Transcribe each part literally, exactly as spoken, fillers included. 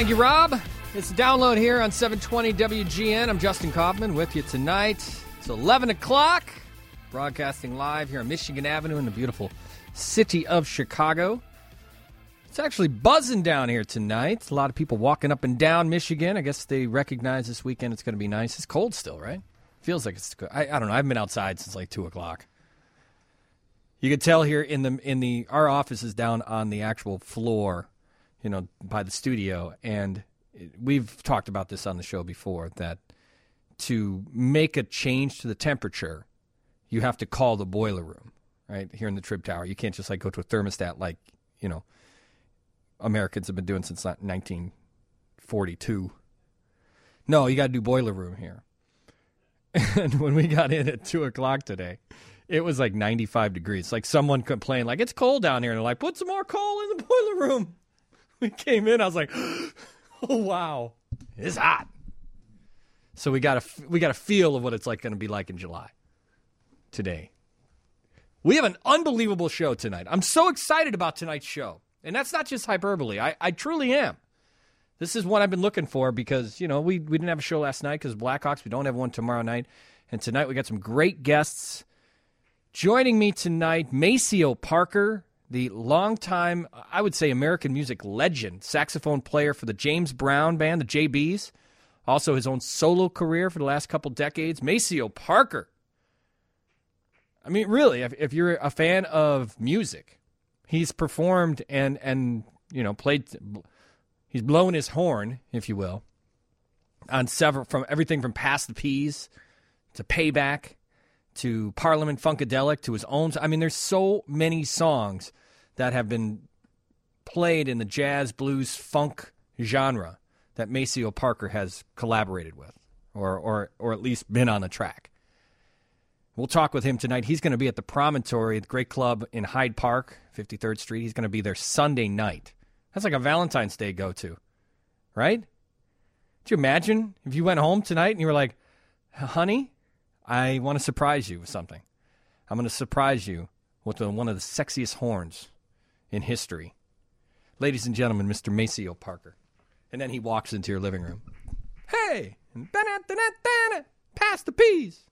Thank you, Rob. It's a download here on seven twenty W G N. I'm Justin Kaufman with you tonight. It's eleven o'clock, broadcasting live here on Michigan Avenue in the beautiful city of Chicago. It's actually buzzing down here tonight. A lot of people walking up and down Michigan. I guess they recognize this weekend it's going to be nice. It's cold still, right? Feels like it's good. I, I don't know. I haven't been outside since like two o'clock. You can tell here in the in the our office is down on the actual floor, you know, by the studio, and we've talked about this on the show before, that to make a change to the temperature, you have to call the boiler room, right, here in the Trib Tower. You can't just, like, go to a thermostat like, you know, Americans have been doing since nineteen forty-two. No, you got to do boiler room here. And when we got in at two o'clock today, it was like ninety-five degrees. Like someone complained, like, it's cold down here. And they're like, put some more coal in the boiler room. We came in, I was like, oh, wow, it's hot. So we got a, we got a feel of what it's like going to be like in July today. We have an unbelievable show tonight. I'm so excited about tonight's show. And that's not just hyperbole. I, I truly am. This is what I've been looking for because, you know, we, we didn't have a show last night because Blackhawks. We don't have one tomorrow night. And tonight we got some great guests. Joining me tonight, Maceo Parker, the longtime, I would say, American music legend, saxophone player for the James Brown Band, the J Bs. Also his own solo career for the last couple decades. Maceo Parker. I mean, really, if, if you're a fan of music, he's performed and, and you know, played, he's blown his horn, if you will, on several, from everything from Pass the Peas to Payback to Parliament Funkadelic to his own. I mean, there's so many songs that have been played in the jazz, blues, funk genre that Maceo Parker has collaborated with or, or, or at least been on the track. We'll talk with him tonight. He's going to be at the Promontory, the great club in Hyde Park, fifty-third Street. He's going to be there Sunday night. That's like a Valentine's Day go-to, right? Could you imagine if you went home tonight and you were like, honey, I want to surprise you with something. I'm going to surprise you with one of the sexiest horns in history. Ladies and gentlemen, Mister Maceo Parker. And then he walks into your living room. Hey! Pass the peas!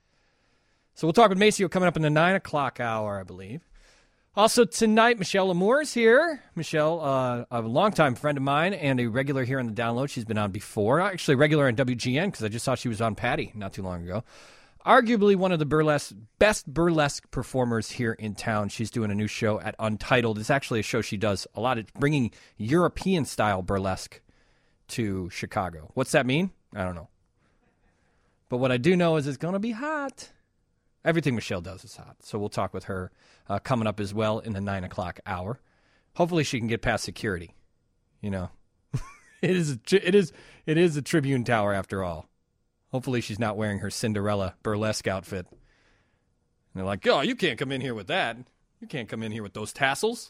So we'll talk with Maceo coming up in the nine o'clock hour, I believe. Also tonight, Michelle Lamour is here. Michelle, uh, a longtime friend of mine and a regular here on the download. She's been on before. Actually, a regular on W G N because I just saw she was on Patty not too long ago. Arguably one of the burlesque, best burlesque performers here in town. She's doing a new show at Untitled. It's actually a show she does a lot of, bringing European-style burlesque to Chicago. What's that mean? I don't know. But what I do know is it's going to be hot. Everything Michelle does is hot. So we'll talk with her uh, coming up as well in the nine o'clock hour. Hopefully she can get past security. You know, it is a, it is it is a Tribune Tower after all. Hopefully she's not wearing her Cinderella burlesque outfit. And they're like, oh, you can't come in here with that. You can't come in here with those tassels.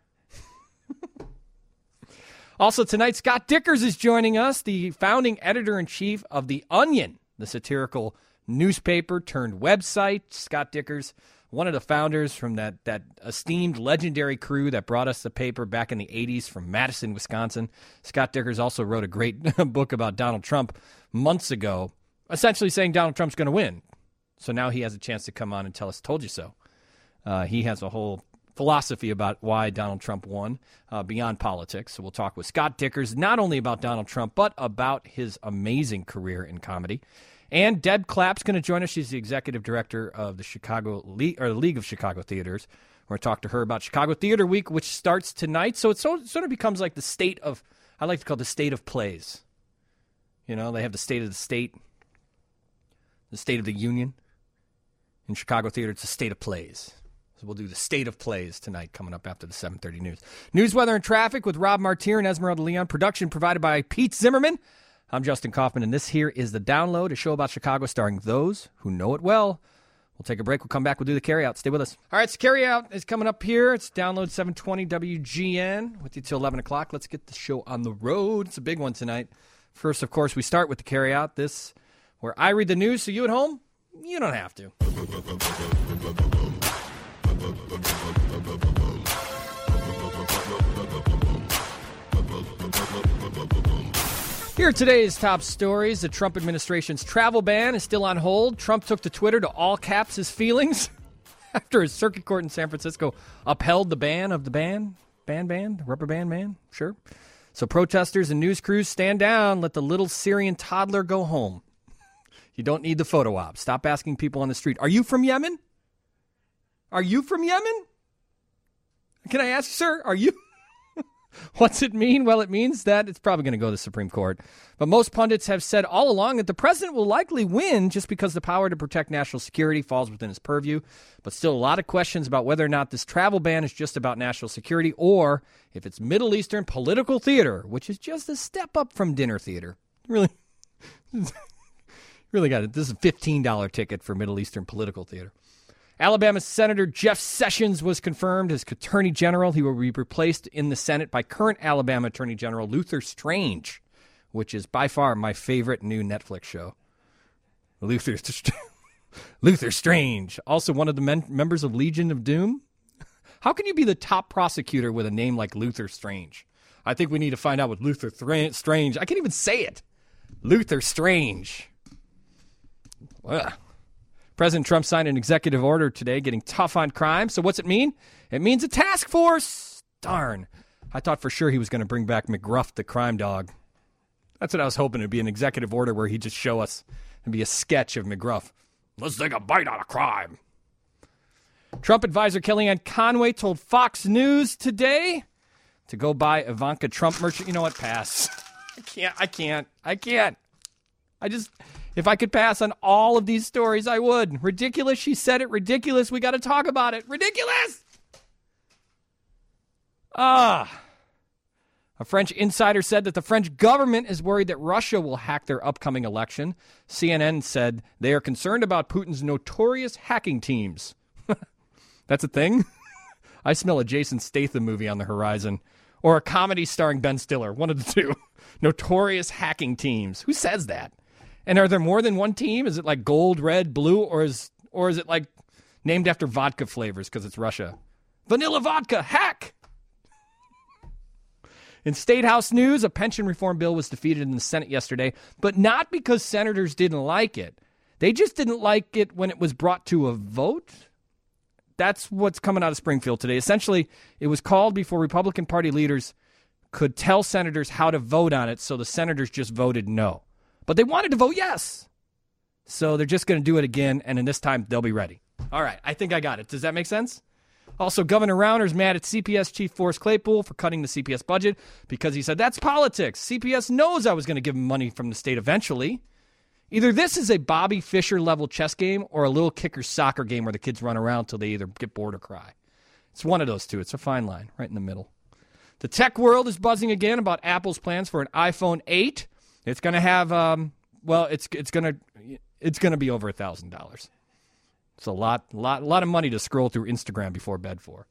Also tonight, Scott Dikkers is joining us, the founding editor-in-chief of The Onion, the satirical newspaper turned website. Scott Dikkers, one of the founders from that that esteemed legendary crew that brought us the paper back in the eighties from Madison, Wisconsin. Scott Dikkers also wrote a great book about Donald Trump months ago, essentially saying Donald Trump's going to win. So now he has a chance to come on and tell us, told you so. Uh, he has a whole philosophy about why Donald Trump won uh, beyond politics. So we'll talk with Scott Dikkers, not only about Donald Trump, but about his amazing career in comedy. And Deb Clapp's going to join us. She's the executive director of the Chicago League, or the League of Chicago Theaters. We're going to talk to her about Chicago Theater Week, which starts tonight. So it so, sort of becomes like the state of, I like to call it the state of plays. You know, they have the state of the state, the state of the union. In Chicago Theater, it's the state of plays. So we'll do the state of plays tonight coming up after the seven thirty news. News, weather, and traffic with Rob Martier and Esmeralda Leon. Production provided by Pete Zimmerman. I'm Justin Kaufman, and this here is The Download, a show about Chicago starring those who know it well. We'll take a break. We'll come back. We'll do the carryout. Stay with us. All right, so carryout is coming up here. It's Download seven twenty W G N with you till eleven o'clock. Let's get the show on the road. It's a big one tonight. First, of course, we start with the carryout. This, where I read the news, so you at home, you don't have to. Here are today's top stories. The Trump administration's travel ban is still on hold. Trump took to Twitter to all caps his feelings after a circuit court in San Francisco upheld the ban of the ban. Ban, ban, rubber band man, sure. So protesters and news crews stand down. Let the little Syrian toddler go home. You don't need the photo op. Stop asking people on the street, are you from Yemen? Are you from Yemen? Can I ask, sir, are you? What's it mean? Well, it means that it's probably going to go to the Supreme Court. But most pundits have said all along that the president will likely win just because the power to protect national security falls within his purview. But still a lot of questions about whether or not this travel ban is just about national security or if it's Middle Eastern political theater, which is just a step up from dinner theater. Really, really got it. This is a fifteen dollars ticket for Middle Eastern political theater. Alabama Senator Jeff Sessions was confirmed as Attorney General. He will be replaced in the Senate by current Alabama Attorney General Luther Strange, which is by far my favorite new Netflix show. Luther, Luther Strange, also one of the men- members of Legion of Doom. How can you be the top prosecutor with a name like Luther Strange? I think we need to find out what Luther Thra- Strange. I can't even say it. Luther Strange. Ugh. President Trump signed an executive order today getting tough on crime. So what's it mean? It means a task force. Darn. I thought for sure he was going to bring back McGruff, the crime dog. That's what I was hoping. It'd be an executive order where he'd just show us. It'd be a sketch of McGruff. Let's take a bite out of crime. Trump advisor Kellyanne Conway told Fox News today to go buy Ivanka Trump merchant. You know what? Pass. I can't. I can't. I can't. I just... If I could pass on all of these stories, I would. Ridiculous. She said it. Ridiculous. We got to talk about it. Ridiculous. Ah. A French insider said that the French government is worried that Russia will hack their upcoming election. C N N said they are concerned about Putin's notorious hacking teams. That's a thing? I smell a Jason Statham movie on the horizon. Or a comedy starring Ben Stiller. One of the two. Notorious hacking teams. Who says that? And are there more than one team? Is it like gold, red, blue, or is or is it like named after vodka flavors because it's Russia? Vanilla vodka, hack! In State House news, a pension reform bill was defeated in the Senate yesterday, but not because senators didn't like it. They just didn't like it when it was brought to a vote. That's what's coming out of Springfield today. Essentially, it was called before Republican Party leaders could tell senators how to vote on it, so the senators just voted no. But they wanted to vote yes. So they're just going to do it again, and in this time, they'll be ready. All right, I think I got it. Does that make sense? Also, Governor Rauner's mad at C P S Chief Forrest Claypool for cutting the C P S budget because he said, that's politics. C P S knows I was going to give him money from the state eventually. Either this is a Bobby Fischer-level chess game or a little kicker soccer game where the kids run around till they either get bored or cry. It's one of those two. It's a fine line, right in the middle. The tech world is buzzing again about Apple's plans for an iPhone eight. It's going to have, um, well, it's it's going to it's going to be over a thousand dollars. It's a lot, lot, lot of money to scroll through Instagram before bed for.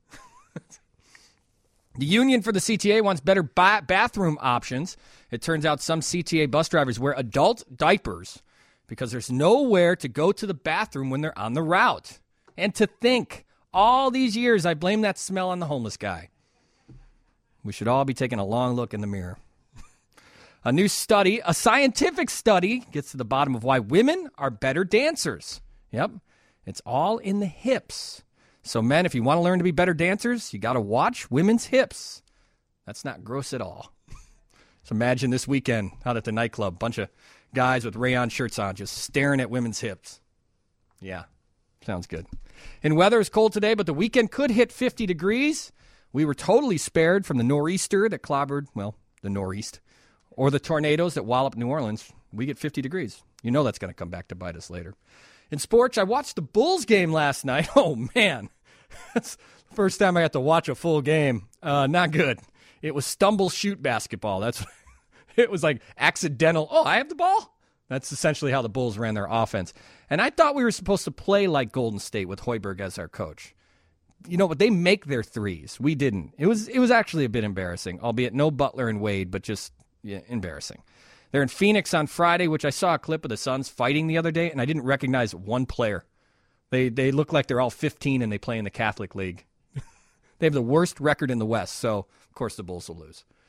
The union for the C T A wants better ba- bathroom options. It turns out some C T A bus drivers wear adult diapers because there's nowhere to go to the bathroom when they're on the route. And to think, all these years I blame that smell on the homeless guy. We should all be taking a long look in the mirror. A new study, a scientific study, gets to the bottom of why women are better dancers. Yep, it's all in the hips. So men, if you want to learn to be better dancers, you got to watch women's hips. That's not gross at all. So imagine this weekend out at the nightclub, bunch of guys with rayon shirts on just staring at women's hips. Yeah, sounds good. And weather is cold today, but the weekend could hit fifty degrees. We were totally spared from the nor'easter that clobbered, well, the nor'east. Or the tornadoes that wallop New Orleans. We get fifty degrees. You know that's going to come back to bite us later. In sports, I watched the Bulls game last night. Oh, man. That's the first time I got to watch a full game. Uh, not good. It was stumble-shoot basketball. That's It was like accidental. Oh, I have the ball? That's essentially how the Bulls ran their offense. And I thought we were supposed to play like Golden State with Hoiberg as our coach. You know, but they make their threes. We didn't. It was, it was actually a bit embarrassing, albeit no Butler and Wade, but just... Yeah, embarrassing. They're in Phoenix on Friday, which I saw a clip of the Suns fighting the other day, and I didn't recognize one player. They they look like they're all fifteen and they play in the Catholic League. They have the worst record in the West, so of course the Bulls will lose.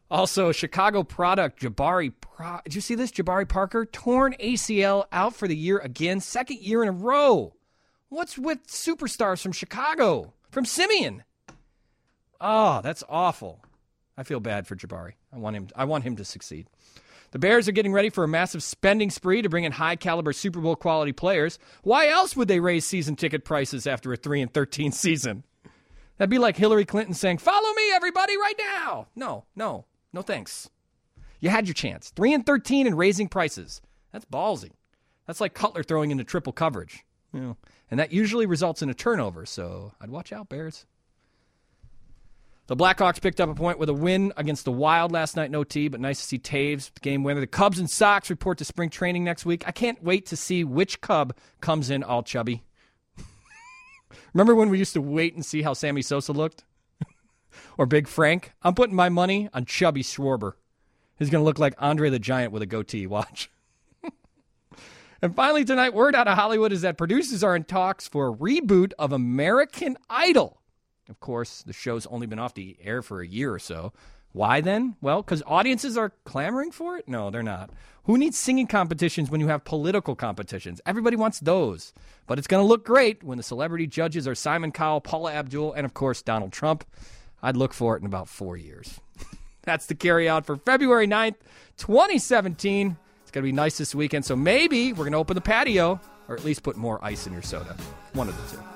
Also, Chicago product, Jabari. Pro- Did you see this? Jabari Parker, torn A C L, out for the year again. Second year in a row. What's with superstars from Chicago? From Simeon? Oh, that's awful. I feel bad for Jabari. I want him. I want him to succeed. The Bears are getting ready for a massive spending spree to bring in high-caliber Super Bowl quality players. Why else would they raise season ticket prices after a three and thirteen season? That'd be like Hillary Clinton saying, "Follow me, everybody, right now." No, no. No thanks. You had your chance. three and thirteen and raising prices. That's ballsy. That's like Cutler throwing into triple coverage. You know, and that usually results in a turnover, so I'd watch out, Bears. The Blackhawks picked up a point with a win against the Wild last night in O T, but nice to see Taves, the game winner. The Cubs and Sox report to spring training next week. I can't wait to see which Cub comes in all chubby. Remember when we used to wait and see how Sammy Sosa looked? Or Big Frank? I'm putting my money on Chubby Schwarber. He's going to look like Andre the Giant with a goatee. Watch. And finally tonight, word out of Hollywood is that producers are in talks for a reboot of American Idol. Of course, the show's only been off the air for a year or so. Why then? Well, because audiences are clamoring for it? No, they're not. Who needs singing competitions when you have political competitions? Everybody wants those. But it's going to look great when the celebrity judges are Simon Cowell, Paula Abdul, and, of course, Donald Trump. I'd look for it in about four years. That's the carry out for February ninth, twenty seventeen. It's going to be nice this weekend, so maybe we're going to open the patio or at least put more ice in your soda. One of the two.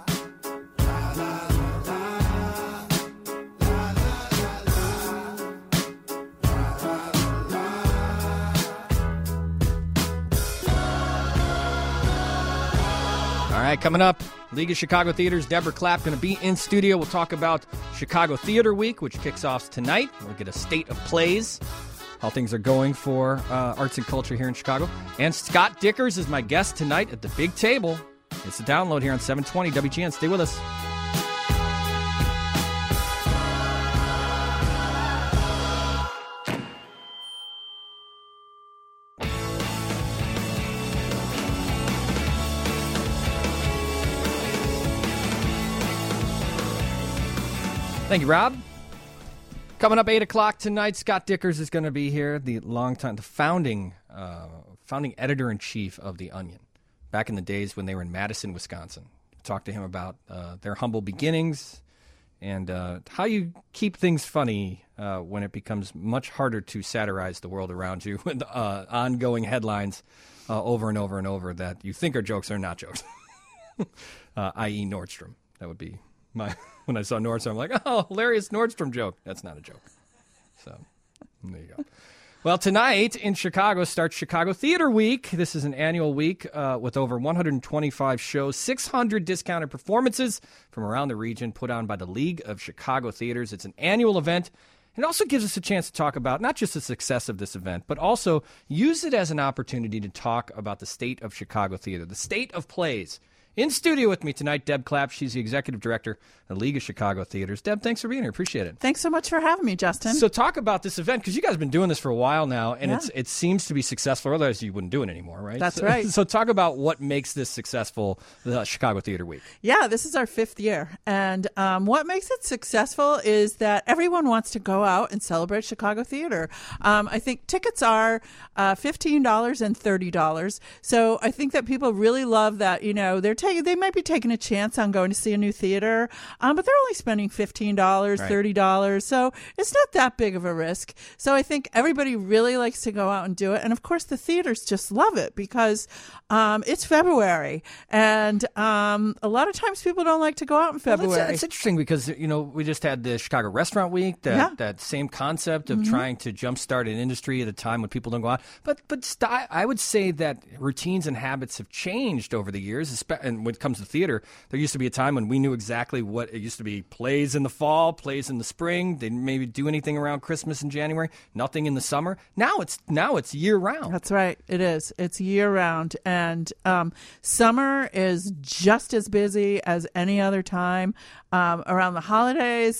All right, coming up, League of Chicago Theaters, Deborah Clapp going to be in studio. We'll talk about Chicago Theater Week, which kicks off tonight. We'll get a state of plays, how things are going for uh, arts and culture here in Chicago. And Scott Dickers is my guest tonight at the big table. It's a download here on seven twenty W G N. Stay with us. Thank you, Rob. Coming up eight o'clock tonight, Scott Dickers is going to be here, the longtime, the founding uh, founding editor-in-chief of The Onion, back in the days when they were in Madison, Wisconsin. Talk to him about uh, their humble beginnings and uh, how you keep things funny uh, when it becomes much harder to satirize the world around you with uh, ongoing headlines uh, over and over and over that you think are jokes are not jokes, uh, that is. Nordstrom. That would be my... When I saw Nordstrom, I'm like, oh, hilarious Nordstrom joke. That's not a joke. So, there you go. Well, tonight in Chicago starts Chicago Theater Week. This is an annual week uh, with over one hundred twenty-five shows, six hundred discounted performances from around the region put on by the League of Chicago Theaters. It's an annual event. It also gives us a chance to talk about not just the success of this event, but also use it as an opportunity to talk about the state of Chicago theater, the state of plays. In studio with me tonight, Deb Clapp. She's the executive director of the League of Chicago Theaters. Deb, thanks for being here. Appreciate it. Thanks so much for having me, Justin. So talk about this event, because you guys have been doing this for a while now, and yeah. it's it seems to be successful. Otherwise, you wouldn't do it anymore, right? That's so, right. So talk about what makes this successful, the Chicago Theater Week. Yeah, this is our fifth year. And um, what makes it successful is that everyone wants to go out and celebrate Chicago theater. Um, I think tickets are uh, fifteen dollars and thirty dollars. So I think that people really love that, you know, they're taking, they might be taking a chance on going to see a new theater, um, but they're only spending fifteen dollars, right. thirty dollars. So it's not that big of a risk. So I think everybody really likes to go out and do it. And of course, the theaters just love it because um, it's February. And um, a lot of times people don't like to go out in February. Well, that's, that's interesting because, you know, we just had the Chicago Restaurant Week, that, yeah. that same concept of mm-hmm. trying to jumpstart an industry at a time when people don't go out. But but st- I would say that routines and habits have changed over the years. And when it comes to theater, there used to be a time when we knew exactly what it used to be. Plays in the fall, plays in the spring. They didn't maybe do anything around Christmas and January, nothing in the summer. Now it's now it's year round. That's right. It is. It's year round. And um, summer is just as busy as any other time um, around the holidays.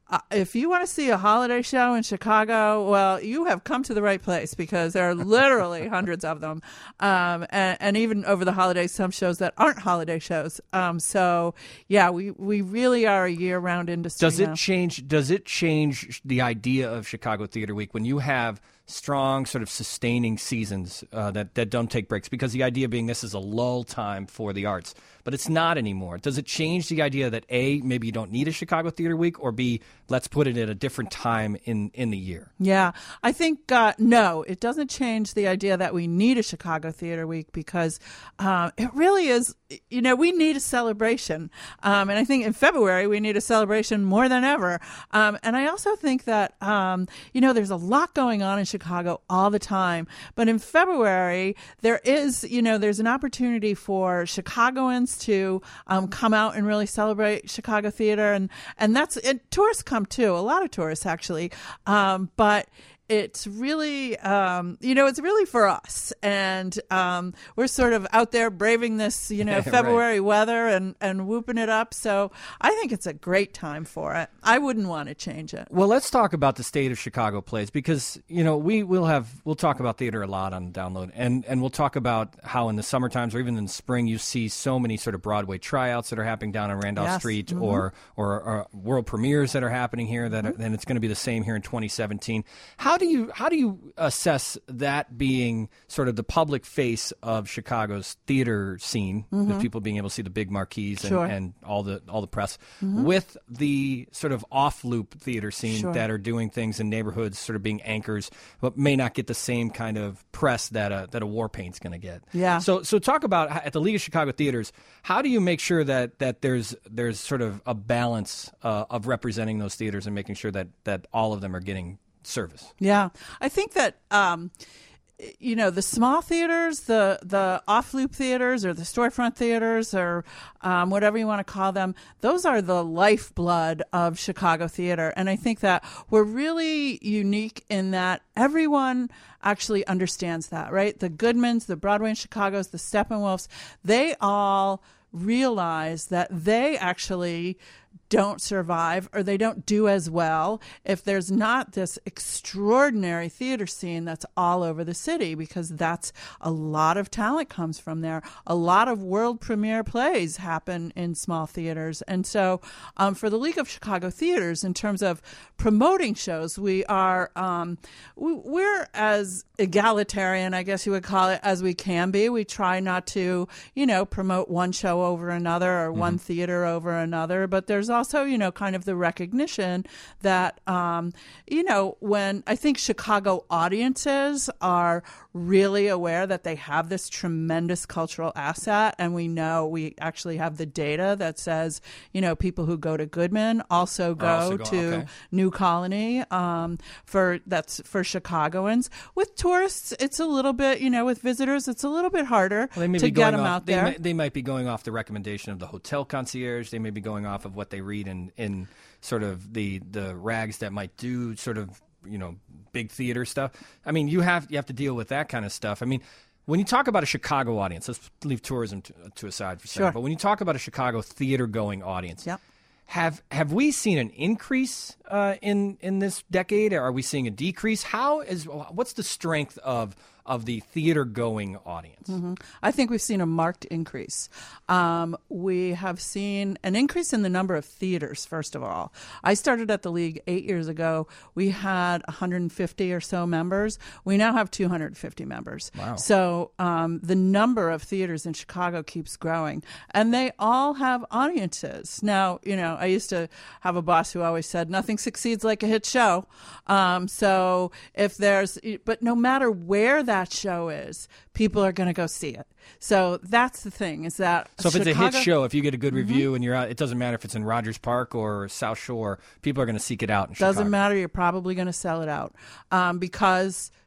uh, if you want to see a holiday show in Chicago, well, you have come to the right place because there are literally hundreds of them. Um, and, and even over the holidays, some shows that aren't holiday shows. Um, so, yeah, we, we really are a year-round industry Does it now. change? Does it change the idea of Chicago Theater Week when you have strong, sort of sustaining seasons uh, that that don't take breaks? Because the idea being this is a lull time for the arts, but it's not anymore. Does it change the idea that A, maybe you don't need a Chicago Theater Week, or B, let's put it at a different time in in the year? Yeah, I think uh, no, it doesn't change the idea that we need a Chicago Theater Week because uh, it really is. You know, we need a celebration, um, and I think in February we need a celebration more than ever. Um, and I also think that um, you know, there's a lot going on in Chicago all the time, but in February there is, you know, there's an opportunity for Chicagoans to um, come out and really celebrate Chicago theater, and and that's it, tourists come too, a lot of tourists actually, um, but. It's really, um, you know, it's really for us. And um, we're sort of out there braving this, you know, February right. weather and, and whooping it up. So I think it's a great time for it. I wouldn't want to change it. Well, let's talk about the state of Chicago plays because, you know, we will have, we'll talk about theater a lot on Download. And, and we'll talk about how in the summer times or even in the spring, you see so many sort of Broadway tryouts that are happening down on Randolph yes. Street mm-hmm. or, or, or world premieres that are happening here. That mm-hmm. are, and it's going to be the same here in twenty seventeen. How do you how do you assess that being sort of the public face of Chicago's theater scene, mm-hmm. with people being able to see the big marquees and, sure. and all the all the press, mm-hmm. with the sort of off-loop theater scene sure. that are doing things in neighborhoods, sort of being anchors, but may not get the same kind of press that a that a Warpaint's going to get. Yeah. So so talk about at the League of Chicago Theaters, how do you make sure that that there's there's sort of a balance uh, of representing those theaters and making sure that that all of them are getting service? Yeah, I think that um, you know, the small theaters, the the off loop theaters, or the storefront theaters, or um, whatever you want to call them, those are the lifeblood of Chicago theater. And I think that we're really unique in that everyone actually understands that, right? The Goodmans, the Broadway in Chicago's, the Steppenwolfs, they all realize that they actually don't survive or they don't do as well if there's not this extraordinary theater scene that's all over the city, because that's a lot of talent comes from there. A lot of world premiere plays happen in small theaters. And so um, for the League of Chicago Theaters, in terms of promoting shows, we are um, we, we're as egalitarian, I guess you would call it, as we can be. We try not to, you know, promote one show over another or mm-hmm. one theater over another, but there's also, you know, kind of the recognition that, um, you know, when I think Chicago audiences are really aware that they have this tremendous cultural asset, and we know we actually have the data that says, you know, people who go to Goodman also go, also go to okay. New Colony um, for that's for Chicagoans. With tourists, it's a little bit, you know, with visitors, it's a little bit harder well, to get them off, out they there. May, they might be going off the recommendation of the hotel concierge. They may be going off of what they read in, in sort of the, the rags that might do sort of, you know, big theater stuff. I mean, you have you have to deal with that kind of stuff. I mean, when you talk about a Chicago audience, let's leave tourism to, to aside for a second, sure. but when you talk about a Chicago theater-going audience, yep. have have we seen an increase uh, in in this decade, or are we seeing a decrease? How is what's the strength of of the theater-going audience? Mm-hmm. I think we've seen a marked increase. Um, we have seen an increase in the number of theaters, first of all. I started at the League eight years ago. We had one hundred fifty or so members. We now have two hundred fifty members. Wow. So um, the number of theaters in Chicago keeps growing, and they all have audiences. Now, you know, I used to have a boss who always said, nothing succeeds like a hit show. Um, so if there's, but no matter where that show is, people are going to go see it. So that's the thing, is that so if Chicago, it's a hit show, if you get a good review mm-hmm. and you're out, it doesn't matter if it's in Rogers Park or South Shore, people are going to seek it out in Chicago. Doesn't matter. You're probably going to sell it out um, because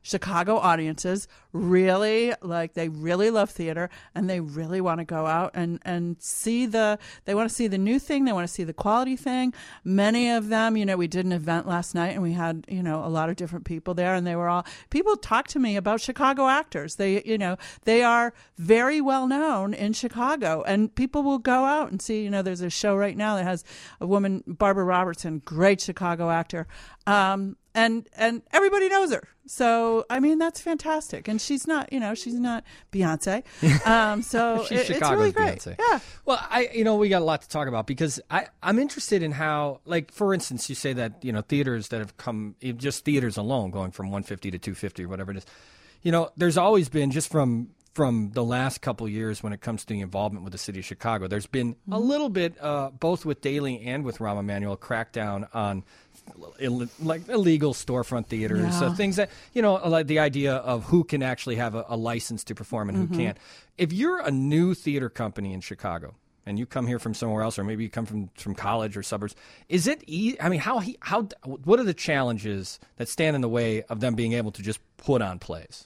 Chicago audiences really like they really love theater, and they really want to go out and and see the they want to see the new thing, they want to see the quality thing. Many of them, you know, we did an event last night and we had, you know, a lot of different people there, and they were all people talk to me about Chicago actors. They, you know, they are very well known in Chicago, and people will go out and see, you know, there's a show right now that has a woman, Barbara Robertson, great Chicago actor. Um, and and everybody knows her. So, I mean, that's fantastic. And she's not, you know, she's not Beyonce. Um, so she's it, Chicago's it's really great. Beyonce. Yeah. Well, I, you know, we got a lot to talk about because I, I'm interested in how, like, for instance, you say that, you know, theaters that have come, just theaters alone, going from one fifty to two fifty or whatever it is, you know, there's always been, just from from the last couple of years when it comes to the involvement with the city of Chicago, there's been mm-hmm. a little bit, uh, both with Daley and with Rahm Emanuel, crackdown on Ill- like illegal storefront theaters, yeah. so things that, you know, like the idea of who can actually have a, a license to perform and mm-hmm. who can't. If you're a new theater company in Chicago and you come here from somewhere else, or maybe you come from, from college or suburbs, is it easy? I mean, how how what are the challenges that stand in the way of them being able to just put on plays?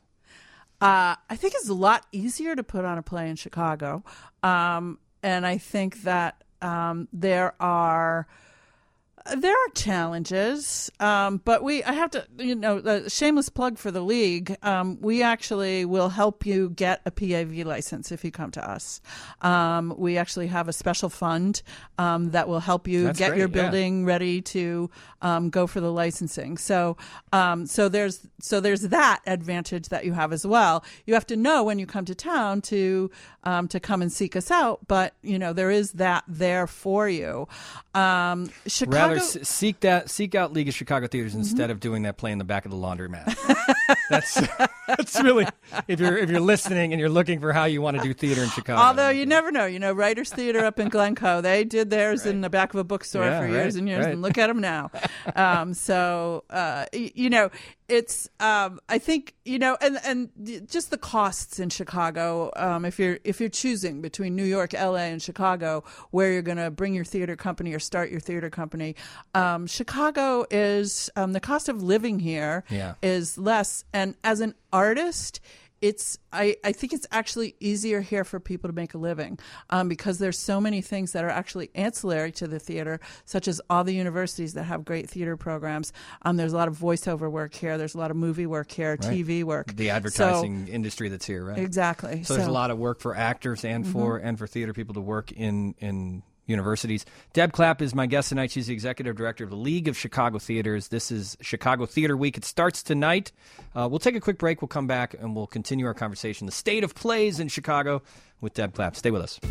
Uh, I think it's a lot easier to put on a play in Chicago, um, and I think that um, there are. There are challenges, um, but we, I have to, you know, a shameless plug for the league. Um, we actually will help you get a P A V license if you come to us. Um, we actually have a special fund um, that will help you That's get great, your yeah. building ready to um, go for the licensing. So, um, so there's so there's that advantage that you have as well. You have to know when you come to town to um, to come and seek us out, but you know there is that there for you. Um, Chicago. Rather s- seek that seek out League of Chicago Theaters mm-hmm. instead of doing that play in the back of the laundromat. that's that's really if you're if you're listening and you're looking for how you want to do theater in Chicago. Although you never know, you know, Writers Theater up in Glencoe, they did theirs right. in the back of a bookstore yeah, for right, years and years, right. and look at them now. um, so uh, y- you know, it's um, I think you know, and and just the costs in Chicago. Um, if you're if you're choosing between New York, L A, and Chicago, where you're going to bring your theater company or start your theater company, um, Chicago is um, the cost of living here yeah. is less, and as an artist. It's I, I think it's actually easier here for people to make a living um, because there's so many things that are actually ancillary to the theater, such as all the universities that have great theater programs. Um, there's a lot of voiceover work here. There's a lot of movie work here, right. T V work. The advertising so, industry that's here, right? Exactly. So, so there's a lot of work for actors and for mm-hmm. and for theater people to work in in. universities. Deb Clapp is my guest tonight. She's the executive director of the League of Chicago Theaters. This is Chicago Theater Week. It starts tonight. Uh, we'll take a quick break. We'll come back and we'll continue our conversation. The state of plays in Chicago with Deb Clapp. Stay with us.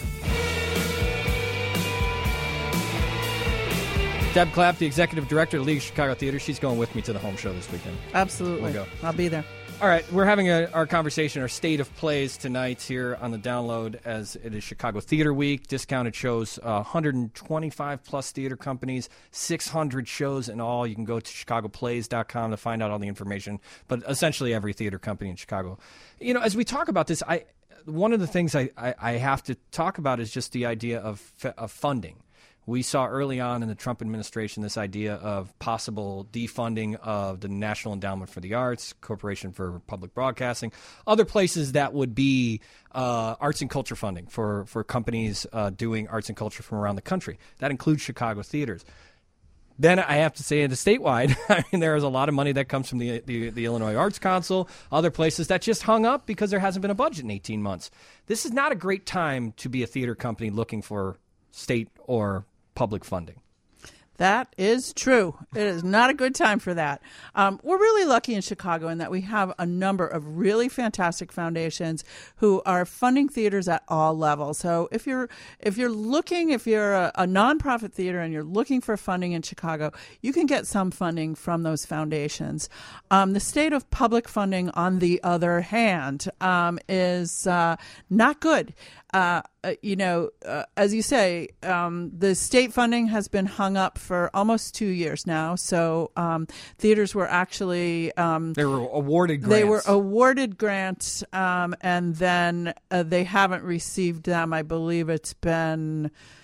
Deb Clapp, the executive director of the League of Chicago Theaters. She's going with me to the home show this weekend. Absolutely. We'll go. I'll be there. All right, we're having a, our conversation, our state of plays tonight here on the download as it is Chicago Theater Week. Discounted shows, uh, one hundred twenty-five plus theater companies, six hundred shows in all. You can go to chicago plays dot com to find out all the information, but essentially every theater company in Chicago. You know, as we talk about this, I one of the things I, I, I have to talk about is just the idea of, of funding. We saw early on in the Trump administration this idea of possible defunding of the National Endowment for the Arts, Corporation for Public Broadcasting, other places that would be uh, arts and culture funding for, for companies uh, doing arts and culture from around the country. That includes Chicago theaters. Then I have to say, in the statewide, I mean, there is a lot of money that comes from the, the the Illinois Arts Council, other places that just hung up because there hasn't been a budget in eighteen months. This is not a great time to be a theater company looking for state or public funding. That is true. It is not a good time for that. Um, we're really lucky in Chicago in that we have a number of really fantastic foundations who are funding theaters at all levels. So if you're if you're looking, if you're a, a nonprofit theater and you're looking for funding in Chicago, you can get some funding from those foundations. Um, the state of public funding, on the other hand, um, is uh, not good. Uh, you know, uh, as you say, um, the state funding has been hung up for almost two years now. So um, theaters were actually um, they were awarded grants. They were awarded grants, um, and then uh, they haven't received them. I believe it's been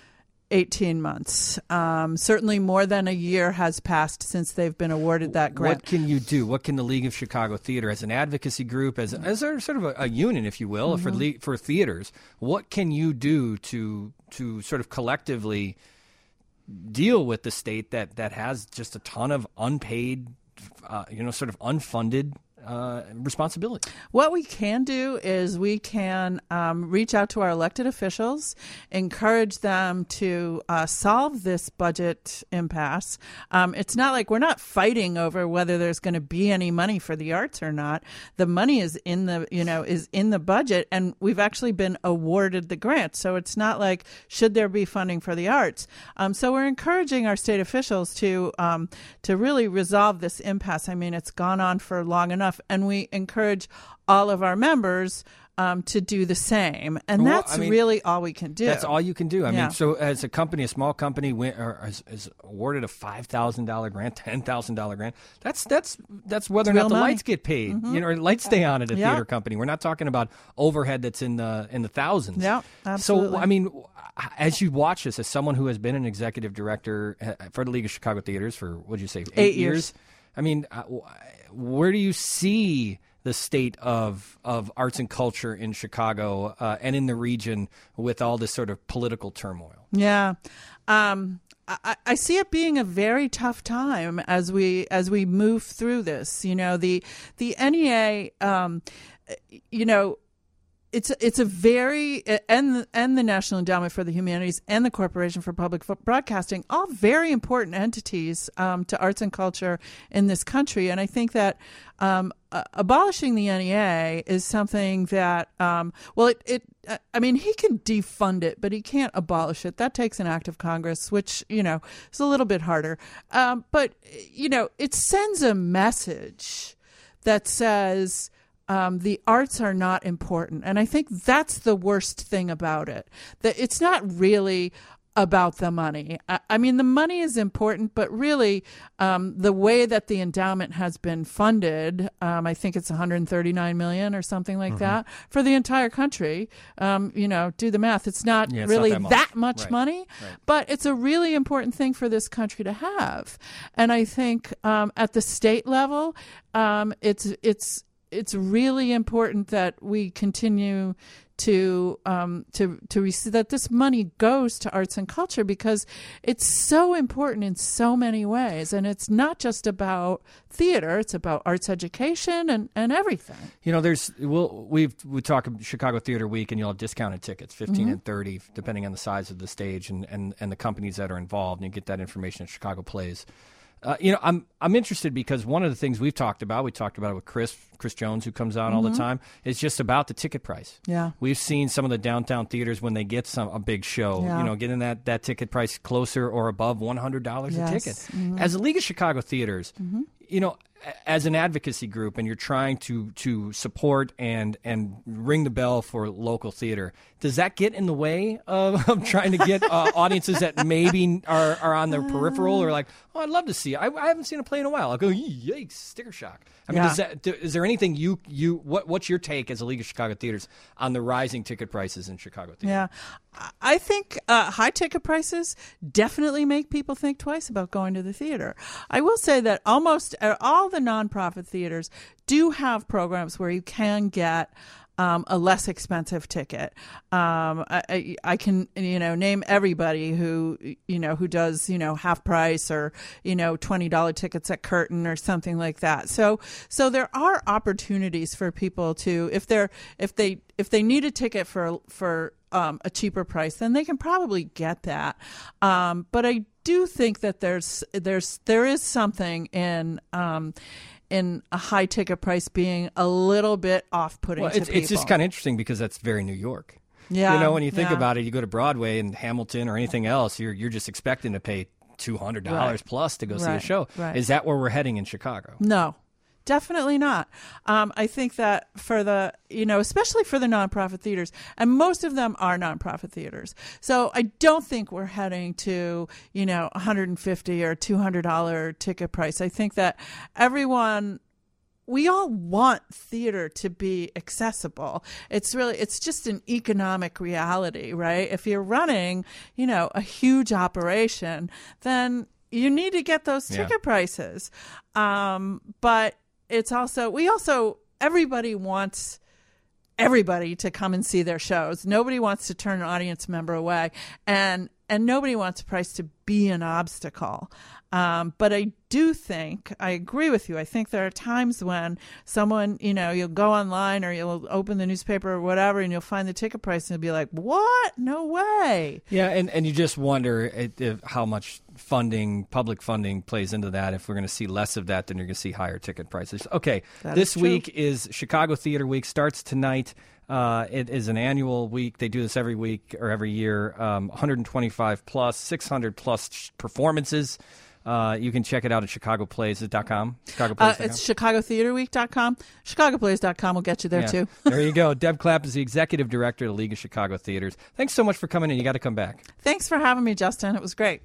eighteen months. Um, certainly more than a year has passed since they've been awarded that grant. What can you do? What can the League of Chicago Theater, as an advocacy group, as as a, sort of a, a union, if you will, mm-hmm. for le- for theaters, what can you do to to sort of collectively deal with the state that, that has just a ton of unpaid, uh, you know, sort of unfunded Uh, responsibility? What we can do is we can um, reach out to our elected officials, encourage them to uh, solve this budget impasse. Um, it's not like we're not fighting over whether there's going to be any money for the arts or not. The money is in the, you know, is in the budget, and we've actually been awarded the grant. So it's not like should there be funding for the arts. Um, so we're encouraging our state officials to um, to really resolve this impasse. I mean, it's gone on for long enough. And we encourage all of our members um, to do the same. And well, that's I mean, really all we can do. That's all you can do. I yeah. mean, so as a company, a small company win, or is, is awarded a five thousand dollars grant, ten thousand dollars grant, that's that's that's whether it's or not the money. lights get paid, mm-hmm. you know, or lights stay on at a yeah. theater company. We're not talking about overhead that's in the in the thousands. Yeah, absolutely. So, I mean, as you watch this, as someone who has been an executive director for the League of Chicago Theaters for, what did you say, eight, eight years? years? I mean, where do you see the state of of arts and culture in Chicago uh, and in the region with all this sort of political turmoil? Yeah. Um, I, I see it being a very tough time as we as we move through this. You know, the the N E A, um, you know, It's it's a very and and the National Endowment for the Humanities and the Corporation for Public Broadcasting, all very important entities um, to arts and culture in this country. And I think that um, uh, abolishing the N E A is something that um, well, it, it I mean, he can defund it, but he can't abolish it. That takes an act of Congress, which you know is a little bit harder. Um, but you know, it sends a message that says, Um, the arts are not important. And I think that's the worst thing about it, that it's not really about the money. I, I mean, the money is important, but really um, the way that the endowment has been funded, um, I think it's one hundred thirty-nine million dollars or something like mm-hmm. that for the entire country. Um, you know, do the math. It's not yeah, it's really not that much, that much right. money, right. but it's a really important thing for this country to have. And I think um, at the state level, um, it's it's It's really important that we continue to um, to to receive that this money goes to arts and culture, because it's so important in so many ways, and it's not just about theater; it's about arts education and, and everything. You know, there's we'll we've we talk about Chicago Theater Week, and you'll have discounted tickets, fifteen mm-hmm. and thirty, depending on the size of the stage and, and, and the companies that are involved. And you get that information at Chicago Plays. Uh, you know, I'm I'm interested because one of the things we've talked about, we talked about it with Chris Chris Jones, who comes out mm-hmm. all the time, is just about the ticket price. Yeah, we've seen some of the downtown theaters when they get some a big show, yeah. you know, getting that, that ticket price closer or above one hundred dollars yes. a ticket. Mm-hmm. As a League of Chicago Theaters, mm-hmm. you know, as an advocacy group, and you're trying to to support and and ring the bell for local theater, does that get in the way of, of trying to get uh, audiences that maybe are, are on their peripheral, or like, oh, I'd love to see it. I, I haven't seen a play in a while. I'll go, yikes, sticker shock. I mean, yeah. does that, do, is there anything you you what what's your take as a League of Chicago Theaters on the rising ticket prices in Chicago theater? Yeah, I think uh, high ticket prices definitely make people think twice about going to the theater. I will say that almost all the nonprofit theaters do have programs where you can get Um, a less expensive ticket. Um, I, I, I can, you know, name everybody who, you know, who does, you know, half price or, you know, twenty dollars tickets at Curtain or something like that. So, so there are opportunities for people to, if they're, if they, if they need a ticket for, for, um, a cheaper price, then they can probably get that. Um, but I do think that there's, there's, there is something in, um, in a high ticket price being a little bit off-putting well, to it's, people. It's just kind of interesting because that's very New York. Yeah, you know, when you think yeah. about it, you go to Broadway and Hamilton or anything else, you're you're just expecting to pay two hundred dollars right. plus to go right. see a show. Right. Is that where we're heading in Chicago? No. Definitely not. Um, I think that for the, you know, especially for the nonprofit theaters, and most of them are nonprofit theaters. So I don't think we're heading to, you know, one hundred fifty dollars or two hundred dollars ticket price. I think that everyone we all want theater to be accessible. It's really, it's just an economic reality, right? If you're running, you know, a huge operation, then you need to get those ticket yeah. prices. Um, but it's also, we also, everybody wants everybody to come and see their shows. Nobody wants to turn an audience member away, and and nobody wants a price to be an obstacle. Um, but I do think, I agree with you. I think there are times when someone, you know, you'll go online or you'll open the newspaper or whatever, and you'll find the ticket price and you'll be like, what? No way. Yeah, and, and you just wonder if, if how much funding, public funding plays into that. If we're going to see less of that, then you're going to see higher ticket prices. Okay, that this is week is Chicago Theater Week, starts tonight. Uh, it is an annual week. They do this every week or every year. Um, one hundred twenty-five plus, six hundred plus performances. Uh, you can check it out at chicago plays dot com. Chicago Plays dot com. Uh, it's chicago theater week dot com. chicago plays dot com will get you there, yeah. too. There you go. Deb Clapp is the executive director of the League of Chicago Theaters. Thanks so much for coming in. You got to come back. Thanks for having me, Justin. It was great.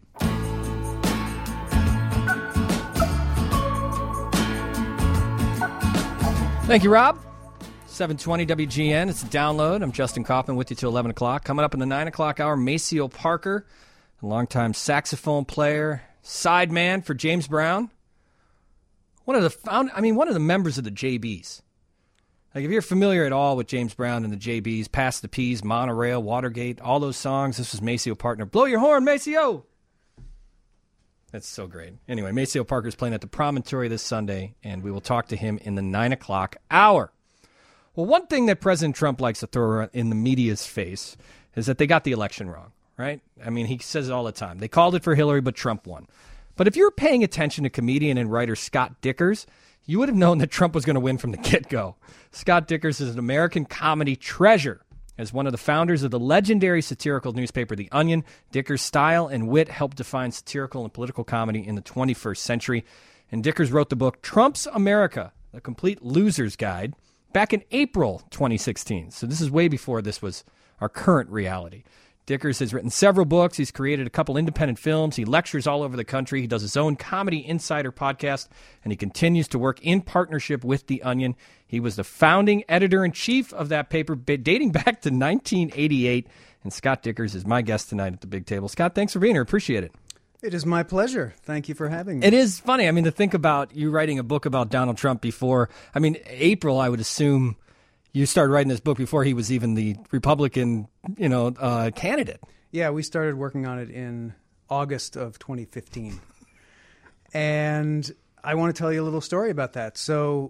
Thank you, Rob. seven twenty W G N. It's a download. I'm Justin Kaufman with you till eleven o'clock. Coming up in the nine o'clock hour, Maceo Parker, a longtime saxophone player, sideman for James Brown. One of the found, I mean, one of the members of the J Bs. Like, if you're familiar at all with James Brown and the J Bs, Pass the Peas, Monorail, Watergate, all those songs, this was Maceo Partner. Blow your horn, Maceo! That's so great. Anyway, Maceo Parker's playing at the Promontory this Sunday, and we will talk to him in the nine o'clock hour. Well, one thing that President Trump likes to throw in the media's face is that they got the election wrong, right? I mean, he says it all the time. They called it for Hillary, but Trump won. But if you're paying attention to comedian and writer Scott Dikkers, you would have known that Trump was going to win from the get-go. Scott Dikkers is an American comedy treasure. As one of the founders of the legendary satirical newspaper The Onion, Dikkers' style and wit helped define satirical and political comedy in the twenty-first century. And Dikkers wrote the book Trump's America, a complete loser's guide, back in April twenty sixteen. So this is way before this was our current reality. Dikkers has written several books. He's created a couple independent films. He lectures all over the country. He does his own Comedy Insider podcast, and he continues to work in partnership with The Onion. He was the founding editor-in-chief of that paper dating back to nineteen eighty-eight, and Scott Dikkers is my guest tonight at the big table. Scott, thanks for being here. Appreciate it. It is my pleasure. Thank you for having me. It is funny. I mean, to think about you writing a book about Donald Trump before, I mean, April, I would assume you started writing this book before he was even the Republican, you know, uh, candidate. Yeah, we started working on it in August of twenty fifteen. And I want to tell you a little story about that. So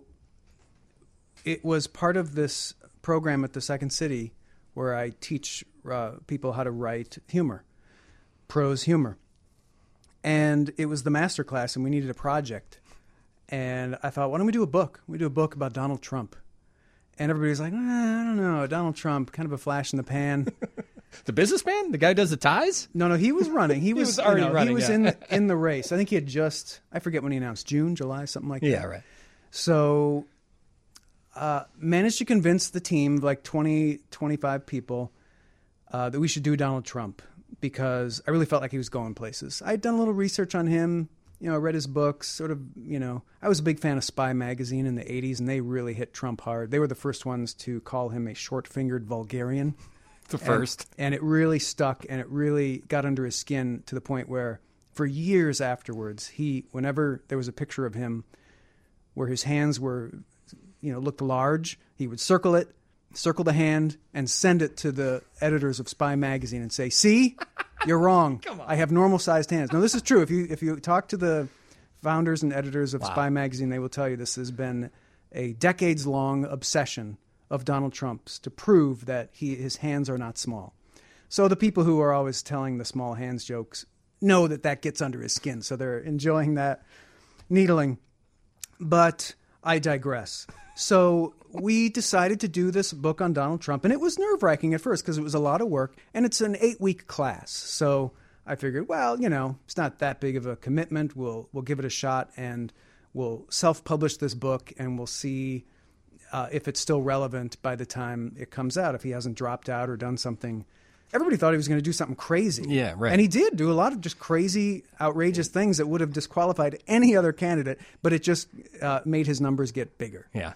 it was part of this program at the Second City where I teach uh, people how to write humor, prose humor. And it was the master class, and we needed a project. And I thought, why don't we do a book? We do a book about Donald Trump. And everybody's like, eh, I don't know, Donald Trump, kind of a flash in the pan. The businessman? The guy who does the ties? No, no, he was running. He, he was, was already you know, running. He was yeah. in the, in the race. I think he had just, I forget when he announced, June, July, something like that. Yeah, right. So uh, managed to convince the team of like twenty, twenty-five people uh, that we should do Donald Trump because I really felt like he was going places. I had done a little research on him. You know, read his books, sort of, you know, I was a big fan of Spy Magazine in the eighties, and they really hit Trump hard. They were the first ones to call him a short-fingered vulgarian. The first. And, and it really stuck, and it really got under his skin to the point where for years afterwards, he, whenever there was a picture of him where his hands were, you know, looked large, he would circle it, circle the hand, and send it to the editors of Spy Magazine and say, see? You're wrong. Come on. I have normal-sized hands. No, this is true. If you if you talk to the founders and editors of wow. Spy Magazine, they will tell you this has been a decades-long obsession of Donald Trump's to prove that he his hands are not small. So the people who are always telling the small hands jokes know that that gets under his skin, so they're enjoying that needling. But I digress. So we decided to do this book on Donald Trump, and it was nerve-wracking at first because it was a lot of work, and it's an eight-week class. So I figured, well, you know, it's not that big of a commitment. We'll we'll give it a shot, and we'll self-publish this book, and we'll see uh, if it's still relevant by the time it comes out, if he hasn't dropped out or done something everybody thought he was going to do something crazy. Yeah, right. And he did do a lot of just crazy, outrageous things that would have disqualified any other candidate, but it just uh, made his numbers get bigger. Yeah.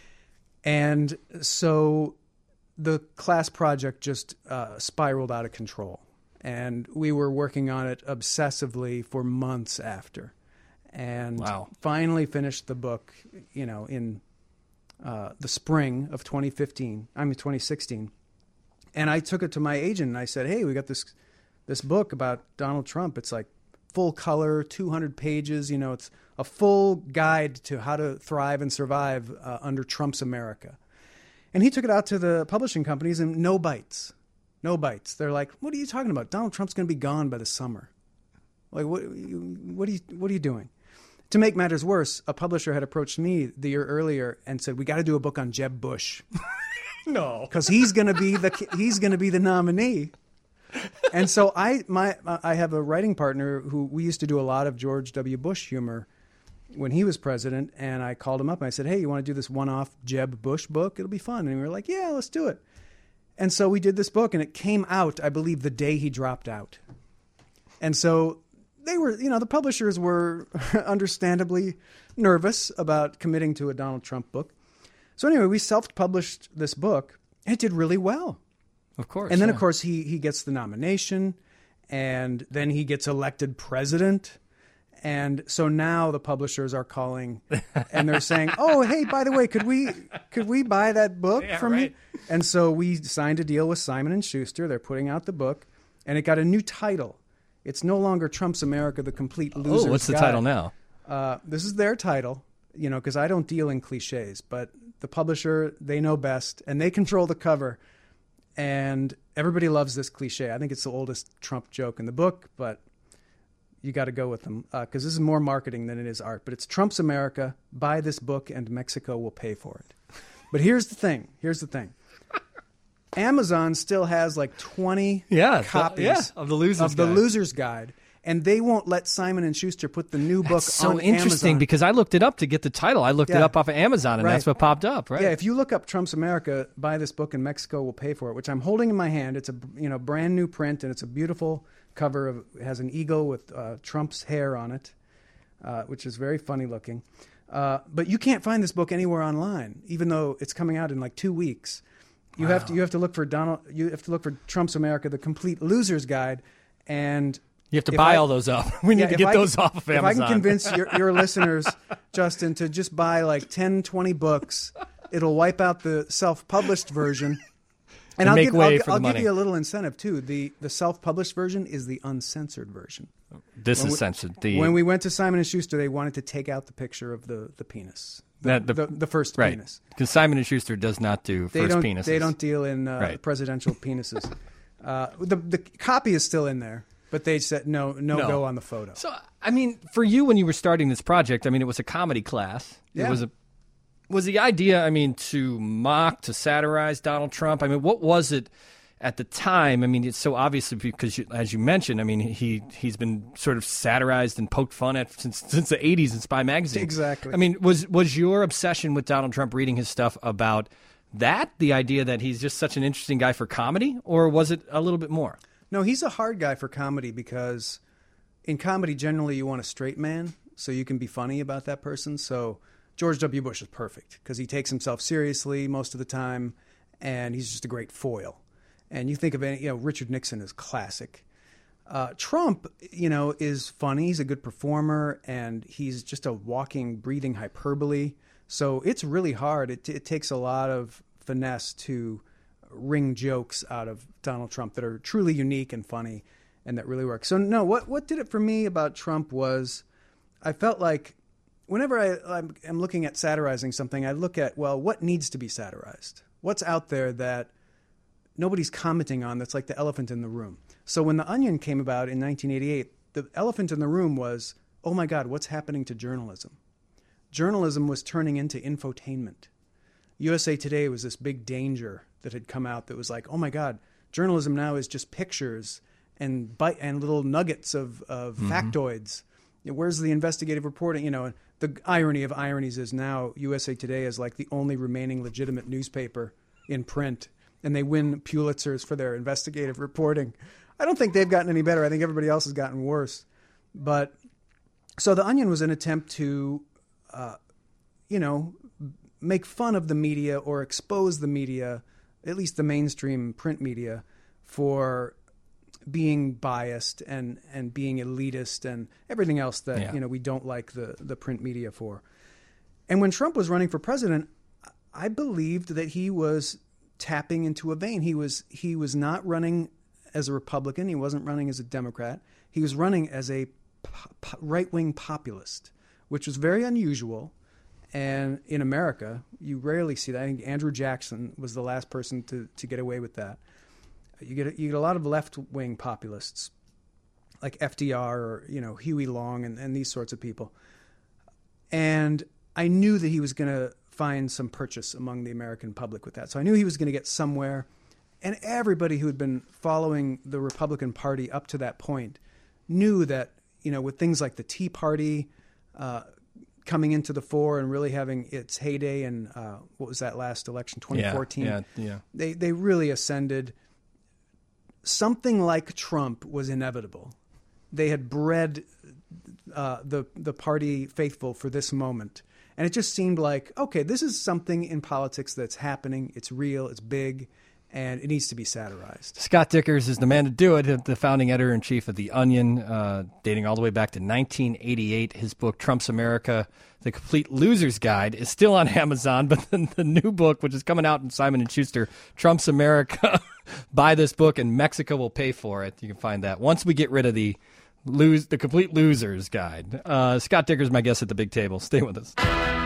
And so the class project just uh, spiraled out of control. And we were working on it obsessively for months after. And wow. finally finished the book, you know, in uh, the spring of twenty fifteen, I mean twenty sixteen. And I took it to my agent and I said, hey, we got this this book about Donald Trump. It's like full color, two hundred pages. You know, it's a full guide to how to thrive and survive uh, under Trump's America. And he took it out to the publishing companies and no bites. No bites. They're like, what are you talking about? Donald Trump's going to be gone by the summer. Like, what, what, are you, what are you doing? To make matters worse, a publisher had approached me the year earlier and said, we got to do a book on Jeb Bush. No, because he's going to be the he's going to be the nominee, and so I my I have a writing partner who we used to do a lot of George W. Bush humor when he was president, and I called him up and I said, hey, you want to do this one-off Jeb Bush book? It'll be fun. And we were like, yeah, let's do it. And so we did this book, and it came out, I believe, the day he dropped out, and so they were, you know, the publishers were understandably nervous about committing to a Donald Trump book. So anyway, we self-published this book, and it did really well. Of course. And then, yeah. of course, he he gets the nomination, and then he gets elected president. And so now the publishers are calling, and they're saying, oh, hey, by the way, could we could we buy that book yeah, from right. you? And so we signed a deal with Simon and Schuster. They're putting out the book, and it got a new title. It's no longer Trump's America, the Complete Loser's Oh, what's the Guide. title now? Uh, this is their title, you know, because I don't deal in cliches, but the publisher, they know best, and they control the cover. And everybody loves this cliche. I think it's the oldest Trump joke in the book, but you got to go with them because uh, this is more marketing than it is art. But it's Trump's America. Buy this book, and Mexico will pay for it. But here's the thing. Here's the thing. Amazon still has like twenty yeah, copies the, yeah, of the Loser's of the Guide. Loser's Guide. And they won't let Simon and Schuster put the new book That's so on interesting Amazon. because I looked it up to get the title. I looked it Yeah. up off of Amazon, and Right. that's what popped up, right? Yeah, if you look up Trump's America, buy this book and Mexico will pay for it, which I'm holding in my hand. It's a you know brand new print, and it's a beautiful cover. Of, it has an eagle with uh, Trump's hair on it, uh, which is very funny looking. Uh, but you can't find this book anywhere online, even though it's coming out in like two weeks. You Wow. have to you have to look for Donald. You have to look for Trump's America, the Complete Loser's Guide, and You have to if buy I- all those up. We need Yeah, to if get I those can- off of If Amazon. I can convince your, your listeners, Justin, to just buy like ten, twenty books, it'll wipe out the self-published version. And I'll make give, way I'll, for I'll the give money. you a little incentive, too. The the self-published version is the uncensored version. this when is we- censored. The, When we went to Simon and Schuster, they wanted to take out the picture of the, the penis. The, that, the, the, the first right. penis. Because Simon and Schuster does not do They first don't, penises. they don't deal in uh, Right. presidential penises. Uh, the, the copy is still in there, but they said no, no, No. go on the photo. So, I mean, for you when you were starting this project, I mean, it was a comedy class. Yeah. It was a was the idea, I mean, to mock, to satirize Donald Trump? I mean, what was it at the time? I mean, it's so obviously because, you, as you mentioned, I mean, he, he's been sort of satirized and poked fun at since since the eighties in Spy Magazine. Exactly. I mean, was was your obsession with Donald Trump reading his stuff about that, the idea that he's just such an interesting guy for comedy, or was it a little bit more? No, he's a hard guy for comedy because in comedy, generally, you want a straight man so you can be funny about that person. So George W. Bush is perfect because he takes himself seriously most of the time, and he's just a great foil. And you think of any, you know, Richard Nixon is classic. Uh, Trump, you know, is funny. He's a good performer, and he's just a walking, breathing hyperbole. So it's really hard. It, it takes a lot of finesse to wring jokes out of Donald Trump that are truly unique and funny and that really work. So no, what what did it for me about Trump was I felt like whenever I, I'm, I'm looking at satirizing something, I look at, well, what needs to be satirized? What's out there that nobody's commenting on that's like the elephant in the room? So when The Onion came about in nineteen eighty-eight, the elephant in the room was, oh my God, what's happening to journalism? Journalism was turning into infotainment. U S A Today was this big danger that had come out that was like, oh my God, journalism now is just pictures and bite and little nuggets of, of mm-hmm. factoids. Where's the investigative reporting? You know, the irony of ironies is now U S A Today is like the only remaining legitimate newspaper in print and they win Pulitzers for their investigative reporting. I don't think they've gotten any better. I think everybody else has gotten worse. But so The Onion was an attempt to, uh, you know, make fun of the media or expose the media, at least the mainstream print media, for being biased and, and being elitist and everything else that, yeah. you know, we don't like the, the print media for. And when Trump was running for president, I believed that he was tapping into a vein. He was he was not running as a Republican. He wasn't running as a Democrat. He was running as a po- right-wing populist, which was very unusual. And in America, you rarely see that. I think Andrew Jackson was the last person to, to get away with that. You get you get a lot of left-wing populists, like F D R or you know Huey Long and, and these sorts of people. And I knew that he was going to find some purchase among the American public with that. So I knew he was going to get somewhere. And everybody who had been following the Republican Party up to that point knew that, you know, with things like the Tea Party uh, coming into the fore and really having its heyday in, uh, what was that last election, twenty fourteen? Yeah, yeah, yeah. They, they really ascended. Something like Trump was inevitable. They had bred uh, the the party faithful for this moment. And it just seemed like, okay, this is something in politics that's happening. It's real. It's big. And it needs to be satirized. Scott Dikkers is the man to do it, the founding editor-in-chief of The Onion, uh, dating all the way back to nineteen eighty-eight. His book, Trump's America, The Complete Loser's Guide, is still on Amazon, but then the new book, which is coming out in Simon and Schuster, Trump's America, buy this book and Mexico will pay for it. You can find that once we get rid of the lose, the Complete Loser's Guide. Uh, Scott Dikkers is my guest at the big table. Stay with us.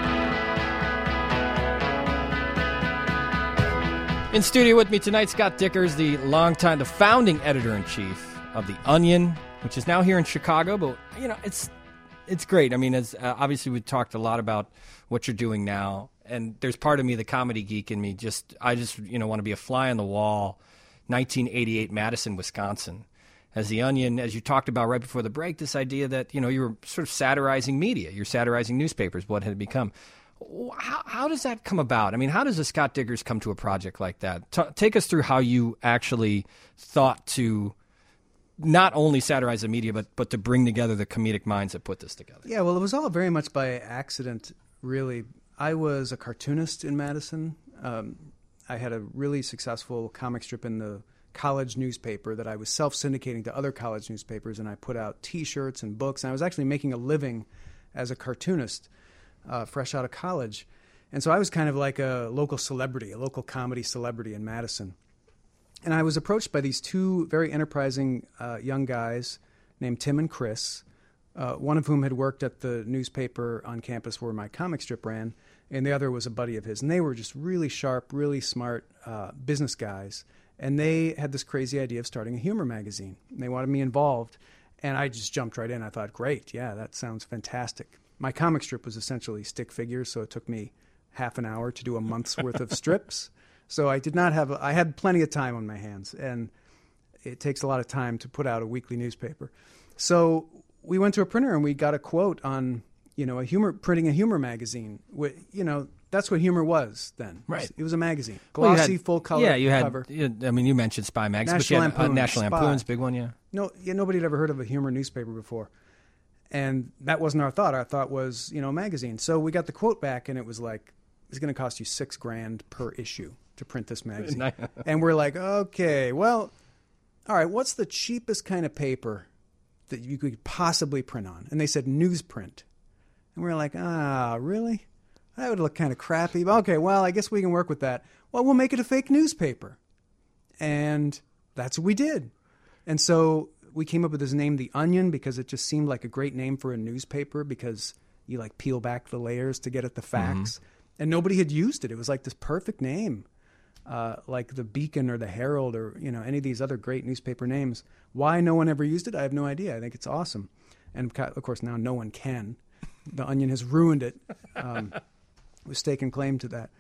In studio with me tonight, Scott Dikkers, the longtime, the founding editor-in-chief of The Onion, which is now here in Chicago. But, you know, it's it's great. I mean, as uh, obviously we talked a lot about what you're doing now. And there's part of me, the comedy geek in me, just I just, you know, want to be a fly on the wall. nineteen eighty-eight, Madison, Wisconsin. As The Onion, as you talked about right before the break, this idea that, you know, you were sort of satirizing media. You're satirizing newspapers. What had it become? How, how does that come about? I mean, how does a Scott Dikkers come to a project like that? T- take us through how you actually thought to not only satirize the media, but but to bring together the comedic minds that put this together. Yeah, well, it was all very much by accident, really. I was a cartoonist in Madison. Um, I had a really successful comic strip in the college newspaper that I was self-syndicating to other college newspapers, and I put out T-shirts and books, and I was actually making a living as a cartoonist. Uh, fresh out of college. And so I was kind of like a local celebrity, a local comedy celebrity in Madison. And I was approached by these two very enterprising uh, young guys named Tim and Chris, uh, one of whom had worked at the newspaper on campus where my comic strip ran, and the other was a buddy of his. And they were just really sharp, really smart uh, business guys. And they had this crazy idea of starting a humor magazine. And they wanted me involved. And I just jumped right in. I thought, great, yeah, that sounds fantastic. My comic strip was essentially stick figures, so it took me half an hour to do a month's worth of strips. So I did not have, a, I had plenty of time on my hands, and it takes a lot of time to put out a weekly newspaper. So we went to a printer and we got a quote on, you know, a humor, printing a humor magazine. You know, that's what humor was then. Right. It was a magazine. Glossy, well, had, full color yeah, you had, cover. I mean, you mentioned Spy Magazine, National but you had, Lampoon, uh, National Spy. Lampoon's big one, yeah. No, yeah, nobody had ever heard of a humor newspaper before. And that wasn't our thought. Our thought was, you know, a magazine. So we got the quote back, and it was like, it's going to cost you six grand per issue to print this magazine. And we're like, okay, well, all right, what's the cheapest kind of paper that you could possibly print on? And they said newsprint. And we we're like, ah, really? That would look kind of crappy. Okay, well, I guess we can work with that. Well, we'll make it a fake newspaper. And that's what we did. And so we came up with this name, The Onion, because it just seemed like a great name for a newspaper because you like peel back the layers to get at the facts. Mm-hmm. And nobody had used it. It was like this perfect name, uh, like the Beacon or the Herald or, you know, any of these other great newspaper names. Why no one ever used it, I have no idea. I think it's awesome. And of course, now no one can. The Onion has ruined it. Um, was taken claim to that.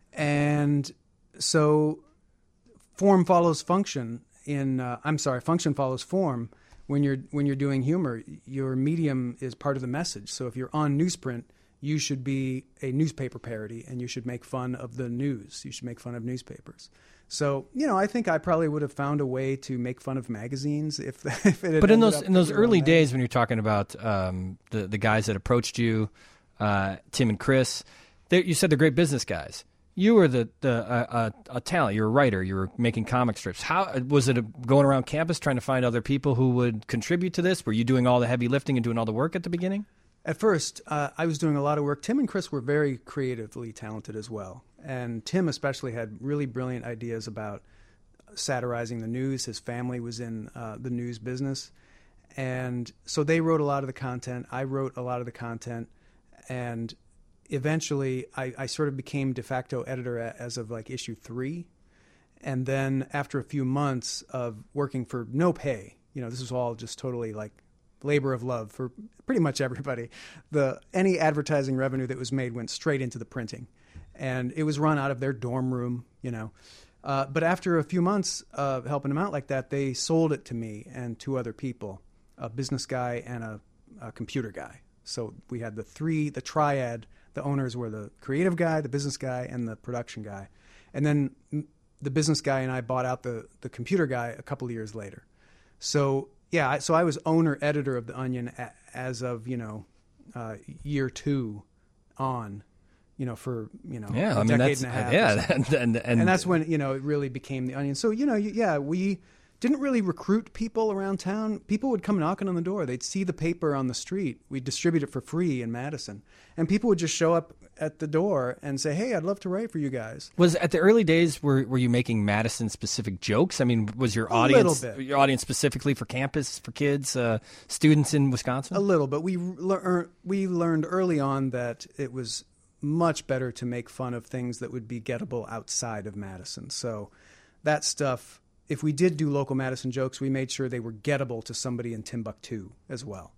And so form follows function. In uh, I'm sorry, function follows form. When you're when you're doing humor, your medium is part of the message. So if you're on newsprint, you should be a newspaper parody and you should make fun of the news. You should make fun of newspapers. So, you know, I think I probably would have found a way to make fun of magazines if, if it had But in ended those up in those to be early on days when you're talking about um, the the guys that approached you, uh, Tim and Chris, they, you said they're great business guys. You were the the uh, a talent. You're a writer. You were making comic strips. How was it a, going around campus trying to find other people who would contribute to this? Were you doing all the heavy lifting and doing all the work at the beginning? At first, uh, I was doing a lot of work. Tim and Chris were very creatively talented as well. And Tim especially had really brilliant ideas about satirizing the news. His family was in uh, the news business. And so they wrote a lot of the content. I wrote a lot of the content. And eventually, I, I sort of became de facto editor as of like issue three. And then after a few months of working for no pay, you know, this was all just totally like labor of love for pretty much everybody. The any advertising revenue that was made went straight into the printing, and it was run out of their dorm room, you know. Uh, but after a few months of helping them out like that, they sold it to me and two other people, a business guy and a, a computer guy. So we had the three, the triad. The owners were the creative guy, the business guy, and the production guy. And then the business guy and I bought out the the computer guy a couple of years later. So yeah, so I was owner editor of The Onion as of, you know, uh, year two on, you know, for, you know, yeah, a I mean, decade that's, and a half. yeah, and, and, and, and that's when, you know, it really became The Onion. So, you know, yeah, we didn't really recruit people around town. People would come knocking on the door. They'd see the paper on the street. We'd distribute it for free in Madison. And people would just show up at the door and say, hey, I'd love to write for you guys. Was at the early days, were were you making Madison specific jokes? I mean, was your A audience little bit. your audience specifically for campus, for kids, uh, students in Wisconsin? A little, but we lear- we learned early on that it was much better to make fun of things that would be gettable outside of Madison. So that stuff, if we did do local Madison jokes, we made sure they were gettable to somebody in Timbuktu as well.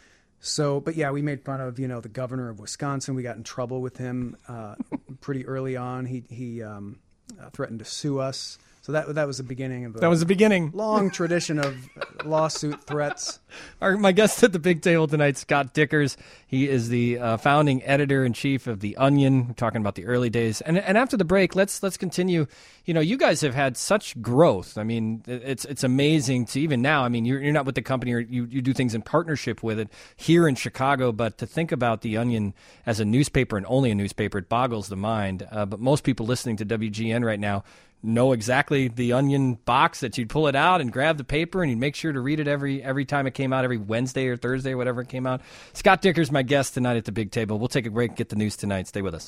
So, but yeah, we made fun of, you know, the governor of Wisconsin. We got in trouble with him uh, pretty early on. He he um, uh, threatened to sue us. So that that was the beginning of a That was the beginning. long tradition of lawsuit threats. Our, my guest at the big table tonight, Scott Dikkers. He is the uh, founding editor-in-chief of The Onion. We're talking about the early days. And and after the break, let's let's continue. You know, you guys have had such growth. I mean, it's it's amazing to even now. I mean, you're, you're not with the company, or you, you do things in partnership with it here in Chicago. But to think about The Onion as a newspaper and only a newspaper, it boggles the mind. Uh, but most people listening to W G N right now know exactly the Onion box that you'd pull it out and grab the paper, and you'd make sure to read it every every time it came out, every Wednesday or Thursday or whatever it came out. Scott Dikkers, my guest tonight at the big table. We'll take a break, get the news tonight. Stay with us.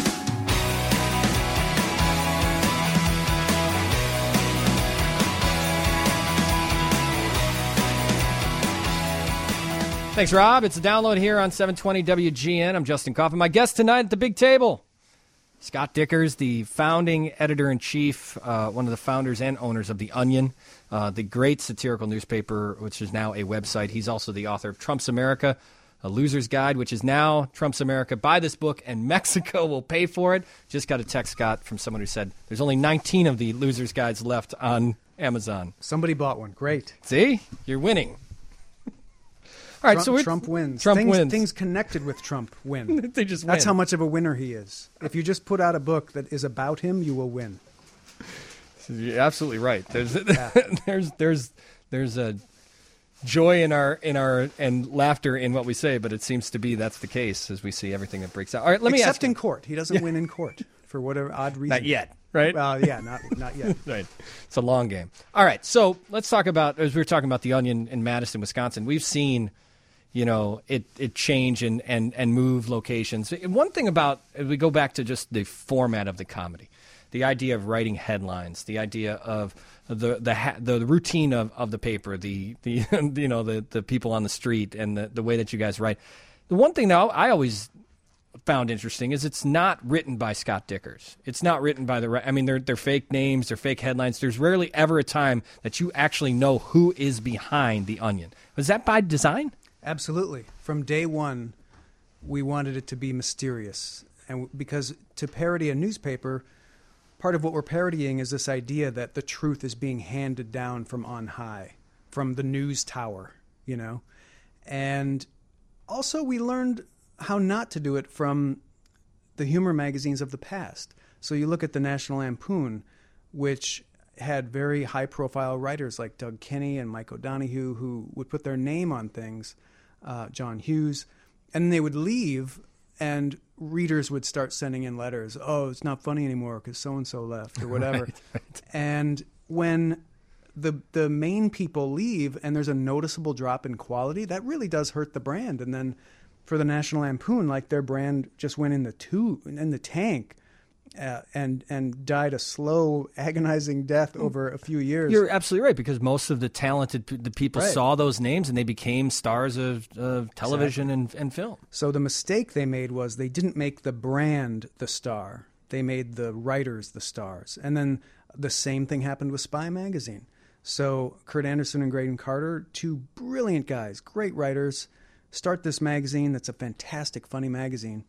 Thanks, Rob. It's a download here on seven twenty W G N. I'm Justin Kaufman. My guest tonight at the big table, Scott Dikkers, the founding editor-in-chief, uh, one of the founders and owners of The Onion, uh, the great satirical newspaper, which is now a website. He's also the author of Trump's America, A Loser's Guide, which is now Trump's America. Buy this book, and Mexico will pay for it. Just got a text, Scott, from someone who said there's only nineteen of the Loser's Guides left on Amazon. Somebody bought one. Great. See? You're winning. All right, Trump, so Trump wins. Trump things, wins. Things connected with Trump win. They just That's win. how much of a winner he is. If you just put out a book that is about him, you will win. You're absolutely right. There's there's there's there's a joy in our in our and laughter in what we say, but it seems to be that's the case as we see everything that breaks out. All right, let me Except ask. in court. He doesn't win in court for whatever odd reason. Not yet, right? Well, yeah, not not yet. Right. It's a long game. All right, so let's talk about, as we were talking about The Onion in Madison, Wisconsin, we've seen, you know, it, it change and, and, and move locations. And one thing about, if we go back to just the format of the comedy, the idea of writing headlines, the idea of the the ha- the routine of, of the paper, the, the you know, the, the people on the street and the, the way that you guys write. The one thing, now, I always found interesting is it's not written by Scott Dikkers. It's not written by the, I mean, they're, they're fake names, they're fake headlines. There's rarely ever a time that you actually know who is behind The Onion. Was that by design? Absolutely. From day one, we wanted it to be mysterious. And because to parody a newspaper, part of what we're parodying is this idea that the truth is being handed down from on high, from the news tower, you know. And also we learned how not to do it from the humor magazines of the past. So you look at the National Lampoon, which had very high-profile writers like Doug Kenney and Mike O'Donoghue who would put their name on things, uh, John Hughes, and then they would leave, and readers would start sending in letters. Oh, it's not funny anymore because so-and-so left or whatever. Right, right. And when the the main people leave and there's a noticeable drop in quality, that really does hurt the brand. And then for the National Lampoon, like their brand just went in the tube, in the tank. Uh, and and died a slow, agonizing death over a few years. You're absolutely right, because most of the talented p- the people Right. saw those names and they became stars of, of television and, and film. So the mistake they made was they didn't make the brand the star. They made the writers the stars. And then the same thing happened with Spy Magazine. So Kurt Anderson and Graydon Carter, two brilliant guys, great writers, start this magazine that's a fantastic, funny magazine.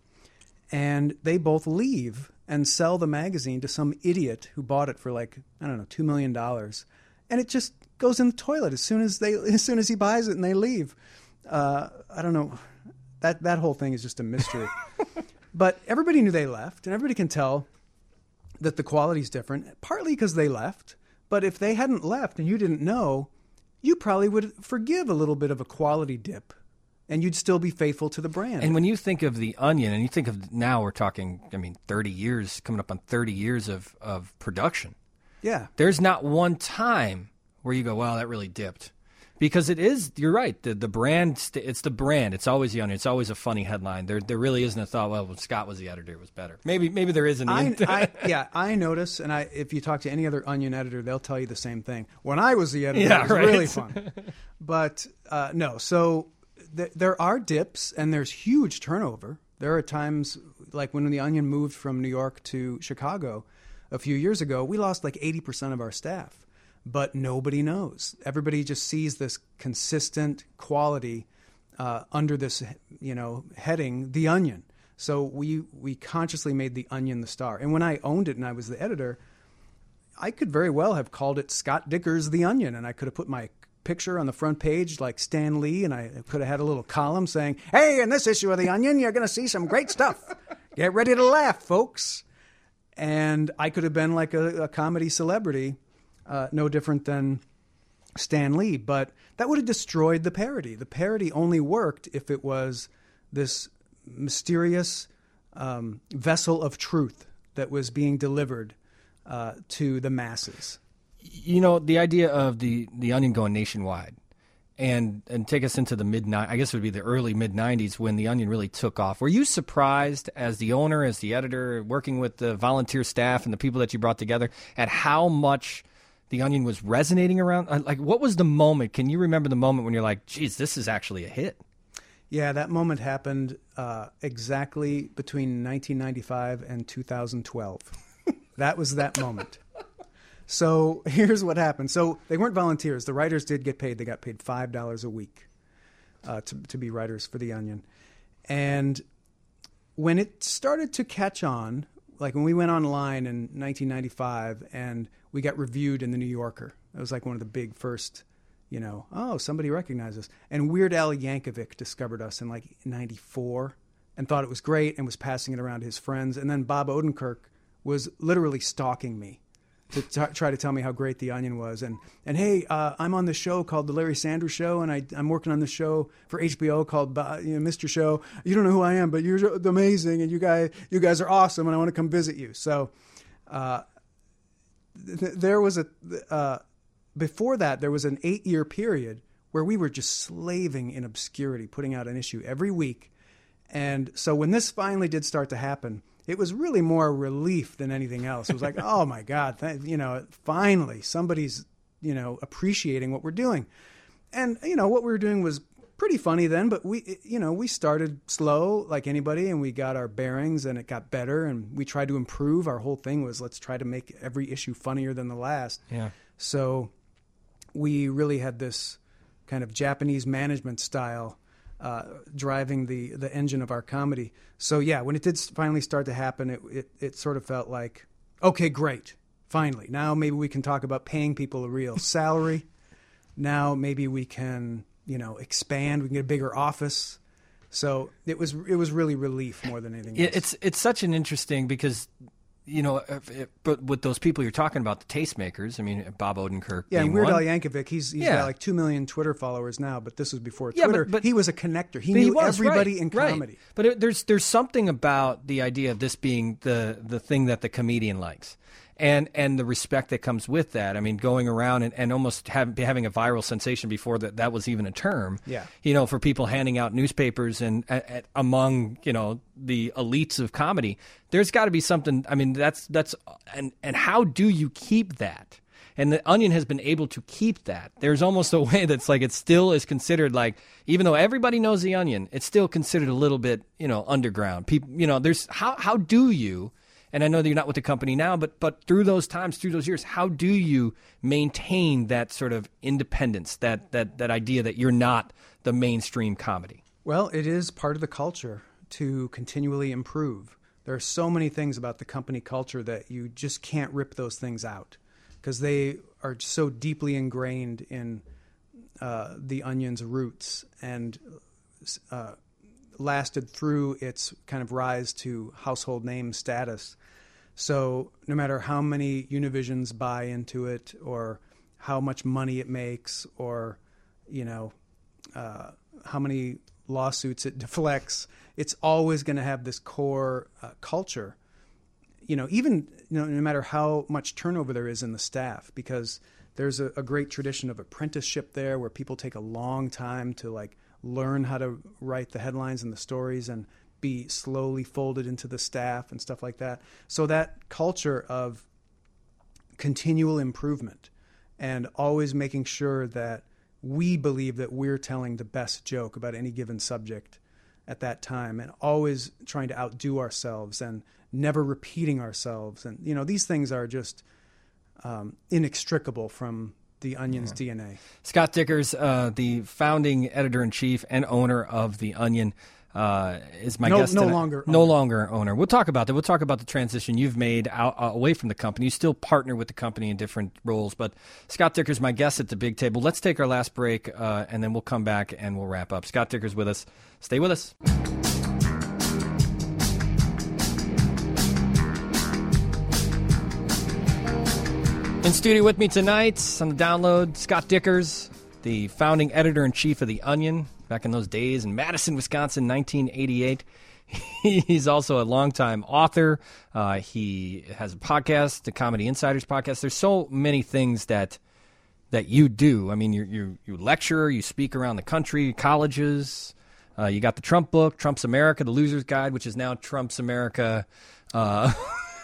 And they both leave and sell the magazine to some idiot who bought it for like, I don't know, two million dollars. And it just goes in the toilet as soon as they, as soon as he buys it and they leave. Uh, I don't know. That, that whole thing is just a mystery. But everybody knew they left, and everybody can tell that the quality's different, partly because they left. But if they hadn't left and you didn't know, you probably would forgive a little bit of a quality dip. And you'd still be faithful to the brand. And when you think of The Onion, and you think of now we're talking, I mean, thirty years, coming up on thirty years of, of production. Yeah. There's not one time where you go, wow, that really dipped. Because it is, you're right, the the brand, it's the brand. It's always The Onion. It's always a funny headline. There there really isn't a thought, well, when Scott was the editor, it was better. Maybe maybe there is in the I, end. I, yeah, I notice, and I if you talk to any other Onion editor, they'll tell you the same thing. When I was the editor, Yeah, it was right. really fun. But uh, no, so th- there are dips, and there's huge turnover. There are times, like when the Onion moved from New York to Chicago a few years ago, we lost like eighty percent of our staff. But nobody knows. Everybody just sees this consistent quality uh, under this, you know, heading, The Onion. So we we consciously made The Onion the star. And when I owned it and I was the editor, I could very well have called it Scott Dicker's The Onion, and I could have put my picture on the front page like Stan Lee, and I could have had a little column saying, "Hey, in this issue of The Onion, you're going to see some great stuff. Get ready to laugh, folks." And I could have been like a, a comedy celebrity. Uh, no different than Stan Lee, but that would have destroyed the parody. The parody only worked if it was this mysterious um, vessel of truth that was being delivered uh, to the masses. You know, the idea of the, the Onion going nationwide and and take us into the mid, I guess it would be the early mid nineties when the Onion really took off. Were you surprised as the owner, as the editor, working with the volunteer staff and the people that you brought together at how much the Onion was resonating around? Like, what was the moment? Can you remember the moment when you're like, geez, this is actually a hit? Yeah, that moment happened uh, exactly between nineteen ninety-five and two thousand twelve. That was that moment. So here's what happened. So they weren't volunteers. The writers did get paid. They got paid five dollars a week uh, to, to be writers for The Onion. And when it started to catch on, like when we went online in nineteen ninety-five and we got reviewed in the New Yorker, it was like one of the big first, you know, oh, somebody recognized us. And Weird Al Yankovic discovered us in like ninety-four and thought it was great and was passing it around to his friends. And then Bob Odenkirk was literally stalking me to t- try to tell me how great The Onion was. And, and hey, uh, I'm on this show called The Larry Sanders Show, and I, I'm working on this show for H B O called uh, you know, Mister Show. You don't know who I am, but you're amazing, and you guys, you guys are awesome, and I want to come visit you. So uh, th- there was a... Uh, before that, there was an eight-year period where we were just slaving in obscurity, putting out an issue every week. And so when this finally did start to happen, it was really more relief than anything else. It was like, oh my God, th- you know, finally somebody's, you know, appreciating what we're doing. And, you know, what we were doing was pretty funny then, but we, you know, we started slow like anybody, and we got our bearings, and it got better, and we tried to improve. Our whole thing was, let's try to make every issue funnier than the last. Yeah. So we really had this kind of Japanese management style Uh, driving the, the engine of our comedy. So yeah, when it did finally start to happen, it, it it sort of felt like, okay, great, finally. Now maybe we can talk about paying people a real salary. Now maybe we can, you know, expand. We can get a bigger office. So it was it was really relief more than anything else. It's it's such an interesting because, you know, if, if, but with those people you're talking about, the tastemakers, I mean, Bob Odenkirk. Yeah, and being Weird one. Al Yankovic, he's he's Yeah. got like two million Twitter followers now, but this was before Yeah, but- Twitter. but- he was a connector. He But knew was, everybody right, in right. comedy. But it, there's there's something about the idea of this being the the thing that the comedian likes, and and the respect that comes with that. I mean, going around and, and almost have, having a viral sensation before that that was even a term. Yeah. You know, for people handing out newspapers and uh, uh, among you know the elites of comedy, there's got to be something. I mean, that's that's and and how do you keep that? And the Onion has been able to keep that. There's almost a way that's like it still is considered like, even though everybody knows the Onion, it's still considered a little bit, you know, underground. People, you know, there's how how do you? And I know that you're not with the company now, but but through those times, through those years, how do you maintain that sort of independence, that that that idea that you're not the mainstream comedy? Well, it is part of the culture to continually improve. There are so many things about the company culture that you just can't rip those things out because they are so deeply ingrained in uh, the Onion's roots and uh, lasted through its kind of rise to household name status. So no matter how many Univisions buy into it or how much money it makes or, you know, uh, how many lawsuits it deflects, it's always going to have this core uh, culture. You know, even you know, no matter how much turnover there is in the staff, because there's a, a great tradition of apprenticeship there where people take a long time to like learn how to write the headlines and the stories and be slowly folded into the staff and stuff like that. So that culture of continual improvement and always making sure that we believe that we're telling the best joke about any given subject at that time and always trying to outdo ourselves and never repeating ourselves. And, you know, these things are just um, inextricable from the Onion's yeah. D N A. Scott Dikkers, uh, the founding editor-in-chief and owner of The Onion, uh, is my no, guest No tonight. longer No owner. longer owner. We'll talk about that. We'll talk about the transition you've made out, uh, away from the company. You still partner with the company in different roles. But Scott Dikkers, my guest at the big table. Let's take our last break, uh, and then we'll come back and we'll wrap up. Scott Dikkers with us. Stay with us. In studio with me tonight on the download, Scott Dikkers, the founding editor-in-chief of The Onion back in those days in Madison, Wisconsin, nineteen eighty-eight. He's also a longtime author. Uh, he has a podcast, the Comedy Insiders podcast. There's so many things that that you do. I mean, you you you lecture, you speak around the country, colleges. Uh, you got the Trump book, Trump's America, The Loser's Guide, which is now Trump's America. Uh,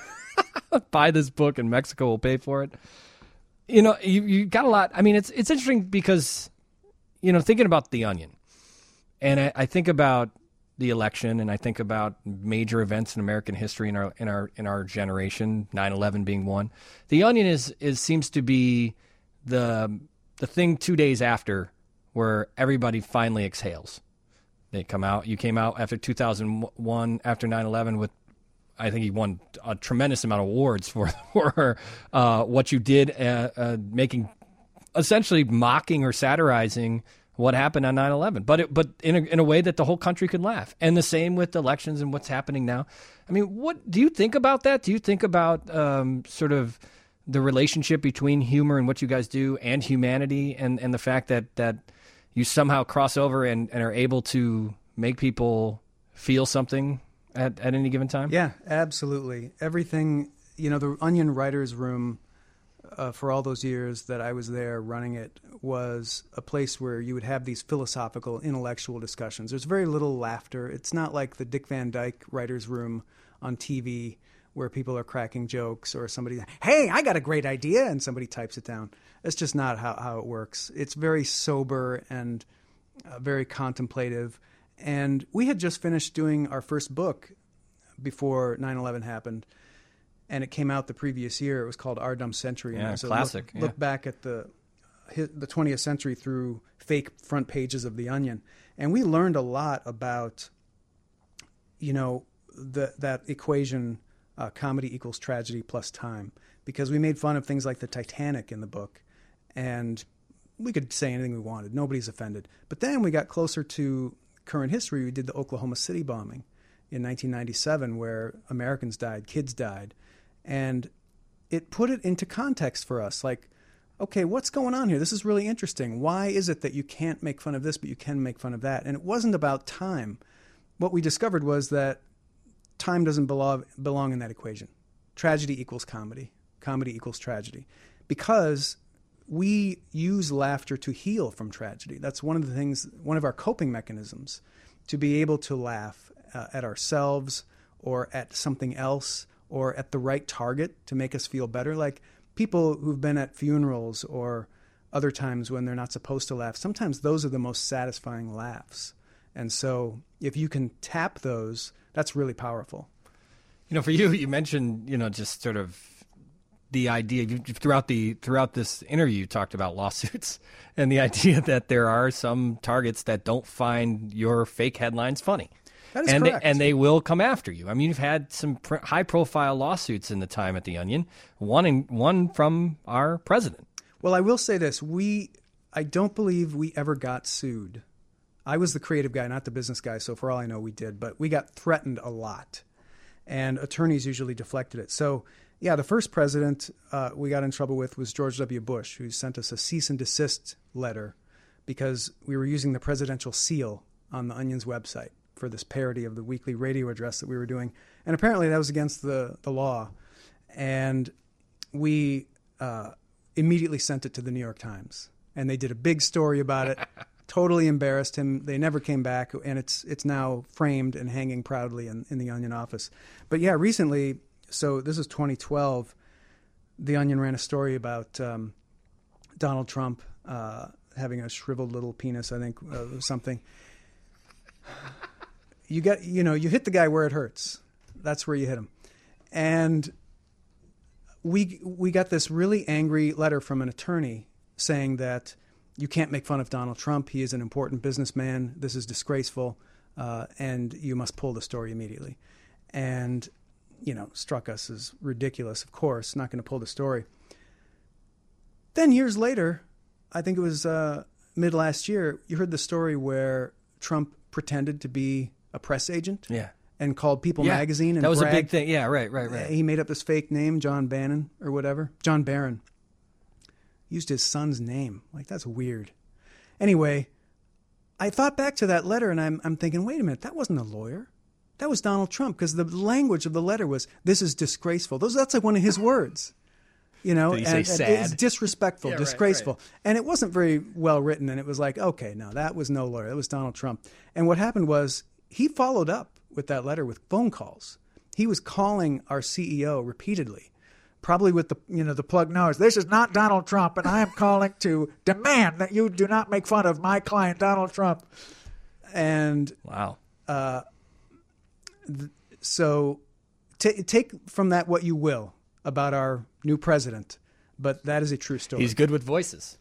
buy this book and Mexico will pay for it. You know, you, you got a lot. I mean, it's it's interesting because, you know, thinking about The Onion, and I, I think about the election, and I think about major events in American history in our in our in our generation, nine eleven being one. The Onion is is seems to be the the thing two days after where everybody finally exhales. They come out. You came out after two thousand one, after nine eleven, with, I think he won a tremendous amount of awards for for uh, what you did, uh, uh, making essentially mocking or satirizing what happened on nine eleven, but it, but in a, in a way that the whole country could laugh. And the same with elections and what's happening now. I mean, what do you think about that? Do you think about um, sort of the relationship between humor and what you guys do and humanity, and, and the fact that, that you somehow cross over and, and are able to make people feel something at, at any given time? Yeah, absolutely. Everything, you know, the Onion Writers Room, uh, for all those years that I was there running it, was a place where you would have these philosophical, intellectual discussions. There's very little laughter. It's not like the Dick Van Dyke Writers Room on T V where people are cracking jokes or somebody, hey, I got a great idea, and somebody types it down. It's just not how, how it works. It's very sober and uh, very contemplative. And we had just finished doing our first book before nine eleven happened, and it came out the previous year. It was called Our Dumb Century. Yeah, and it was a classic. Look, yeah. look back at the the twentieth century through fake front pages of The Onion. And we learned a lot about, you know, the, that equation, uh, comedy equals tragedy plus time, because we made fun of things like the Titanic in the book, and we could say anything we wanted. Nobody's offended. But then we got closer to current history, we did the Oklahoma City bombing in nineteen ninety-seven, where Americans died, kids died. And it put it into context for us. Like, okay, what's going on here? This is really interesting. Why is it that you can't make fun of this, but you can make fun of that? And it wasn't about time. What we discovered was that time doesn't belong, belong in that equation. Tragedy equals comedy. Comedy equals tragedy. Because we use laughter to heal from tragedy. That's one of the things, one of our coping mechanisms, to be able to laugh uh, at ourselves or at something else or at the right target to make us feel better. Like people who've been at funerals or other times when they're not supposed to laugh, sometimes those are the most satisfying laughs. And so if you can tap those, that's really powerful. You know, for you, you mentioned, you know, just sort of the idea you, throughout the throughout this interview, you talked about lawsuits and the idea that there are some targets that don't find your fake headlines funny. That is and correct. They, and they will come after you. I mean, you've had some pr- high-profile lawsuits in the time at the Onion, one in, one from our president. Well, I will say this. We, I don't believe we ever got sued. I was the creative guy, not the business guy, so for all I know, we did. But we got threatened a lot, and attorneys usually deflected it. So, yeah, the first president uh, we got in trouble with was George W. Bush, who sent us a cease and desist letter because we were using the presidential seal on the Onion's website for this parody of the weekly radio address that we were doing. And apparently that was against the, the law. And we uh, immediately sent it to the New York Times. And they did a big story about it, totally embarrassed him. They never came back. And it's it's now framed and hanging proudly in, in the Onion office. But yeah, recently, so this is twenty twelve, the Onion ran a story about um, Donald Trump uh, having a shriveled little penis, I think, uh, something. You get, you know, you hit the guy where it hurts. That's where you hit him. And we we got this really angry letter from an attorney saying that you can't make fun of Donald Trump. He is an important businessman. This is disgraceful, uh, and you must pull the story immediately. And, you know, struck us as ridiculous, of course, not going to pull the story. Then years later, I think it was uh, mid last year, you heard the story where Trump pretended to be a press agent, yeah, and called People yeah. magazine. And that was bragged. a big thing. Yeah, right, right, right. He made up this fake name, John Bannon or whatever. John Barron. Used his son's name. Like, that's weird. Anyway, I thought back to that letter, and I'm I'm thinking, wait a minute, that wasn't a lawyer. That was Donald Trump, because the language of the letter was, "This is disgraceful." Those that's like one of his words. You know, Did he and, say and sad? it's disrespectful, Yeah, right, disgraceful. right. And it wasn't very well written, and it was like, okay, no, that was no lawyer. That was Donald Trump. And what happened was he followed up with that letter with phone calls. He was calling our C E O repeatedly, probably with the, you know, the plug nose. "This is not Donald Trump, and I am calling to demand that you do not make fun of my client, Donald Trump." And Wow. uh, th- so t- take from that what you will about our new president, but that is a true story. He's good with voices.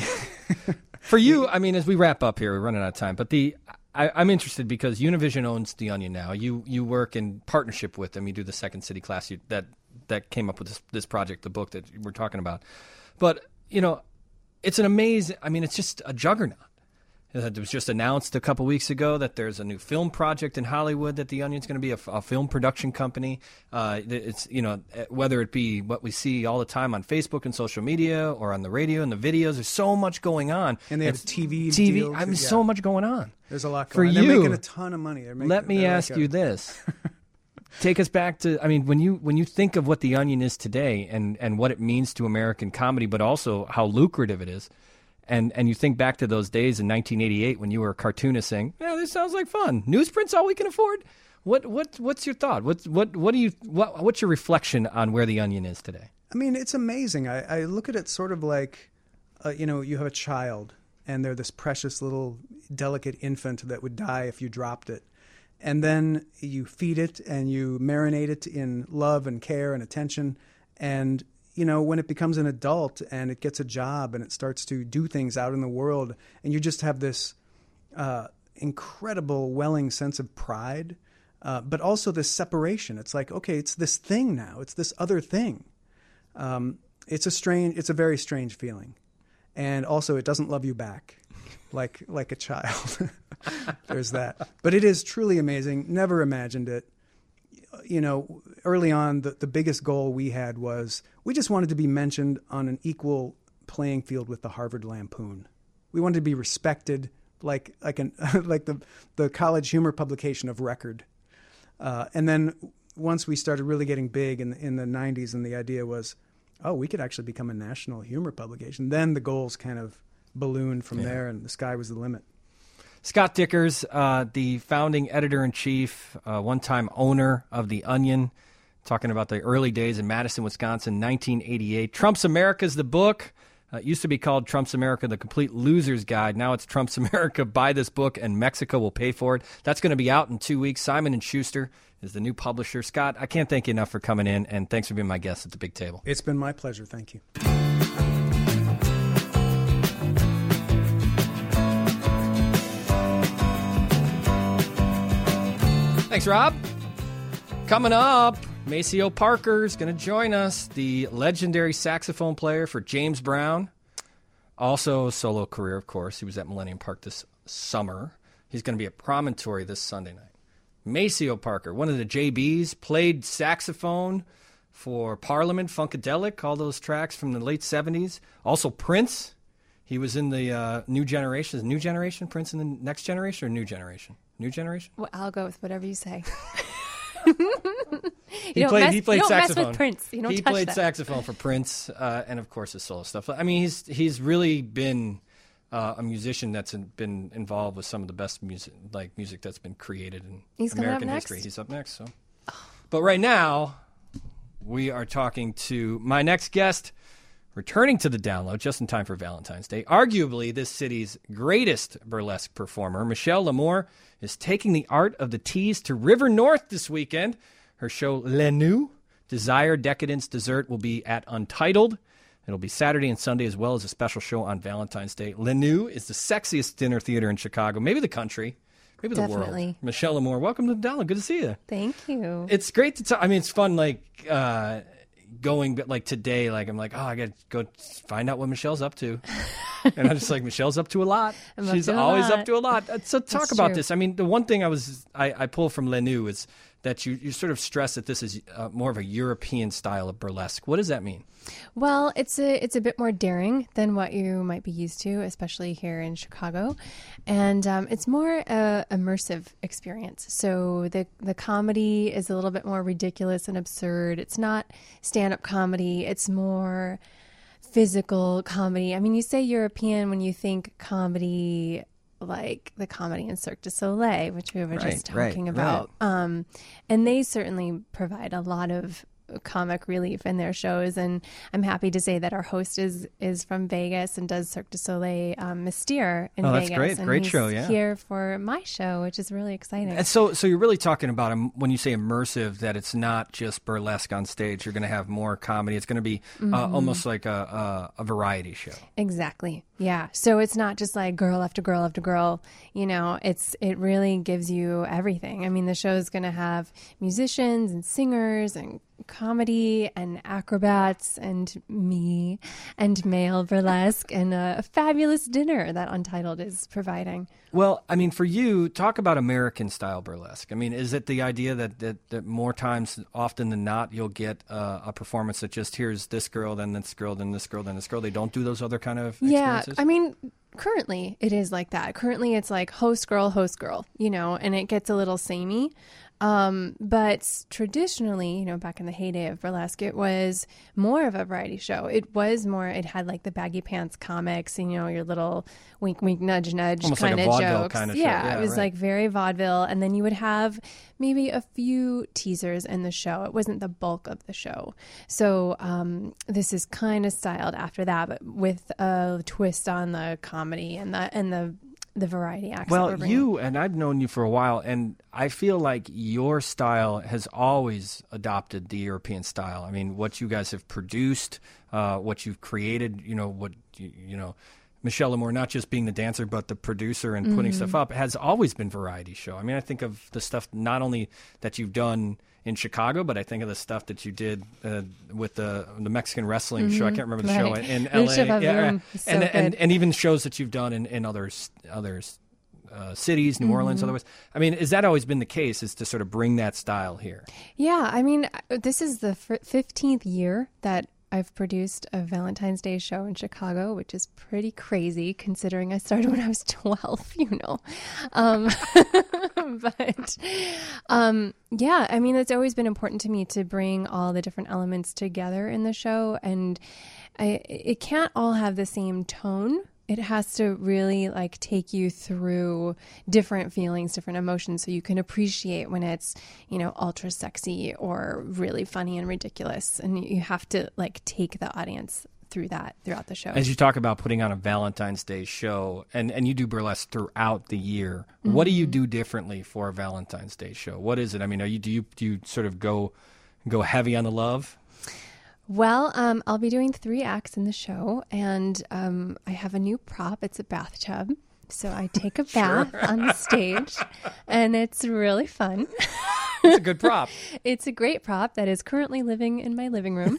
For you, I mean, as we wrap up here, we're running out of time, but the I, I'm interested because Univision owns the Onion now. You you work in partnership with them. You do the Second City class you, that that came up with this, this project, the book that we're talking about. But, you know, it's an amazing, I mean, it's just a juggernaut. It was just announced a couple weeks ago that there's a new film project in Hollywood that the Onion's going to be a, a film production company. Uh, it's, you know, whether it be what we see all the time on Facebook and social media or on the radio and the videos, there's so much going on. And they have It's T V T V. deals. I mean, Yeah. so much going on. There's a lot For going on. They're you, making a ton of money. They're making, Let me they're ask like a- you this. Take us back to, I mean, when you when you think of what the Onion is today and, and what it means to American comedy, but also how lucrative it is, and and you think back to those days in nineteen eighty-eight when you were a cartoonist saying, "Yeah, this sounds like fun. Newsprint's all we can afford." What what what's your thought? What what what do you what what's your reflection on where the Onion is today? I mean, it's amazing. I, I look at it sort of like, uh, you know, you have a child and they're this precious little delicate infant that would die if you dropped it. And then you feed it and you marinate it in love and care and attention. And, you know, when it becomes an adult and it gets a job and it starts to do things out in the world, and you just have this uh, incredible welling sense of pride, uh, but also this separation. It's like, okay, it's this thing now. It's this other thing. Um, it's a strange, it's a very strange feeling. And also it doesn't love you back. like like a child. There's that. But it is truly amazing. Never imagined it. You know, early on, the, the biggest goal we had was we just wanted to be mentioned on an equal playing field with the Harvard Lampoon. We wanted to be respected like like an like the the college humor publication of record. Uh, and then once we started really getting big in in the nineties, and the idea was, oh, we could actually become a national humor publication. Then the goals kind of ballooned from yeah. there, and the sky was the limit. Scott Dikkers, uh, the founding editor-in-chief, uh, one-time owner of The Onion, talking about the early days in Madison, Wisconsin, nineteen eighty-eight. Trump's America is the book. Uh, it used to be called Trump's America, The Complete Loser's Guide. Now it's Trump's America, Buy This Book, and Mexico Will Pay For It. That's going to be out in two weeks. Simon and Schuster is the new publisher. Scott, I can't thank you enough for coming in, and thanks for being my guest at the big table. It's been my pleasure. Thank you. Thanks, Rob. Coming up, Maceo Parker is going to join us, the legendary saxophone player for James Brown. Also a solo career, of course. He was at Millennium Park this summer. He's going to be at Promontory this Sunday night. Maceo Parker, one of the J Bs, played saxophone for Parliament, Funkadelic, all those tracks from the late seventies. Also Prince. He was in the uh, New Generation. Is New Generation Prince in the Next Generation or New Generation? New Generation? Well, I'll go with whatever you say. he, you played, mess, he played you don't saxophone. Mess with Prince. You don't he touch played that. saxophone for Prince, uh, and of course his solo stuff. I mean, he's he's really been uh, a musician that's in, been involved with some of the best music, like music that's been created in he's American up history. next. He's up next. So, but right now we are talking to my next guest. Returning to the download just in time for Valentine's Day, arguably this city's greatest burlesque performer, Michelle L'Amour, is taking the art of the tease to River North this weekend. Her show, Le Nu, Desire, Decadence, Dessert, will be at Untitled. It'll be Saturday and Sunday, as well as a special show on Valentine's Day. Le Nu is the sexiest dinner theater in Chicago, maybe the country, maybe the Definitely. world. Michelle L'Amour, welcome to the download. Good to see you. Thank you. It's great to talk. I mean, it's fun, like... Uh, going but like today, like I'm like, oh, I gotta go find out what Michelle's up to. And I'm just like, Michelle's up to a lot. I'm up She's to a always lot. up to a lot. So talk That's about true. this. I mean, the one thing I was I, I pull from Le Nu is that you, you sort of stress that this is uh, more of a European style of burlesque. What does that mean? Well, it's a it's a bit more daring than what you might be used to, especially here in Chicago, and um, it's more a immersive experience. So the the comedy is a little bit more ridiculous and absurd. It's not stand-up comedy. It's more physical comedy. I mean, you say European when you think comedy like the comedy in Cirque du Soleil, which we were Right, just right, talking about. Um, and they certainly provide a lot of comic relief in their shows, and I'm happy to say that our host is is from Vegas and does Cirque du Soleil um, Mystere in Oh, that's Vegas. great. And Great he's show, yeah. here for my show, which is really exciting. And so, so you're really talking about um, when you say immersive, that it's not just burlesque on stage. You're going to have more comedy. It's going to be uh, Mm-hmm. almost like a, a, a variety show. Exactly. Yeah. So it's not just like girl after girl after girl. You know, it's it really gives you everything. I mean, the show is going to have musicians and singers and comedy and acrobats and me and male burlesque and a fabulous dinner that Untitled is providing. Well, I mean, for you, talk about American style burlesque. I mean, is it the idea that, that, that more times, often than not, you'll get uh, a performance that just here's this girl, then this girl, then this girl, then this girl? They don't do those other kind of Yeah, experiences? I mean, currently it is like that. Currently it's like host girl, host girl, you know, and it gets a little samey. Um, but traditionally, you know, back in the heyday of burlesque, it was more of a variety show. It was more, it had like the baggy pants comics, you know, your little wink, wink, nudge, nudge Almost like kind a of vaudeville jokes. kind of show. yeah, Yeah, it was right. like very vaudeville. And then you would have maybe a few teasers in the show. It wasn't the bulk of the show. So um, this is kind of styled after that, but with a twist on the comedy and the and the the variety acts. that we're Well, bringing. you, and I've known you for a while, and I feel like your style has always adopted the European style. I mean, what you guys have produced, uh, what you've created, you know, what, you, you know, Michelle Lemore, not just being the dancer, but the producer and putting Mm-hmm. stuff up, has always been variety show. I mean, I think of the stuff not only that you've done in Chicago, but I think of the stuff that you did uh, with the the Mexican wrestling show. I can't remember the Mm-hmm. Right. show in L A. Lucha Vavoom Yeah, is so and, and good. and even shows that you've done in in other other uh, cities, New Orleans, Mm-hmm. otherwise. I mean, has that always been the case? Is to sort of bring that style here? Yeah, I mean, this is the fifteenth year that I've produced a Valentine's Day show in Chicago, which is pretty crazy considering I started when I was twelve, you know. Um, but um, yeah, I mean, it's always been important to me to bring all the different elements together in the show. And I, it can't all have the same tone. It has to really like take you through different feelings, different emotions, so you can appreciate when it's, you know, ultra sexy or really funny and ridiculous. And you have to like take the audience through that throughout the show. As you talk about putting on a Valentine's Day show, and, and you do burlesque throughout the year, Mm-hmm. what do you do differently for a Valentine's Day show? What is it? I mean, are you do you do you sort of go go heavy on the love? Well, um, I'll be doing three acts in the show, and um, I have a new prop. It's a bathtub. So I take a bath on the stage, and it's really fun. It's a good prop. It's a great prop that is currently living in my living room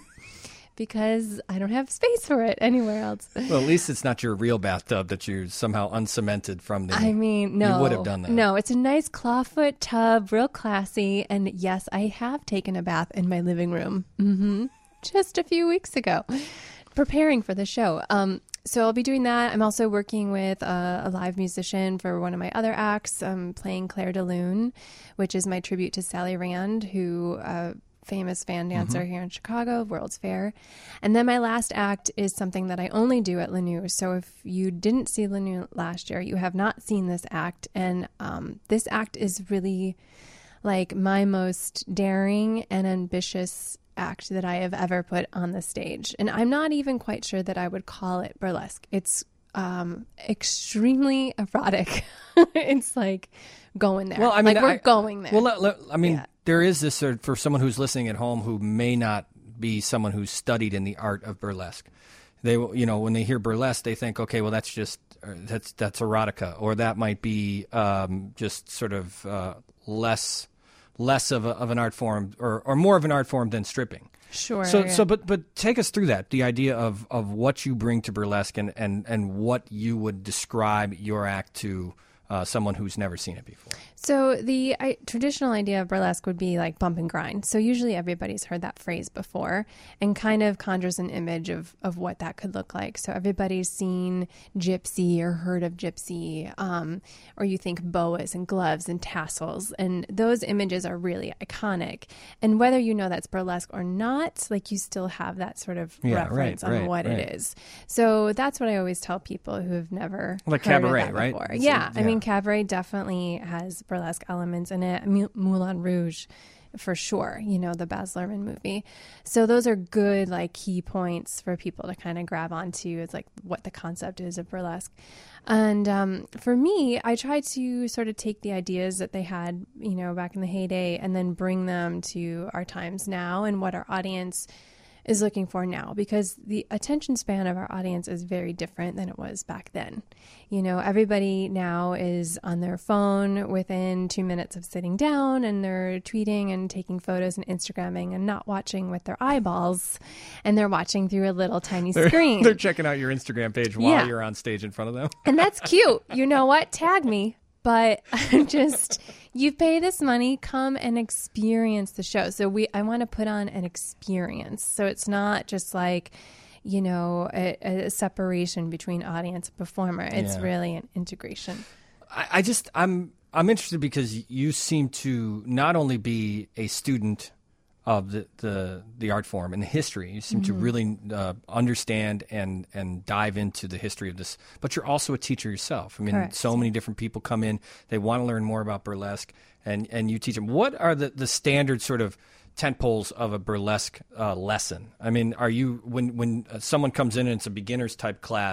because I don't have space for it anywhere else. Well, at least it's not your real bathtub that you somehow uncemented from the... I mean, no. You would have done that. No, it's a nice clawfoot tub, real classy. And yes, I have taken a bath in my living room. Mm-hmm. Just a few weeks ago, preparing for the show. Um, so I'll be doing that. I'm also working with a, a live musician for one of my other acts. I'm playing Claire de Lune, which is my tribute to Sally Rand, who uh, famous fan dancer Mm-hmm. here in Chicago, World's Fair. And then my last act is something that I only do at Lanue. So if you didn't see Lanue last year, you have not seen this act. And um, this act is really like my most daring and ambitious act that I have ever put on the stage. And I'm not even quite sure that I would call it burlesque. It's um, extremely erotic. It's like going there. Well, I mean, like we're I- going there. Well, let, let- I mean, Yeah. there is this sort of, for someone who's listening at home who may not be someone who's studied in the art of burlesque. They, will- you know, when they hear burlesque, they think, okay, well, that's just uh, that's that's erotica, or that might be um, just sort of uh, less less of a, of an art form, or or more of an art form than stripping. Sure. So, yeah. so, but, but take us through that. The idea of, of what you bring to burlesque, and, and, and what you would describe your act to uh, someone who's never seen it before. So the I, traditional idea of burlesque would be like bump and grind. So usually everybody's heard that phrase before and kind of conjures an image of, of what that could look like. So everybody's seen gypsy or heard of gypsy, um, or you think boas and gloves and tassels. And those images are really iconic. And whether you know that's burlesque or not, like you still have that sort of Yeah, reference right, on right, what right. it is. So that's what I always tell people who have never Like heard cabaret, of that right? before. It's a- Yeah, I yeah. mean, cabaret definitely has burlesque elements in it. Mou- Moulin Rouge, for sure. You know, the Baz Luhrmann movie. So those are good, like, key points for people to kind of grab onto. It's like what the concept is of burlesque. And um, for me, I try to sort of take the ideas that they had, you know, back in the heyday, and then bring them to our times now and what our audience is looking for now, because the attention span of our audience is very different than it was back then. You know, everybody now is on their phone within two minutes of sitting down, and they're tweeting and taking photos and Instagramming and not watching with their eyeballs, and they're watching through a little tiny screen. They're checking out your Instagram page while Yeah. you're on stage in front of them. And that's cute. You know what? Tag me. But just, you pay this money, come and experience the show. So we, I want to put on an experience. So it's not just like, you know, a, a separation between audience and performer. It's Yeah. really an integration. I, I just I'm I'm interested because you seem to not only be a student of the the, the art form and the history. You seem to really uh, understand and and dive into the history of this, but you're also a teacher yourself. I mean, Correct. so many different people come in, they want to learn more about burlesque, and and you teach them. What are the the standard sort of tent poles of a burlesque uh, lesson? I mean, are you when when uh, someone comes in and it's a beginner's type class?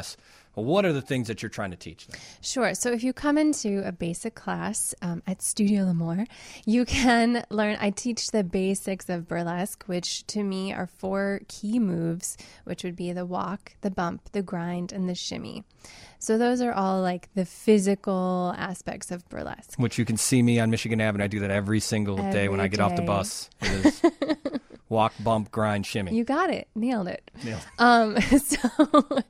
what are the things that you're trying to teach them? Sure. So if you come into a basic class um, at Studio L'Amour, you can learn, I teach the basics of burlesque, which to me are four key moves, which would be the walk, the bump, the grind, and the shimmy. So those are all like the physical aspects of burlesque. Which you can see me on Michigan Avenue. I do that every single Every day when I get off the day. bus. It is walk, bump, grind, shimmy. You got it. Nailed it. Nailed it. Um, so,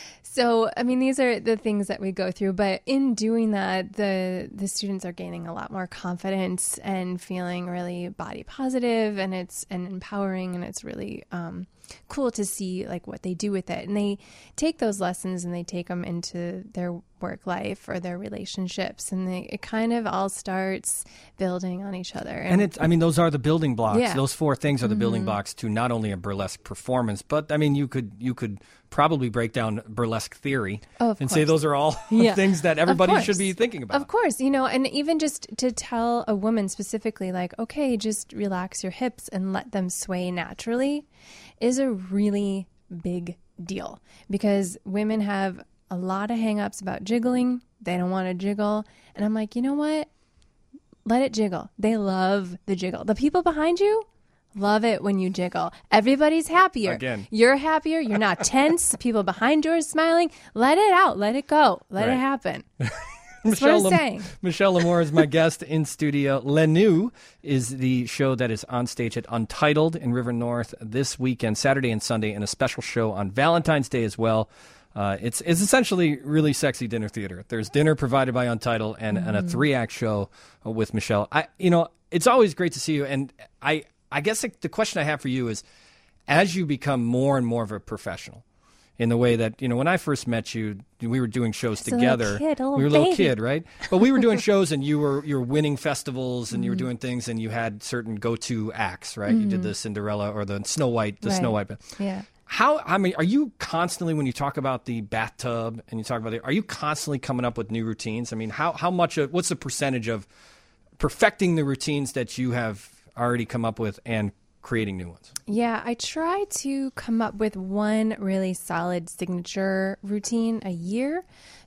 so I mean, these are the things that we go through. But in doing that, the the students are gaining a lot more confidence and feeling really body positive, and it's and empowering, and it's really um, cool to see like what they do with it. And they take those lessons and they take them into their work life or their relationships, and they, it kind of all starts building on each other. And it's, I mean, those are the building blocks. Yeah. Those four things are the building blocks to not only a burlesque performance, but I mean, you could you could probably break down burlesque theory Oh, of and say course. those are all Yeah. things that Of everybody course. should be thinking about. Of course, you know, and even just to tell a woman specifically, like, okay, just relax your hips and let them sway naturally is a really big deal, because women have a lot of hang-ups about jiggling. They don't want to jiggle. And I'm like, you know what? Let it jiggle. They love the jiggle. The people behind you love it when you jiggle. Everybody's happier. Again. You're happier. You're not tense. People behind you are smiling. Let it out. Let it go. Let Right. it happen. That's Michelle, what I'm Lam- saying. Michelle L'Amour is my guest in studio. Le New is the show that is on stage at Untitled in River North this weekend, Saturday and Sunday, and a special show on Valentine's Day as well. Uh, it's it's essentially really sexy dinner theater. There's dinner provided by Untitled and, and a three-act show with Michelle. I you know it's always great to see you, and I I guess the question I have for you is, as you become more and more of a professional, in the way that, you know, when I first met you, we were doing shows a little together. kid, a little we were a little baby. kid, right? But we were doing shows, and you were you were winning festivals, and you were Mm-hmm. doing things, and you had certain go-to acts, right? You did the Cinderella or the Snow White, the Right. Snow White. Yeah. How, I mean, are you constantly, when you talk about the bathtub and you talk about it, are you constantly coming up with new routines? I mean, how, how much of, what's the percentage of perfecting the routines that you have already come up with and creating new ones? Yeah, I try to come up with one really solid signature routine a year.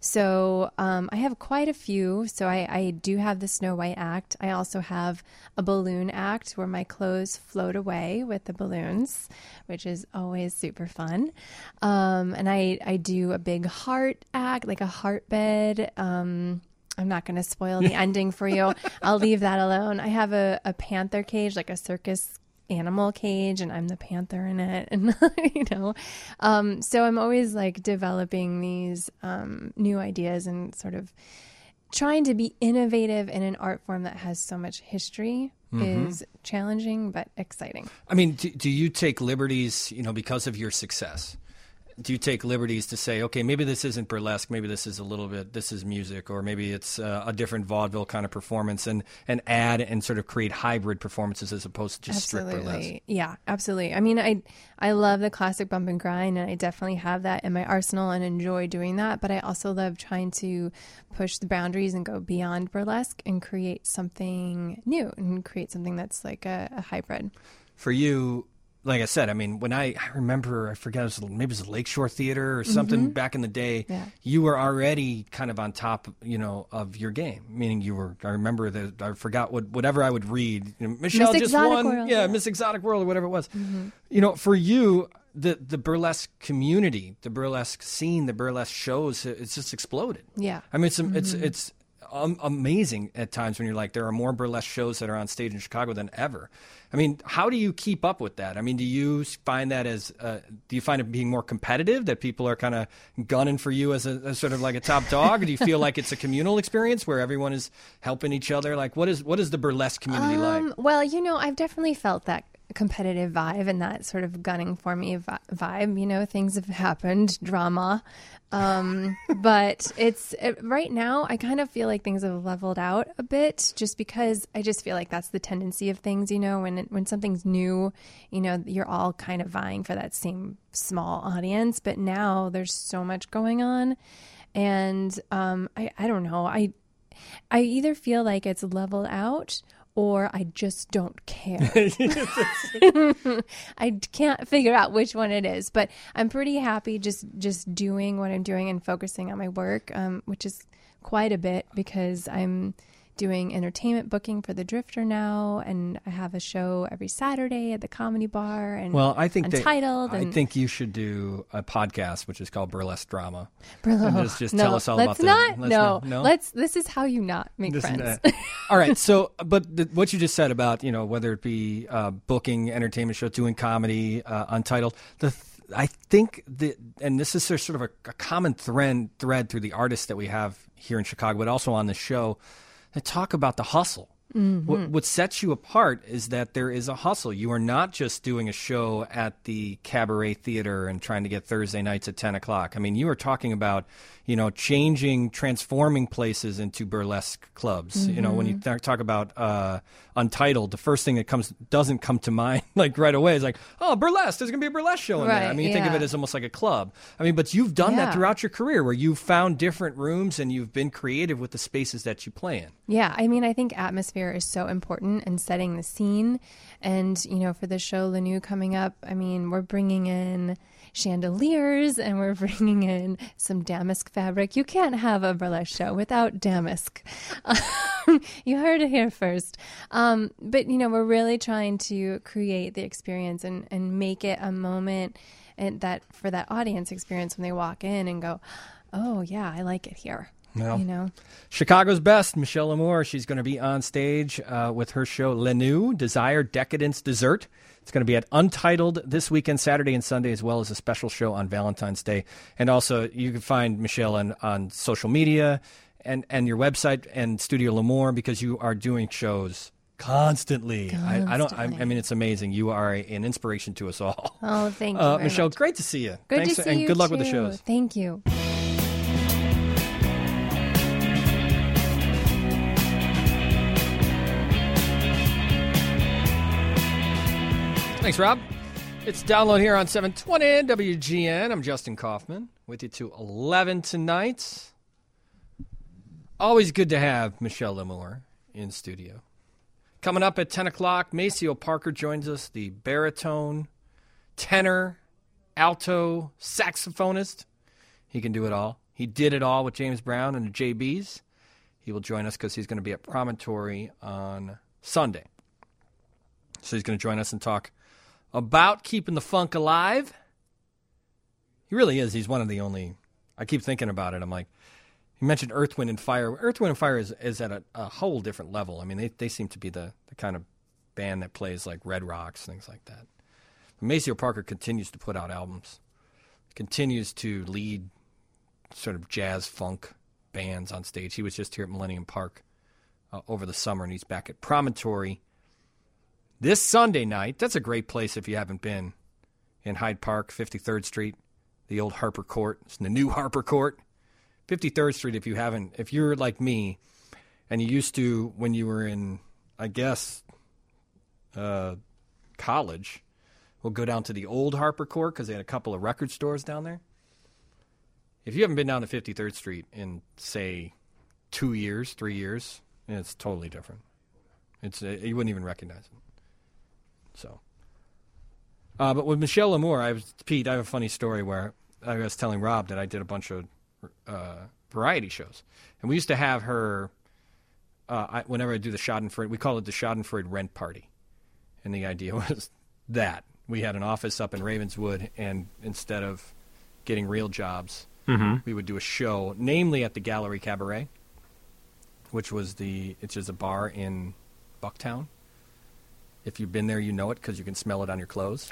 So um, I have quite a few. So I, I do have the Snow White act. I also have a balloon act where my clothes float away with the balloons, which is always super fun. Um, and I, I do a big heart act, like a heart bed. Um, I'm not going to spoil the ending for you. I'll leave that alone. I have a, a panther cage, like a circus animal cage, and I'm the panther in it, and you know, um, so I'm always like developing these um, new ideas and sort of trying to be innovative in an art form that has so much history. Is challenging but exciting. I mean, do, do you take liberties, you know, because of your success? Do you take liberties to say, okay, maybe this isn't burlesque, maybe this is a little bit, this is music, or maybe it's uh, a different vaudeville kind of performance, and, and add and sort of create hybrid performances as opposed to just strict burlesque? Absolutely. Yeah, absolutely. I mean, I I love the classic bump and grind, and I definitely have that in my arsenal and enjoy doing that. But I also love trying to push the boundaries and go beyond burlesque and create something new and create something that's like a, a hybrid. For you, like I said, I mean, when I, I remember, I forget, it was, maybe it was a Lakeshore Theater or something back in the day, Yeah. you were already kind of on top, you know, of your game, meaning you were, I remember that, I forgot what, whatever I would read, you know, Michelle Miss just Exotic won, World, yeah, yeah. Miss Exotic World or whatever it was. You know, for you, the, the burlesque community, the burlesque scene, the burlesque shows, it's just exploded. Yeah. I mean, it's, it's, it's, um, amazing at times when you're like, there are more burlesque shows that are on stage in Chicago than ever. I mean, how do you keep up with that? I mean, do you find that as, uh, do you find it being more competitive, that people are kind of gunning for you as a as sort of like a top dog? Or do you feel like it's a communal experience where everyone is helping each other? Like, what is what is the burlesque community like? Um, well, you know, I've definitely felt that competitive vibe and that sort of gunning for me vi- vibe. You know, things have happened, drama. Um, but it's it, right now, I kind of feel like things have leveled out a bit, just because I just feel like that's the tendency of things. You know, when it, when something's new, you know, you're all kind of vying for that same small audience. But now there's so much going on, and um, I I don't know. I I either feel like it's leveled out, or I just don't care. I can't figure out which one it is, but I'm pretty happy just, just doing what I'm doing and focusing on my work, um, which is quite a bit because I'm doing entertainment booking for the Drifter now, and I have a show every Saturday at the Comedy Bar. And well, I think Untitled. That, and I think you should do a podcast which is called Burlesque Drama. Burlesque. And just just no, tell us all let's about not, the. Let's no, not. No, let's. This is how you not make This is friends. not- all right. So, but the, what you just said about you know whether it be uh, booking entertainment show, doing comedy, uh, Untitled. The th- I think that, and this is sort of a, a common thread thread through the artists that we have here in Chicago, but also on the show. To talk about the hustle. Mm-hmm. What, what sets you apart is that there is a hustle. You are not just doing a show at the Cabaret Theater and trying to get Thursday nights at ten o'clock. I mean, you are talking about, you know, changing, transforming places into burlesque clubs. Mm-hmm. You know, when you th- talk about uh, Untitled, the first thing that comes doesn't come to mind like right away is like, oh, burlesque. There's going to be a burlesque show in right, there. I mean, you yeah. think of it as almost like a club. I mean, but you've done yeah. that throughout your career where you've found different rooms and you've been creative with the spaces that you play in. Yeah, I mean, I think atmosphere is so important in setting the scene. And, you know, for the show La New coming up, I mean, we're bringing in chandeliers and we're bringing in some damask fabric. You can't have a burlesque show without damask. Um, you heard it here first. Um, but, you know, we're really trying to create the experience and, and make it a moment and that for that audience experience when they walk in and go, oh, yeah, I like it here. Well, you know, Chicago's best, Michelle L'Amour. She's going to be on stage uh, with her show Le New, Desire, Decadence, Dessert. It's going to be at Untitled this weekend, Saturday and Sunday, as well as a special show on Valentine's Day. And also, you can find Michelle on, on social media and, and your website and Studio L'Amour because you are doing shows constantly. constantly. I, I don't. I, I mean, it's amazing. You are a, an inspiration to us all. Oh, thank you, uh, very Michelle. much. Great to see you. Good Thanks, to see and you good luck too. with the shows. Thank you. Thanks, Rob. It's Download here on seven twenty W G N. I'm Justin Kaufman with you to eleven tonight. Always good to have Michelle L'Amour in studio. Coming up at ten o'clock, Maceo Parker joins us, the baritone, tenor, alto, saxophonist. He can do it all. He did it all with James Brown and the J Bs. He will join us because he's going to be at Promontory on Sunday. So he's going to join us and talk about keeping the funk alive. He really is. He's one of the only. I keep thinking about it. I'm like, you mentioned Earth, Wind, and Fire. Earth, Wind, and Fire is, is at a, a whole different level. I mean, they, they seem to be the, the kind of band that plays like Red Rocks, things like that. But Maceo Parker continues to put out albums, continues to lead sort of jazz funk bands on stage. He was just here at Millennium Park uh, over the summer, and he's back at Promontory this Sunday night. That's a great place if you haven't been, in Hyde Park, fifty-third Street, the old Harper Court. It's the new Harper Court. fifty-third Street, if you haven't, if you're like me, and you used to, when you were in, I guess, uh, college, we'll go down to the old Harper Court because they had a couple of record stores down there. If you haven't been down to fifty-third Street in, say, two years, three years, it's totally different. It's uh, you wouldn't even recognize it. So, uh, but with Michelle L'Amour, I was Pete. I have a funny story where I was telling Rob that I did a bunch of uh, variety shows, and we used to have her. Uh, I, whenever I do the Schadenfreude, we call it the Schadenfreude rent party, and the idea was that we had an office up in Ravenswood, and instead of getting real jobs, mm-hmm. we would do a show, namely at the Gallery Cabaret, which was the it's just a bar in Bucktown. If you've been there, you know it because you can smell it on your clothes.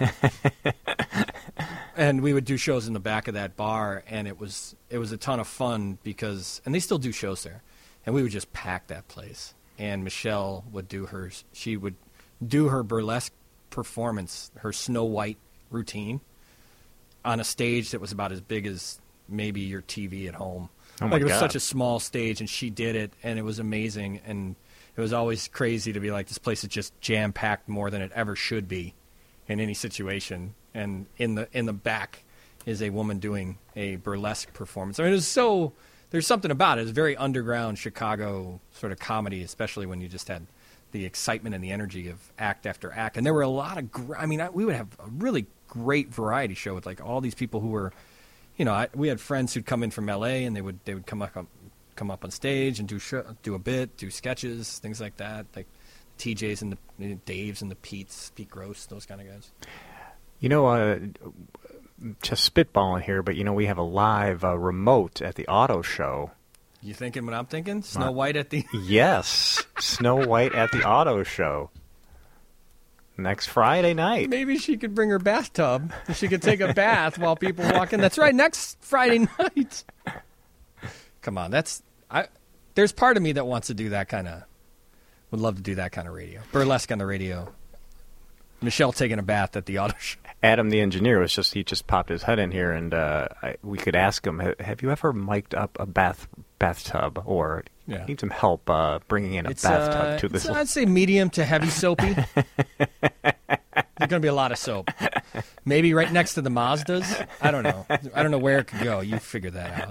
And we would do shows in the back of that bar, and it was it was a ton of fun because, and they still do shows there, and we would just pack that place. And Michelle would do her, she would do her burlesque performance, her Snow White routine, on a stage that was about as big as maybe your T V at home. Oh my like it was God. such a small stage, and she did it, and it was amazing, and it was always crazy to be like, this place is just jam-packed more than it ever should be in any situation. And in the in the back is a woman doing a burlesque performance. I mean, it was so, there's something about it. It's very underground Chicago sort of comedy, especially when you just had the excitement and the energy of act after act. And there were a lot of, gr- I mean, I, we would have a really great variety show with like all these people who were, you know, I, we had friends who'd come in from L A and they would they would come up come up on stage and do show, do a bit, do sketches, things like that, like T Js and the you know, Daves and the Pete's, Pete Gross, those kind of guys. You know, uh, just spitballing here, but you know, we have a live uh, remote at the auto show. You thinking what I'm thinking? Snow White at the... Yes, Snow White at the auto show. Next Friday night. Maybe she could bring her bathtub. She could take a bath while people walk in. That's right, next Friday night. Come on, that's... I. There's part of me that wants to do that kind of... Would love to do that kind of radio. Burlesque on the radio. Michelle taking a bath at the auto show. Adam, the engineer, was just he just popped his head in here, and uh, I, we could ask him, have you ever mic'd up a bath bathtub, or yeah. need some help uh, bringing in a it's, bathtub uh, to this? I'd say medium to heavy soapy. There's going to be a lot of soap. Maybe right next to the Mazdas. I don't know. I don't know where it could go. You figure that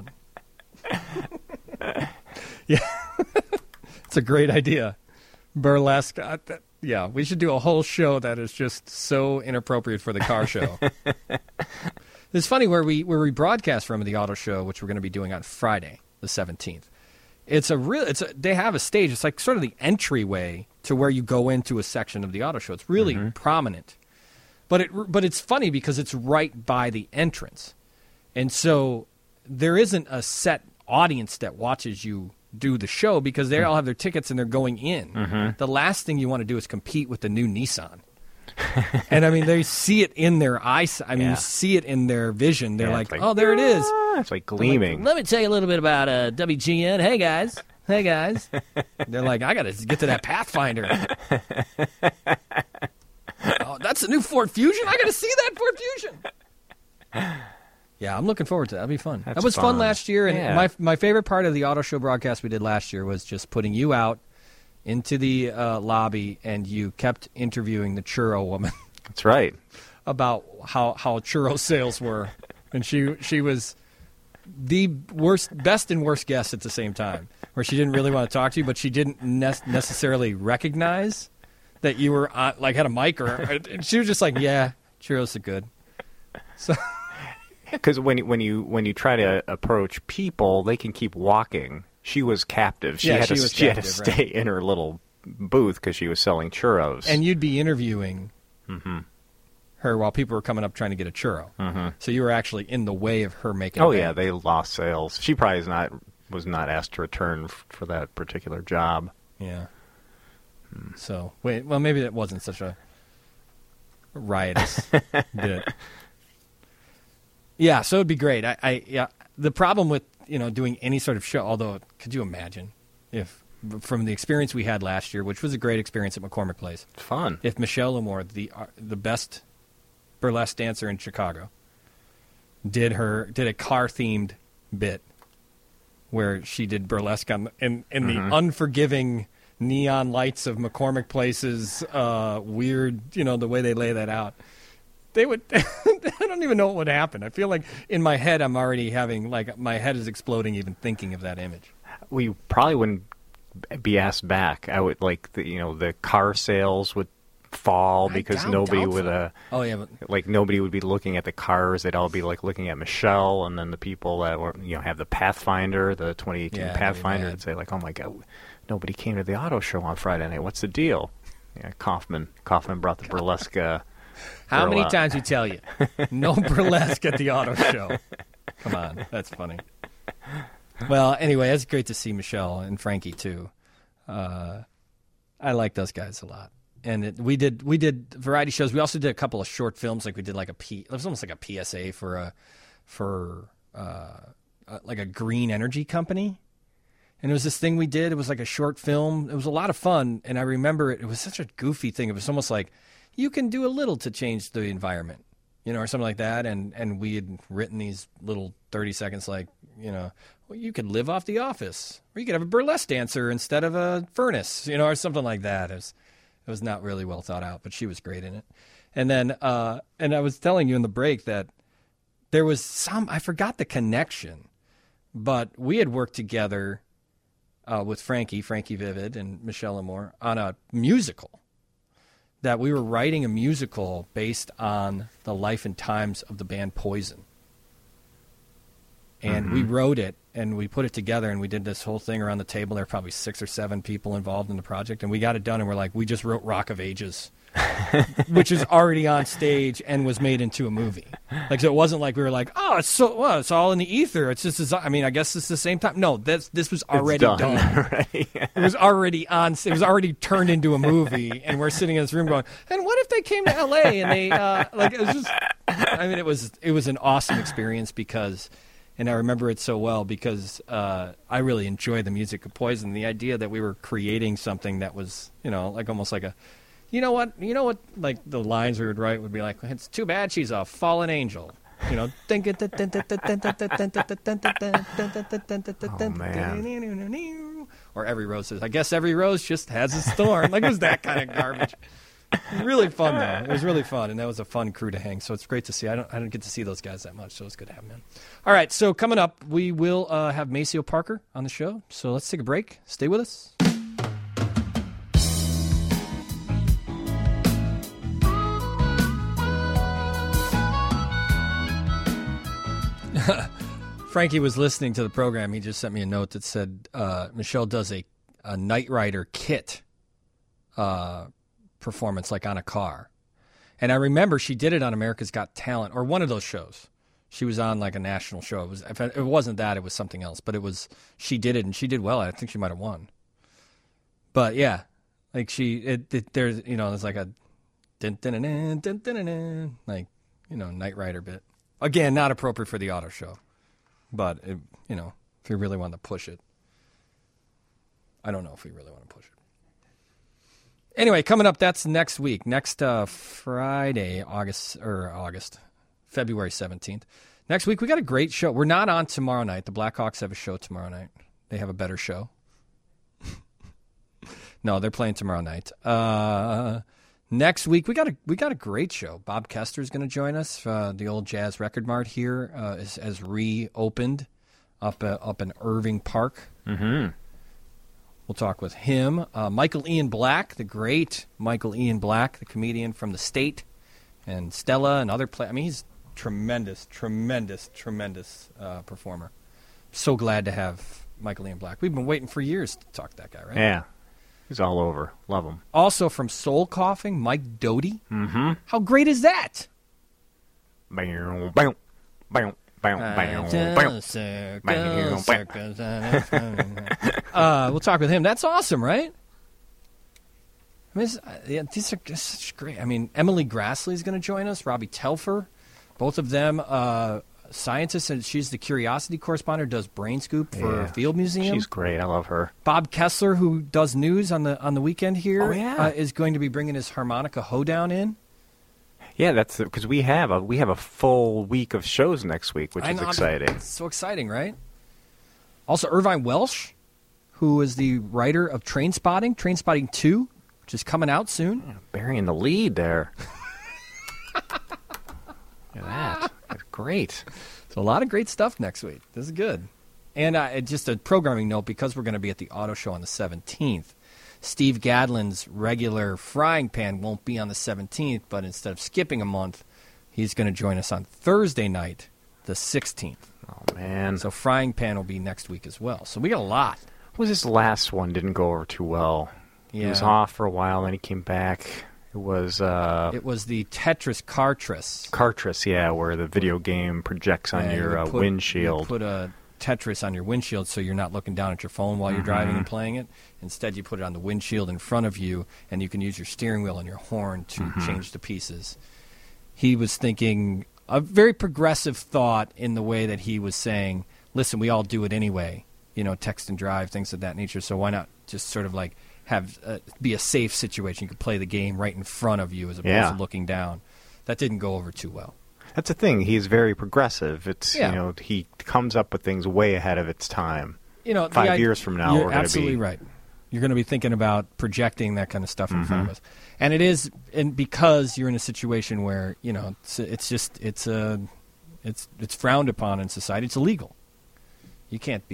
out. Yeah, it's a great idea. Burlesque. Uh, that, yeah, we should do a whole show that is just so inappropriate for the car show. It's funny where we where we broadcast from the auto show, which we're going to be doing on Friday, the seventeenth. It's a real. It's a, they have a stage. It's like sort of the entryway to where you go into a section of the auto show. It's really mm-hmm. prominent, but it but it's funny because it's right by the entrance, and so there isn't a set audience that watches you do the show because they all have their tickets and they're going in. Mm-hmm. The last thing you want to do is compete with the new Nissan. And I mean, they see it in their eyes. I mean, yeah. you see it in their vision. They're yeah, like, like, oh, there it is. It's like gleaming. Like, let me tell you a little bit about uh, W G N. Hey, guys. Hey, guys. They're like, I got to get to that Pathfinder. Oh, that's a new Ford Fusion? I got to see that Ford Fusion. Yeah, I'm looking forward to that. That'll be fun. That's that was fun. fun last year. And yeah. my my favorite part of the auto show broadcast we did last year was just putting you out into the uh, lobby, and you kept interviewing the churro woman. That's right. About how, how churro sales were. And she she was the worst, best and worst guest at the same time, where she didn't really want to talk to you, but she didn't ne- necessarily recognize that you were on, like had a mic, or and she was just like, yeah, churros are good. So... Because when you, when you when you try to approach people, they can keep walking. She was captive. She yeah, had she to was she captive, had to stay right. in her little booth because she was selling churros. And you'd be interviewing mm-hmm. her while people were coming up trying to get a churro. Mm-hmm. So you were actually in the way of her making. Oh a yeah, they lost sales. She probably is not was not asked to return f- for that particular job. Yeah. Hmm. So wait, well maybe that wasn't such a riotous bit. Yeah, so it'd be great. I, I yeah. The problem with you know doing any sort of show, although could you imagine if from the experience we had last year, which was a great experience at McCormick Place, fun. If Michelle Lamore, the uh, the best burlesque dancer in Chicago, did her did a car themed bit where she did burlesque on in in mm-hmm. the unforgiving neon lights of McCormick Place's uh, weird, you know, the way they lay that out. They would. I don't even know what would happen. I feel like in my head, I'm already having like my head is exploding even thinking of that image. We probably wouldn't be asked back. I would like the you know the car sales would fall because doubt, nobody doubtful. would. Uh, oh yeah, but... like nobody would be looking at the cars. They'd all be like looking at Michelle, and then the people that were you know have the Pathfinder, the twenty eighteen yeah, Pathfinder, and say like, oh my god, nobody came to the auto show on Friday night. What's the deal? Yeah, Kaufman. Kaufman brought the burlesque. Uh, How many out. times we tell you? No burlesque at the auto show. Come on, that's funny. Well, anyway, it's great to see Michelle and Frankie too. Uh, I like those guys a lot, and it, we did we did variety shows. We also did a couple of short films, like we did like a P. It was almost like a P S A for a for uh, uh, like a green energy company. And it was this thing we did. It was like a short film. It was a lot of fun, and I remember it. It was such a goofy thing. It was almost like you can do a little to change the environment, you know, or something like that. And and we had written these little thirty seconds, like, you know, well, you could live off the office, or you could have a burlesque dancer instead of a furnace, you know, or something like that. It was, it was not really well thought out, but she was great in it. And then, uh, and I was telling you in the break that there was some, I forgot the connection, but we had worked together uh, with Frankie, Frankie Vivid, and Michelle Amore on a musical. That we were writing a musical based on the life and times of the band Poison. And mm-hmm. we wrote it, and we put it together, and we did this whole thing around the table. There were probably six or seven people involved in the project, and we got it done, and we're like, we just wrote Rock of Ages, which is already on stage and was made into a movie. Like, so it wasn't like we were like, oh, it's so well, it's all in the ether. It's just, I mean, I guess it's the same time. No, this this was already done. done. Already. It was already on. It was already turned into a movie, and we're sitting in this room going, and what if they came to L A and they uh, like it was just. I mean, it was it was an awesome experience because. And I remember it so well because uh, I really enjoy the music of Poison. The idea that we were creating something that was, you know, like almost like a, you know what, you know what, like the lines we would write would be like, it's too bad she's a fallen angel. You know, or every rose says, I guess every rose just has its thorn. Like it was that kind of garbage. Really fun though. It was really fun, and that was a fun crew to hang. So it's great to see. I don't, I don't get to see those guys that much, so it's good to have them in. All right, so coming up, we will uh, have Maceo Parker on the show. So let's take a break. Stay with us. Frankie was listening to the program. He just sent me a note that said uh, Michelle does a, a Knight Rider kit. Uh, performance like on a car. And I remember she did it on America's Got Talent or one of those shows. She was on like a national show. It was if it wasn't that, it was something else, but it was she did it and she did well. I think she might have won. But yeah, like she it, it there's you know, there's like a dun, dun, dun, dun, dun, dun, dun, like, you know, Knight Rider bit. Again, not appropriate for the auto show. But it, you know, if you really want to push it. I don't know if we really want to push it. Anyway, coming up, that's next week. Next uh, Friday, August, or August, February seventeenth. Next week, we got a great show. We're not on tomorrow night. The Blackhawks have a show tomorrow night. They have a better show. No, they're playing tomorrow night. Uh, next week, we got a we got a great show. Bob Kester is going to join us. Uh, the old Jazz Record Mart here uh, is, has reopened up, uh, up in Irving Park. Mm-hmm. We'll talk with him. Uh, Michael Ian Black, the great Michael Ian Black, the comedian from The State, and Stella and other play. I mean, he's tremendous, tremendous, tremendous uh, performer. So glad to have Michael Ian Black. We've been waiting for years to talk to that guy, right? Yeah. He's all over. Love him. Also from Soul Coughing, Mike Doty. Mm-hmm. How great is that? Bam, bam, bam. Uh, we'll talk with him. That's awesome, right? I mean, yeah, these are just such great. I mean, Emily Grassley is going to join us. Robbie Telfer, both of them uh, scientists, and she's the Curiosity correspondent, does Brain Scoop for yeah, Field Museum. She's great. I love her. Bob Kessler, who does news on the on the weekend here, oh, yeah. uh, is going to be bringing his harmonica hoedown in. Yeah, that's because we have a we have a full week of shows next week, which I is know, exciting. It's so exciting, right? Also, Irvine Welsh, who is the writer of Trainspotting, Trainspotting two, which is coming out soon. Yeah, burying the lead there. Look at that. That's great. So a lot of great stuff next week. This is good. And uh, just a programming note, because we're going to be at the auto show on the seventeenth, Steve Gadlin's regular Frying Pan won't be on the seventeenth, but instead of skipping a month, he's going to join us on Thursday night, the sixteenth. Oh, man. So Frying Pan will be next week as well. So we got a lot. What was this last one? Didn't go over too well. Yeah. He was off for a while, then he came back. It was... Uh, it was the Tetris Cartris. Cartris, yeah, where the video game projects on yeah, your you uh, put, windshield. You put a Tetris on your windshield so you're not looking down at your phone while you're mm-hmm. driving and playing it. Instead, you put it on the windshield in front of you, and you can use your steering wheel and your horn to mm-hmm. change the pieces. He was thinking a very progressive thought in the way that he was saying, listen, we all do it anyway, you know, text and drive, things of that nature, so why not just sort of like have uh, be a safe situation. You could play the game right in front of you as opposed yeah. to looking down. That didn't go over too well. That's the thing. He's very progressive. It's yeah. you know he comes up with things way ahead of its time. You know, five the, years from now, you're we're going to be absolutely right. You're going to be thinking about projecting that kind of stuff in mm-hmm. front of us, and it is, and because you're in a situation where you know it's, it's just it's a it's it's frowned upon in society. It's illegal. You can't be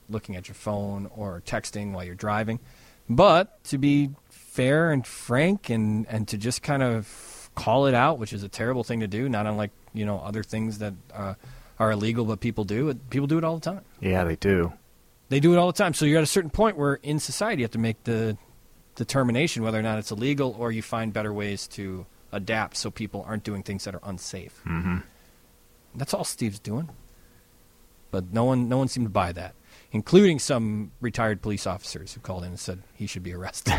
looking at your phone or texting while you're driving. But to be fair and frank and, and to just kind of call it out, which is a terrible thing to do, not unlike, you know, other things that uh, are illegal but people do. People do it all the time. Yeah, they do. They do it all the time. So you're at a certain point where in society you have to make the determination whether or not it's illegal or you find better ways to adapt so people aren't doing things that are unsafe. Mm-hmm. That's all Steve's doing. But no one no one seemed to buy that, including some retired police officers who called in and said he should be arrested.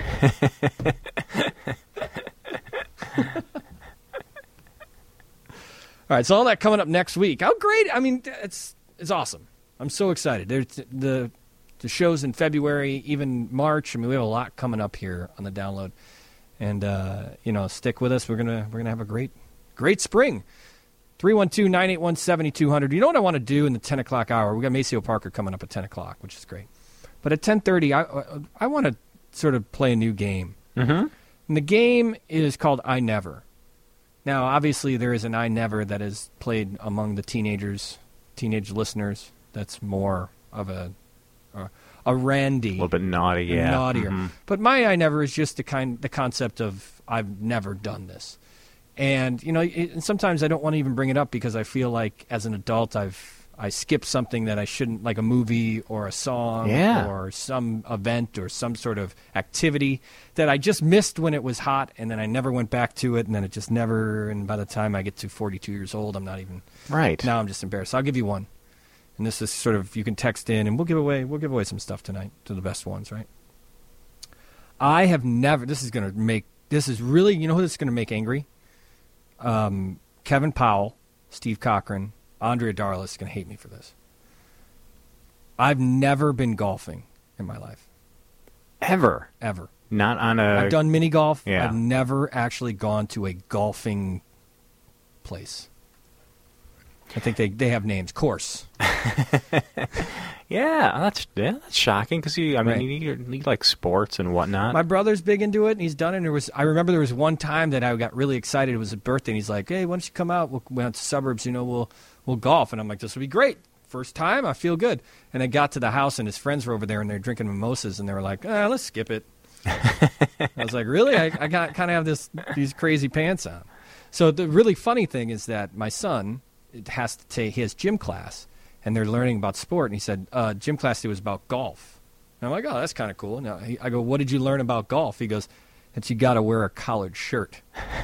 All right, so all that coming up next week. How great. I mean, it's it's awesome. I'm so excited. There's the the shows in February, even March. I mean, we have a lot coming up here on the download. And uh, you know, stick with us. We're going to we're going to have a great great spring. three one two, nine eight one, seven two zero zero. You know what I want to do in the ten o'clock hour? We got Maceo Parker coming up at ten o'clock, which is great. But at ten thirty, I I want to sort of play a new game. Mm-hmm. And the game is called I Never. Now, obviously, there is an I Never that is played among the teenagers, teenage listeners. That's more of a a, a Randy, A little bit naughty, yeah. naughtier. Mm-hmm. But my I Never is just the kind the concept of I've never done this. And, you know, it, and sometimes I don't want to even bring it up because I feel like as an adult I've I skipped something that I shouldn't, like a movie or a song Yeah. or some event or some sort of activity that I just missed when it was hot, and then I never went back to it, and then it just never, and by the time I get to forty-two years old, I'm not even, Right. now I'm just embarrassed. I'll give you one. And this is sort of, you can text in, and we'll give away, we'll give away some stuff tonight to the best ones, right? I have never, this is going to make, this is really, you know who this is going to make angry? Um, Kevin Powell, Steve Cochran, Andrea Darla is going to hate me for this. I've never been golfing in my life. Ever. Ever. Not on a... I've done mini golf. Yeah. I've never actually gone to a golfing place. I think they, they have names. Course. Yeah, that's yeah, that's shocking because you, I mean, Right. you, you need like sports and whatnot. My brother's big into it, and he's done it. And there was, I remember there was one time that I got really excited. It was a birthday, and he's like, "Hey, why don't you come out? We'll we went to suburbs. You know, we'll we'll golf." And I'm like, "This will be great. First time, I feel good." And I got to the house, and his friends were over there, and they're drinking mimosas, and they were like, ah, "Let's skip it." I was like, "Really? I, I got kind of have this these crazy pants on." So the really funny thing is that my son has to take his gym class, and they're learning about sport. And he said, uh, "Gym class today was about golf." And I'm like, "Oh, that's kind of cool." Now he, I go, "What did you learn about golf?" He goes, "That you got to wear a collared shirt."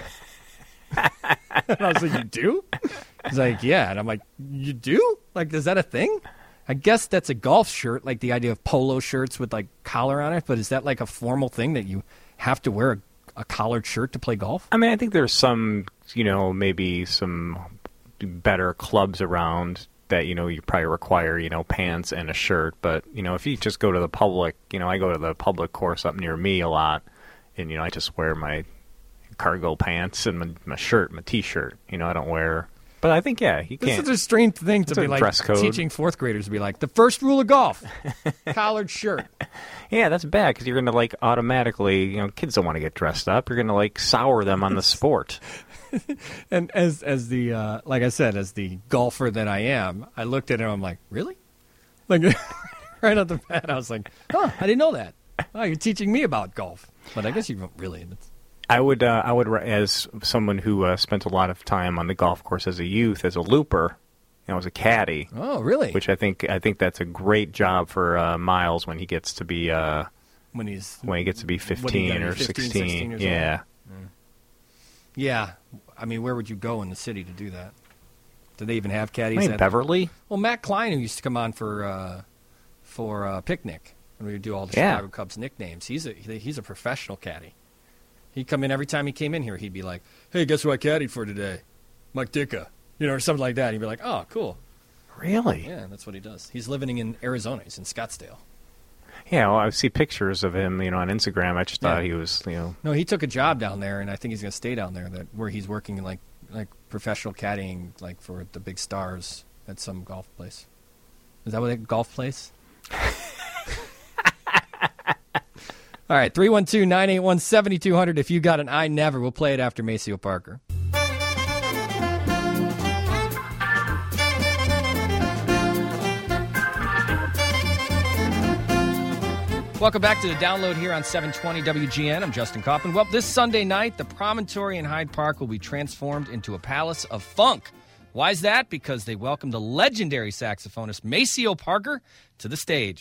And I was like, "You do?" He's like, "Yeah." And I'm like, "You do? Like, is that a thing?" I guess that's a golf shirt, like the idea of polo shirts with like collar on it. But is that like a formal thing that you have to wear a, a collared shirt to play golf? I mean, I think there's some, you know, maybe some better clubs around that, you know, you probably require, you know, pants and a shirt. But, you know, if you just go to the public, you know, I go to the public course up near me a lot, and, you know, I just wear my cargo pants and my, my shirt, my T-shirt. You know, I don't wear... But I think, yeah, you This can't... is a strange thing to It's be a like dress code. teaching fourth graders to be like, the first rule of golf, collared shirt. Yeah, that's bad because you're going to, like, automatically... You know, kids don't want to get dressed up. You're going to, like, sour them on the sport. And as as the uh, like I said, as the golfer that I am, I looked at him. I'm like, really? Like right off the bat, I was like, oh, I didn't know that. Oh, you're teaching me about golf, but I guess you don't really. It's, I would, uh, I would, as someone who uh, spent a lot of time on the golf course as a youth, as a looper, you know, as a caddy, oh, really? which I think, I think that's a great job for uh, Miles when he gets to be, uh, when he's when he gets to be what do you fifteen got, or fifteen, sixteen. sixteen years Yeah, yeah. I mean, where would you go in the city to do that? Do they even have I caddies? mean, at- Beverly. Well, Matt Klein, who used to come on for uh, for uh, Picnic, when we would do all the Yeah. Chicago Cubs nicknames, he's a he's a professional caddy. He'd come in every time he came in here. He'd be like, "Hey, guess who I caddied for today? Mike Ditka," you know, or something like that. He'd be like, "Oh, cool." Really? Yeah, that's what he does. He's living in Arizona. He's in Scottsdale. Yeah, well, I see pictures of him, you know, on Instagram. I just Yeah. thought he was, you know, No, he took a job down there, and I think he's going to stay down there. That where he's working like like professional caddying, like for the big stars at some golf place. Is that what they golf place? All right, three one two, nine eight one, seven two zero zero. If you got an I Never, we'll play it after Maceo Parker. Welcome back to the Download here on seven twenty W G N. I'm Justin Kaufman. Well, this Sunday night, the Promontory in Hyde Park will be transformed into a palace of funk. Why is that? Because they welcomed the legendary saxophonist Maceo Parker to the stage.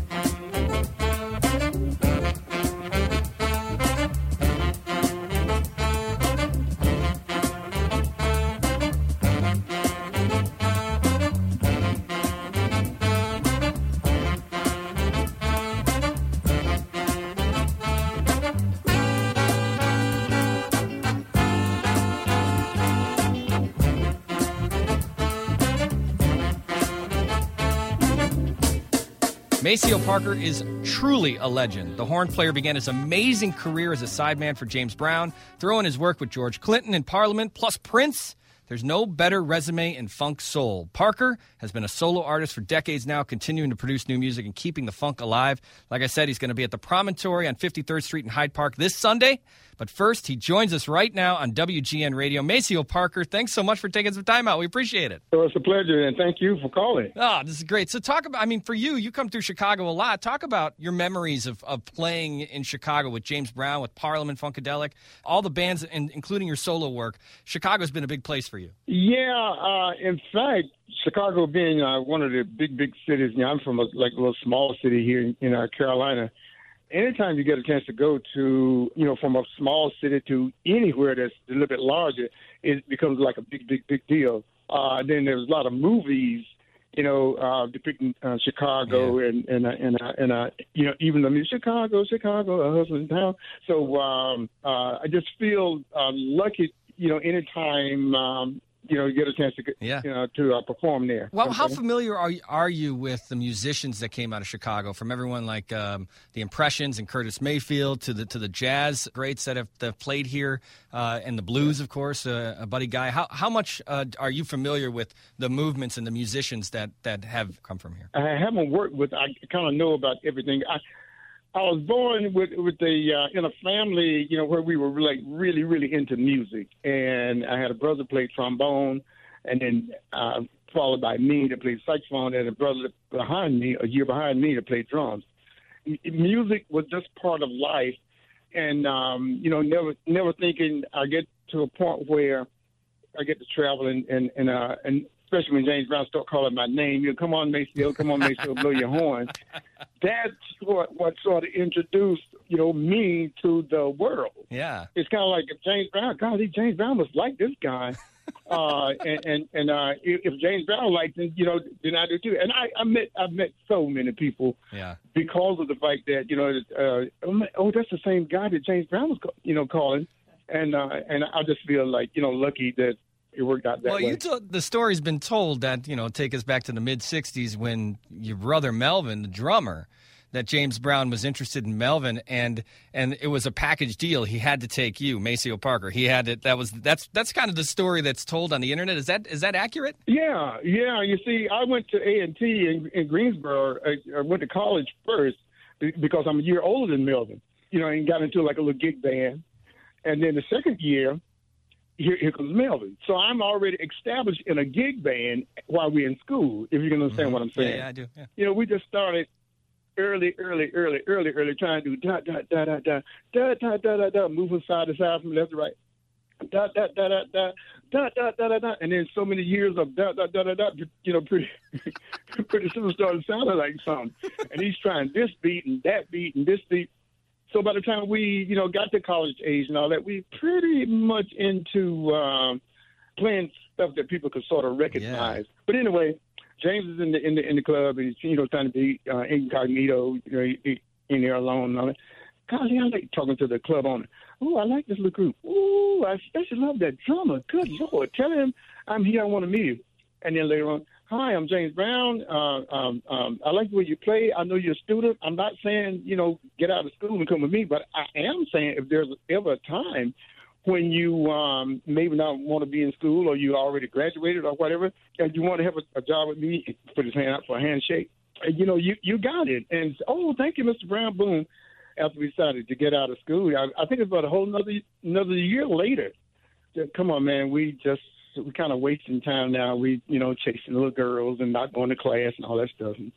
Maceo Parker is truly a legend. The horn player began his amazing career as a sideman for James Brown, throwing his work with George Clinton in Parliament, plus Prince. There's no better resume in funk soul. Parker has been a solo artist for decades now, continuing to produce new music and keeping the funk alive. Like I said, he's going to be at the Promontory on fifty-third Street in Hyde Park this Sunday. But first, he joins us right now on W G N Radio. Maceo Parker, thanks so much for taking some time out. We appreciate it. Well, it's a pleasure, and thank you for calling. Oh, this is great. So talk about, I mean, for you, you come through Chicago a lot. Talk about your memories of, of playing in Chicago with James Brown, with Parliament, Funkadelic, all the bands, and including your solo work. Chicago's been a big place for you. Yeah, uh, in fact, Chicago being uh, one of the big, big cities, you know, I'm from a, like a little small city here in, in uh, Carolina. Anytime you get a chance to go to, you know, from a small city to anywhere that's a little bit larger, it becomes like a big, big, big deal. Uh, then there's a lot of movies, you know, uh, depicting uh, Chicago yeah. and, and, uh, and, uh, and uh, you know, even the music, Chicago, Chicago, a hustling town. So um, uh, I just feel uh, lucky, you know, anytime, um, you know, you get a chance to get, yeah. you know, to uh, perform there. Well, how familiar are you, are you with the musicians that came out of Chicago? From everyone like um, the Impressions and Curtis Mayfield to the to the jazz greats that have, that have played here, uh, and the blues, of course, uh, Buddy Guy. How how much uh, are you familiar with the movements and the musicians that, that have come from here? I haven't worked with. I kind of know about everything. I I was born with with the uh, in a family, you know, where we were like really, really into music, and I had a brother play trombone, and then uh, followed by me that played saxophone, and a brother behind me, a year behind me, that played drums. M- music was just part of life, and um, you know, never never thinking I get to a point where I get to travel and and and, uh, and especially when James Brown started calling my name, you know, come on, Maceo, come on, Maceo, blow your horn. That's what, what sort of introduced, you know, me to the world. Yeah. It's kind of like if James Brown, God, James Brown was like this guy. uh, and and, and uh, if, if James Brown liked him, you know, then I do too. And I, I met I met so many people yeah. because of the fact that, you know, uh, oh, that's the same guy that James Brown was, you know, calling. And, uh, and I just feel like, you know, lucky that it worked out that well, way. you told, the story's been told that, you know, take us back to the mid-sixties when your brother Melvin, the drummer, that James Brown was interested in Melvin, and and it was a package deal. He had to take you, Maceo Parker. He had it. That was that's that's kind of the story that's told on the internet. Is that is that accurate? Yeah, yeah. You see, I went to A and T in, in Greensboro. I, I went to college first because I'm a year older than Melvin. You know, and got into like a little gig band, and then the second year, Here, here comes Melvin. So I'm already established in a gig band while we're in school, if you can understand mm-hmm. what I'm saying. Yeah, yeah, I do. Yeah. You know, we just started early, early, early, early, early, trying to do da, da, da, da, da, da, da, da, da, da, moving side to side from left to right. Da, da, da, da, da, da, da, da, da, da. And then so many years of da, da, da, da, da, you know, pretty, pretty soon started sounding like something. And he's trying this beat and that beat and this beat. So by the time we, you know, got to college age and all that, we pretty much into um, playing stuff that people could sort of recognize. Yeah. But anyway, James is in the in the in the club. He's, you know, trying to be uh, incognito, you know, he, he, in there alone and all that. Golly, I like talking to the club owner. Oh, I like this little group. Oh, I especially love that drummer. Good Lord, tell him I'm here. I want to meet you. And then later on, hi, I'm James Brown. Uh, um, um, I like the way you play. I know you're a student. I'm not saying, you know, get out of school and come with me, but I am saying if there's ever a time when you um, maybe not want to be in school or you already graduated or whatever, and you want to have a, a job with me, put his hand out for a handshake, and, you know, you, you got it. And, oh, thank you, Mister Brown. Boom. After we decided to get out of school, I, I think it's about a whole another, another year later. Come on, man, we just, we kind of wasting time now. We, you know, chasing little girls and not going to class and all that stuff. And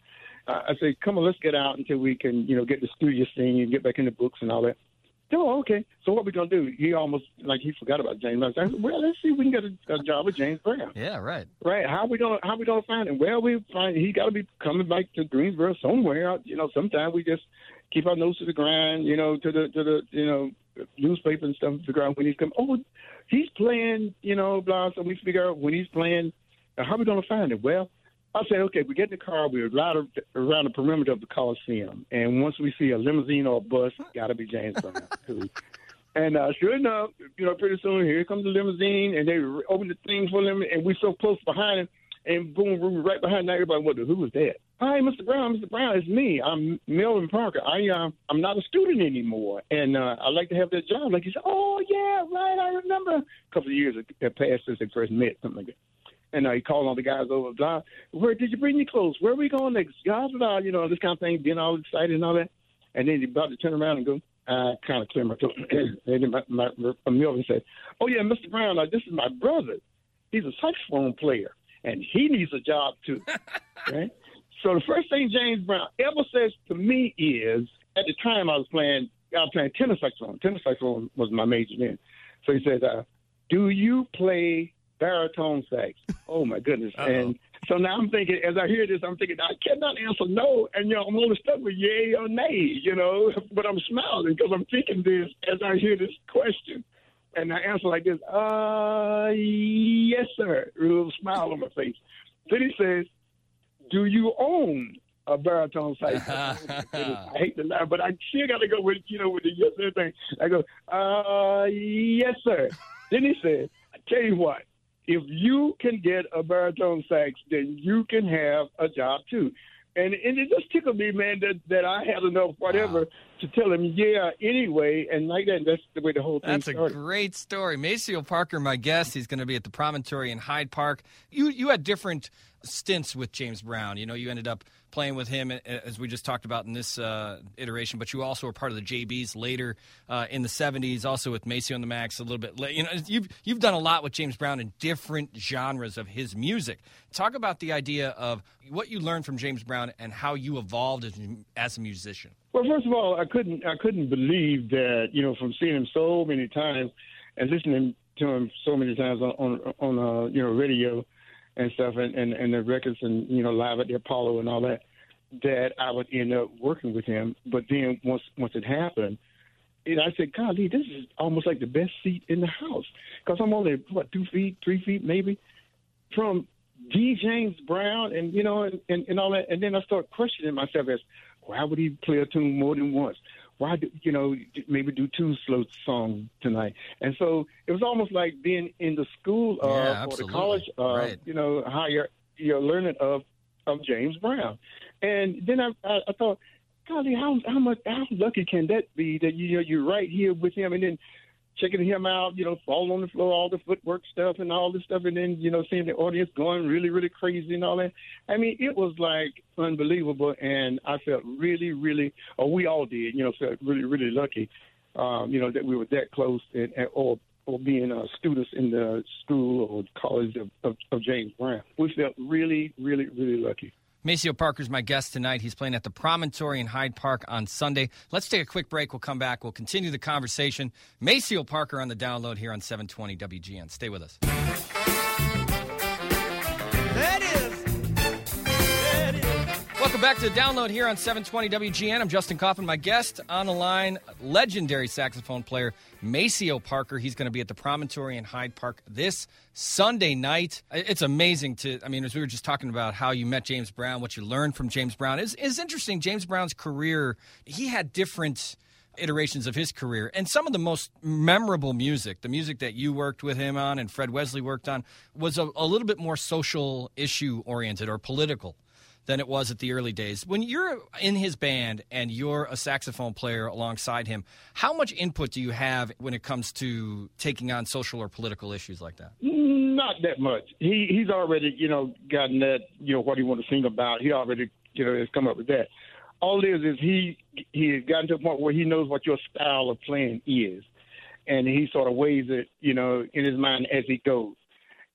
I I said, come on, let's get out until we can, you know, get the studio scene and get back in the books and all that. Oh, okay. So what we gonna do? He almost like he forgot about James Brown. I said, well, let's see if we can get a, a job with James Brown. Yeah, right. Right. How we gonna how we gonna find him? Well, we find he got to be coming back to Greensboro somewhere. You know, sometimes we just keep our nose to the grind. You know, to the to the you know newspaper and stuff. Figure out when he's coming. Oh, he's playing. You know, blah. So we figure out when he's playing. Uh, how we gonna find him? Well, I said, okay, we get in the car, we ride around the perimeter of the Coliseum, and once we see a limousine or a bus, got to be James Brown. And uh, sure enough, you know, pretty soon, here comes the limousine, and they open the thing for him, and we're so close behind him, and boom, boom, right behind that, everybody wondered, who was that? Hi, Mister Brown, Mister Brown, it's me. I'm Melvin Parker. I, uh, I'm not a student anymore, and uh, I'd like to have that job. Like he said, oh, yeah, right, I remember. A couple of years had passed since they first met, something like that. And uh, he called all the guys over, blah, where did you bring your clothes? Where are we going next? Blah, blah, you know, this kind of thing, being all excited and all that. And then he's about to turn around and go, I kind of clear my throat. And then my, my, my Melvin said, oh, yeah, Mister Brown, uh, this is my brother. He's a saxophone player, and he needs a job, too. Right? So the first thing James Brown ever says to me is, at the time I was playing, I was playing tenor saxophone. Tenor saxophone was my major then. So he said, uh, do you play baritone sax? Oh, my goodness. Uh-oh. And so now I'm thinking, as I hear this, I'm thinking, I cannot answer no. And, you know, I'm only stuck with yay or nay, you know, but I'm smiling because I'm thinking this as I hear this question. And I answer like this, uh, yes, sir. A little smile on my face. Then he says, do you own a baritone sax? I hate to lie, but I still got to go with, you know, with the yes, sir thing. I go, uh, yes, sir. Then he said, I tell you what. If you can get a baritone sax, then you can have a job too. And, and it just tickled me, man, that, that I had enough whatever wow. to tell him, yeah, anyway. And like that, that's the way the whole thing That's started. a great story. Maceo Parker, my guest, he's going to be at the Promontory in Hyde Park. You you had different stints with James Brown. You know, you ended up playing with him, as we just talked about in this uh, iteration, but you also were part of the J Bs later uh, in the seventies, also with Maceo and the Max a little bit later. You know, you've, you've done a lot with James Brown in different genres of his music. Talk about the idea of what you learned from James Brown and how you evolved as, as a musician. Well, first of all, I couldn't I couldn't believe that, you know, from seeing him so many times and listening to him so many times on, on, on uh, you know, radio and stuff, and, and, and the records and, you know, live at the Apollo and all that, that I would end up working with him. But then once once it happened, and I said, golly, this is almost like the best seat in the house. Because I'm only, what, two feet, three feet maybe from D. James Brown and, you know, and, and, and all that. And then I start questioning myself as, why would he play a tune more than once? Why, do, you know, maybe do two slow songs tonight? And so it was almost like being in the school of, yeah, or the college of, right. you know, how you're, you're learning of, of James Brown. And then I, I, I thought, golly, how, how much, how lucky can that be that, you know, you're right here with him and then checking him out, you know, fall on the floor, all the footwork stuff and all this stuff, and then, you know, seeing the audience going really, really crazy and all that. I mean, it was, like, unbelievable, and I felt really, really, or we all did, you know, felt really, really lucky, um, you know, that we were that close, and, and or, or being uh, students in the school or college of, of, of James Brown. We felt really, really, really lucky. Maceo Parker's my guest tonight. He's playing at the Promontory in Hyde Park on Sunday. Let's take a quick break. We'll come back. We'll continue the conversation. Maceo Parker on the download here on seven twenty W G N. Stay with us. That is. That is. Welcome back to the download here on seven twenty W G N. I'm Justin Kaufman. My guest on the line, legendary saxophone player Maceo Parker. He's going to be at the Promontory in Hyde Park this Sunday night. It's amazing to, I mean, as we were just talking about how you met James Brown, what you learned from James Brown. It's, it's interesting. James Brown's career, he had different iterations of his career. And some of the most memorable music, the music that you worked with him on and Fred Wesley worked on, was a, a little bit more social issue oriented or political than it was at the early days. When you're in his band and you're a saxophone player alongside him, how much input do you have when it comes to taking on social or political issues like that? Not that much. He he's already, you know, gotten that, you know, what he want to sing about. He already, you know, has come up with that. All it is is he he has gotten to a point where he knows what your style of playing is, and he sort of weighs it, you know, in his mind as he goes.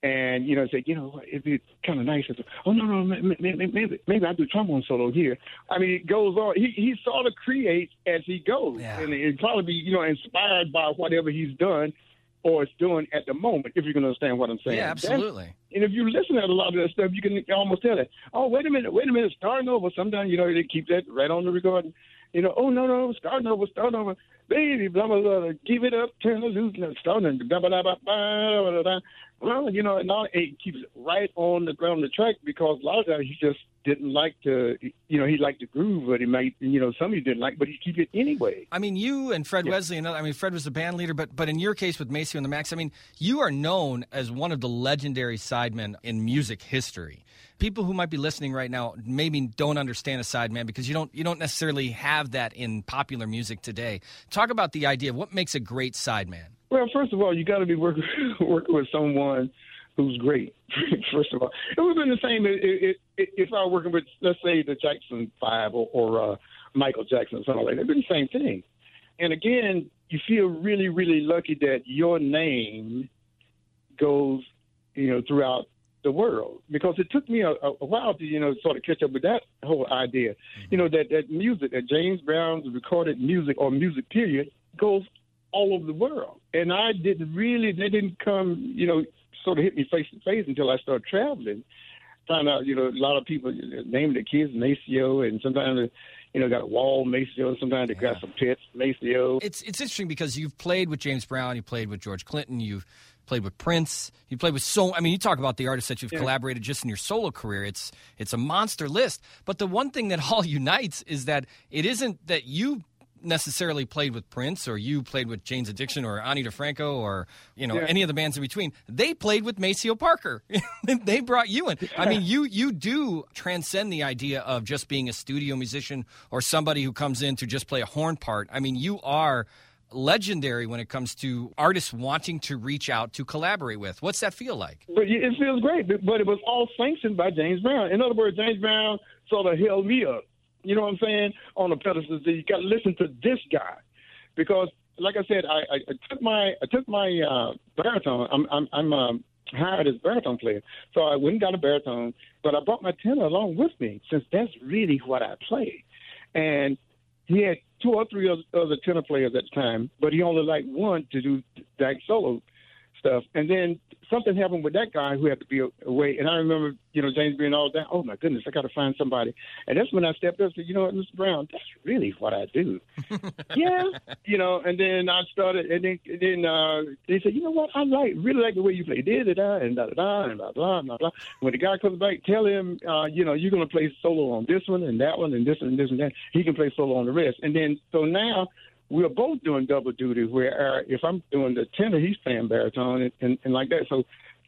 And, you know, say, you know, it'd be kind of nice. If, oh, no, no, maybe, maybe, maybe I'll do trombone solo here. I mean, it goes on. He, he sort of creates as he goes. Yeah. And it'd probably be, you know, inspired by whatever he's done or is doing at the moment, if you can understand what I'm saying. Yeah, absolutely. That's, and if you listen to a lot of that stuff, you can almost tell that, oh, wait a minute, wait a minute, starting over. Sometimes, you know, they keep that right on the recording. You know, oh, no, no, starting over, starting over. Baby, blah, blah, blah, give it up, turn it loose, starting, blah, blah, blah, blah, blah, blah, blah. Well, you know, and now it keeps it right on the ground, the track, because a lot of times he just didn't like to, you know, he liked to groove, but he might, you know, some he didn't like, but he keep it anyway. I mean, you and Fred Yeah. Wesley, and other, I mean, Fred was the band leader, but but in your case with Maceo and the Max, I mean, you are known as one of the legendary sidemen in music history. People who might be listening right now maybe don't understand a sideman because you don't you don't necessarily have that in popular music today. Talk about the idea of what makes a great sideman. Well, first of all, you got to be working working with someone who's great. First of all, it would have been the same if, if, if I were working with, let's say, the Jackson Five or, or uh, Michael Jackson or something like that. It'd been the same thing. And again, you feel really, really lucky that your name goes, you know, throughout the world, because it took me a, a while to, you know, sort of catch up with that whole idea. Mm-hmm. You know, that, that music, that James Brown's recorded music or music period goes all over the world. And I didn't really, they didn't come, you know, sort of hit me face to face until I started traveling. Found out, you know, a lot of people name their kids Maceo, and sometimes, you know, got Wall Maceo, sometimes they Yeah. got some Pitts Maceo. It's it's interesting because you've played with James Brown, you played with George Clinton, you've played with Prince, you played with so I mean, you talk about the artists that you've Yeah. collaborated just in your solo career. It's it's a monster list. But the one thing that all unites is that it isn't that you necessarily played with Prince or you played with Jane's Addiction or Ani DeFranco or, you know, Yeah. any of the bands in between. They played with Maceo Parker. They brought you in. I mean, you you do transcend the idea of just being a studio musician or somebody who comes in to just play a horn part. I mean, you are legendary when it comes to artists wanting to reach out to collaborate with. What's that feel like? But it feels great, but but it was all sanctioned by James Brown. In other words, James Brown sort of held me up. You know what I'm saying? On the pedestal, you got to listen to this guy, because, like I said, I, I, I took my I took my uh, baritone. I'm I'm, I'm um, hired as a baritone player, so I went and got a baritone. But I brought my tenor along with me, since that's really what I play. And he had two or three other, other tenor players at the time, but he only liked one to do that solo stuff. And then something happened with that guy who had to be away. And I remember, you know, James being all down. Oh, my goodness, I got to find somebody. And that's when I stepped up and said, you know what, Mister Brown, that's really what I do. Yeah. You know, and then I started, and then, and then uh, they said, you know what, I like really like the way you play. Da-da-da, and da-da-da, and blah, blah, blah, blah. When the guy comes back, tell him, uh, you know, you're going to play solo on this one and that one and this one and this and that. He can play solo on the rest. And then, so now, we're both doing double duty, where uh, if I'm doing the tenor, he's playing baritone and, and, and like that. So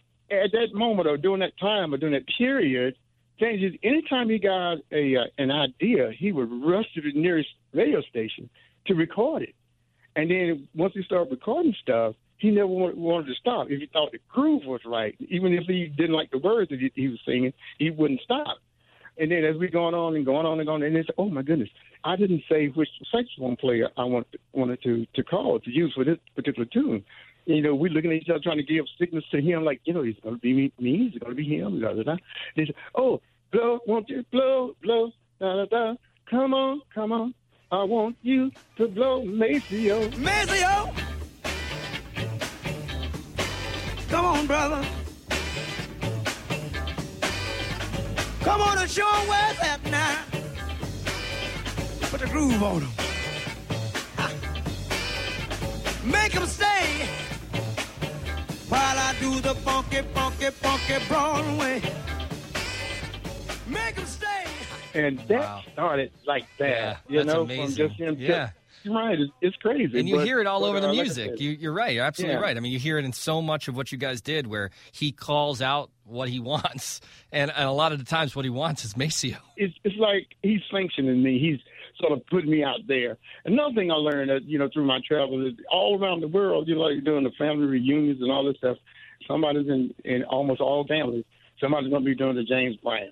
at that moment or during that time or during that period, changes. Anytime he got a uh, an idea, he would rush to the nearest radio station to record it. And then once he started recording stuff, he never wanted, wanted to stop. If he thought the groove was right, even if he didn't like the words that he, he was singing, he wouldn't stop. And then as we going on and going on and going, and they said, oh, my goodness, I didn't say which saxophone player I want, wanted to, to call, to use for this particular tune. You know, we're looking at each other trying to give signals to him, like, you know, he's going to be me, me he's going to be him. Da, da, da. They said, oh, blow, won't you blow, blow, da, da, da. Come on, come on. I want you to blow, Maceo. Maceo! Come on, brother. Come on and show 'em where it's at now. Put the groove on them. Make them stay while I do the funky, funky, funky Broadway. Make them stay. And that Wow. started like that, Yeah, you that's know, amazing. from just him. Yeah. Right, it's, it's crazy. And you but- hear it all but, over uh, the like I music. said, you, you're right. You're absolutely Yeah. right. I mean, you hear it in so much of what you guys did where he calls out what he wants. And, and a lot of the times what he wants is Maceo. it's it's like he's sanctioning me. He's sort of putting me out there. Another thing I learned, that, you know, through my travels is all around the world, you know, like doing the family reunions and all this stuff. Somebody's in, in almost all families. Somebody's going to be doing the James Brown.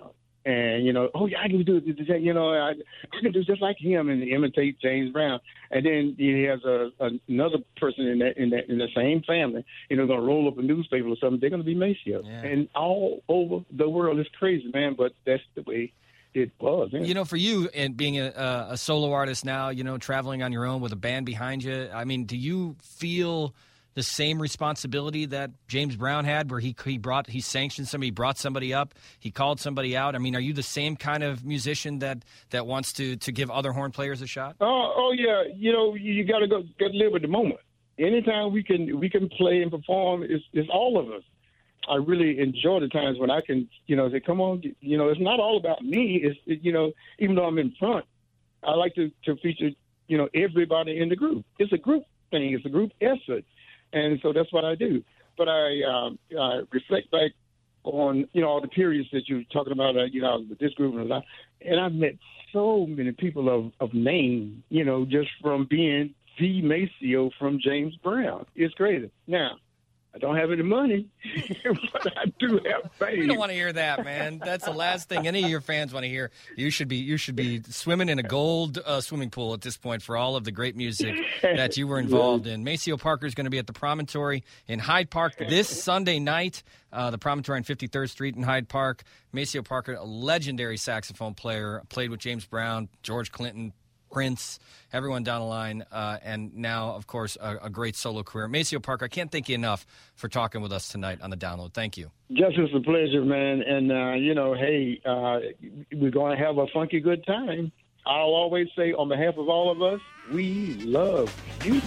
And, you know, oh, yeah, I can do it. You know, I, I can do just like him and imitate James Brown. And then he has a, a another person in that in that in the same family, you know, going to roll up a newspaper or something. They're going to be Maceo. Yeah. And all over the world, it's crazy, man. But that's the way it was. Man. You know, for you and being a, a solo artist now, you know, traveling on your own with a band behind you, I mean, do you feel the same responsibility that James Brown had, where he he brought he sanctioned somebody, he brought somebody up, he called somebody out? I mean, are you the same kind of musician that, that wants to, to give other horn players a shot? Oh, oh yeah. You know, you got to go got to live with the moment. Anytime we can we can play and perform, it's, it's all of us. I really enjoy the times when I can, you know, say, come on, you know, it's not all about me. It's, it, you know, even though I'm in front, I like to, to feature, you know, everybody in the group. It's a group thing. It's a group effort. And so that's what I do. But I, um, I reflect back on, you know, all the periods that you're talking about, uh, you know, with this group and a lot. And I've met so many people of, of name, you know, just from being the Maceo from James Brown. It's crazy. Now, I don't have any money, but I do have fame. We don't want to hear that, man. That's the last thing any of your fans want to hear. You should be you should be swimming in a gold uh, swimming pool at this point for all of the great music that you were involved in. Maceo Parker is going to be at the Promontory in Hyde Park this Sunday night. Uh, the Promontory on fifty-third Street in Hyde Park. Maceo Parker, a legendary saxophone player, played with James Brown, George Clinton, Prince, everyone down the line, uh, and now, of course, a, a great solo career. Maceo Parker, I can't thank you enough for talking with us tonight on The Download. Thank you. Just it's a pleasure, man. And, uh, you know, hey, uh, we're going to have a funky good time. I'll always say, on behalf of all of us, we love you.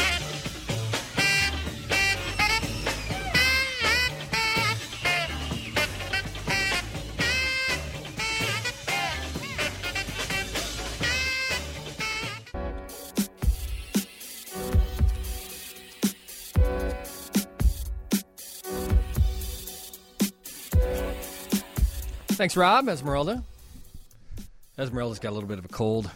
Thanks, Rob. Esmeralda. Esmeralda's got a little bit of a cold.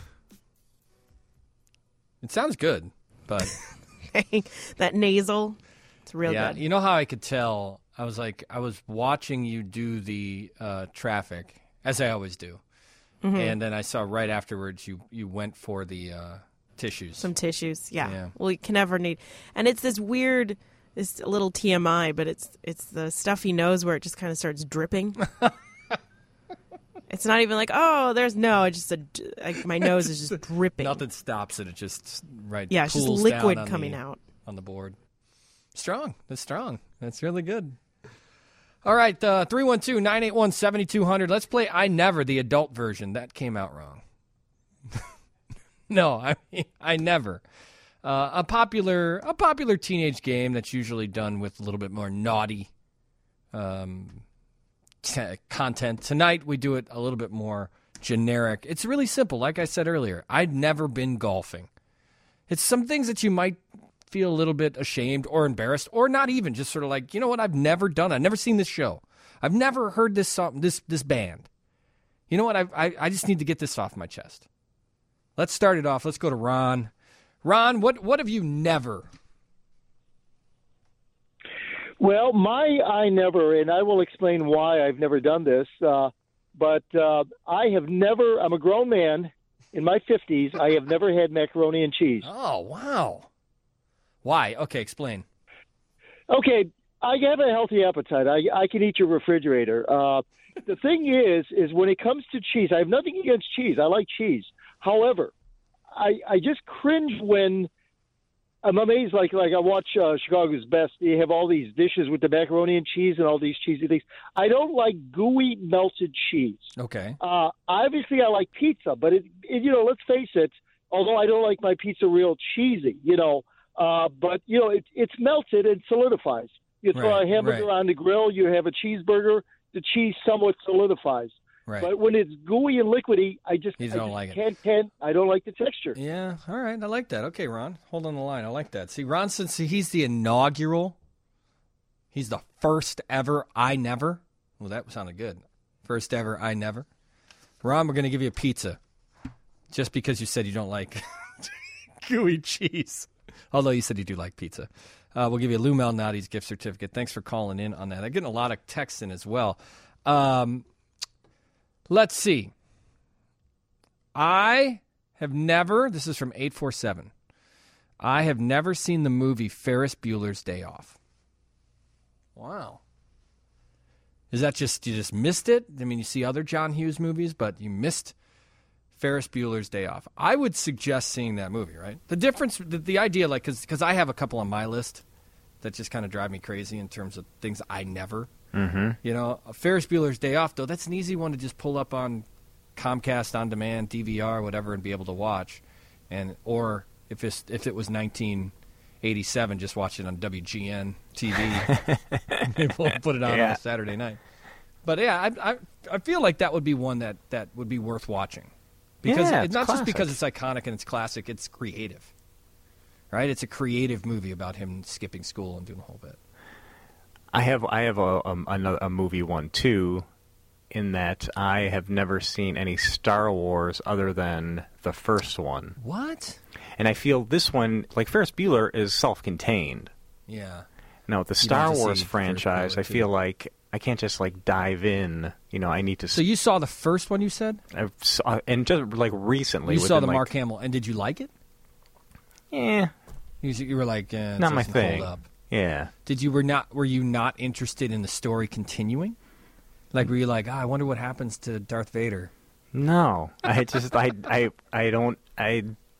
It sounds good, but... that nasal, it's real yeah, good. You know how I could tell? I was like, I was watching you do the uh, traffic, as I always do. Mm-hmm. And then I saw right afterwards you, you went for the uh, tissues. Some tissues, yeah. yeah. Well, you can never need... And it's this weird... This little T M I, but it's it's the stuffy nose where it just kind of starts dripping. It's not even like, oh, there's no, it's just a, like my nose is just dripping. Nothing stops it. It just, right, yeah, it's just pools liquid down on coming the, out. on the board. Strong. That's strong. That's really good. All right, uh, three one two, nine eight one, seven two zero zero. Let's play I Never, the adult version. That came out wrong. no, I mean, I Never. Uh, a popular a popular teenage game that's usually done with a little bit more naughty um, t- content. Tonight we do it a little bit more generic. It's really simple. Like I said earlier, I'd never been golfing. It's some things that you might feel a little bit ashamed or embarrassed, or not even, just sort of like, you know what, I've never done it. I've never seen this show. I've never heard this song, this this band. You know what, I, I I just need to get this off my chest. Let's start it off. Let's go to Ron. Ron, what what have you never? Well, my I never, and I will explain why I've never done this, uh, but uh, I have never, I'm a grown man in my fifties, I have never had macaroni and cheese. Oh, wow. Why? Okay, explain. Okay, I have a healthy appetite. I, I can eat your refrigerator. Uh, the thing is, is when it comes to cheese, I have nothing against cheese. I like cheese. However, I, I just cringe when I'm amazed. Like like I watch uh, Chicago's Best. They have all these dishes with the macaroni and cheese and all these cheesy things. I don't like gooey melted cheese. Okay. Uh, obviously, I like pizza, but it, it you know, let's face it. Although I don't like my pizza real cheesy, you know, uh, but you know, it, it's melted and solidifies. You throw Right, a hamburger right. on the grill, you have a cheeseburger. The cheese somewhat solidifies. Right. But when it's gooey and liquidy, I just, You I don't just like it. can't, can't. I don't like the texture. Yeah, all right. I like that. Okay, Ron, hold on the line. I like that. See, Ron, since he's the inaugural, he's the first ever I Never. Well, that sounded good. First ever I Never. Ron, we're going to give you a pizza just because you said you don't like gooey cheese. Although you said you do like pizza. Uh, we'll give you a Lou Malnati's gift certificate. Thanks for calling in on that. I'm getting a lot of texts in as well. Um, Let's see. I have never, this is from eight four seven, I have never seen the movie Ferris Bueller's Day Off. Wow. Is that just, you just missed it? I mean, you see other John Hughes movies, but you missed Ferris Bueller's Day Off. I would suggest seeing that movie, right? The difference, the, the idea, like, because I have a couple on my list that just kind of drive me crazy in terms of things I never. Mm-hmm. You know, Ferris Bueller's Day Off, though, that's an easy one to just pull up on Comcast On Demand, D V R, whatever, and be able to watch. And or if it's, if it was nineteen eighty-seven, just watch it on W G N T V. People put it on Yeah. on a Saturday night. But yeah, I, I I feel like that would be one that, that would be worth watching. Because Yeah, it's it's not just classic. because it's iconic and it's classic, it's creative. Right? It's a creative movie about him skipping school and doing the whole bit. I have I have a um, another a movie one too, in that I have never seen any Star Wars other than the first one. What? And I feel this one, like Ferris Bueller, is self-contained. Yeah. Now with the You'd Star have to Wars see Ferris franchise, Bueller, I too. feel like I can't just like dive in. You know, I need to. So you saw the first one, you said? I saw, and just like recently, You saw within, the like, Mark Hamill, and did you like it? Yeah, You, you were like, eh, it not my doesn't thing. Hold up. Yeah. Did you were not were you not interested in the story continuing? Like, were you like, oh, I wonder what happens to Darth Vader? No, I just I I I don't I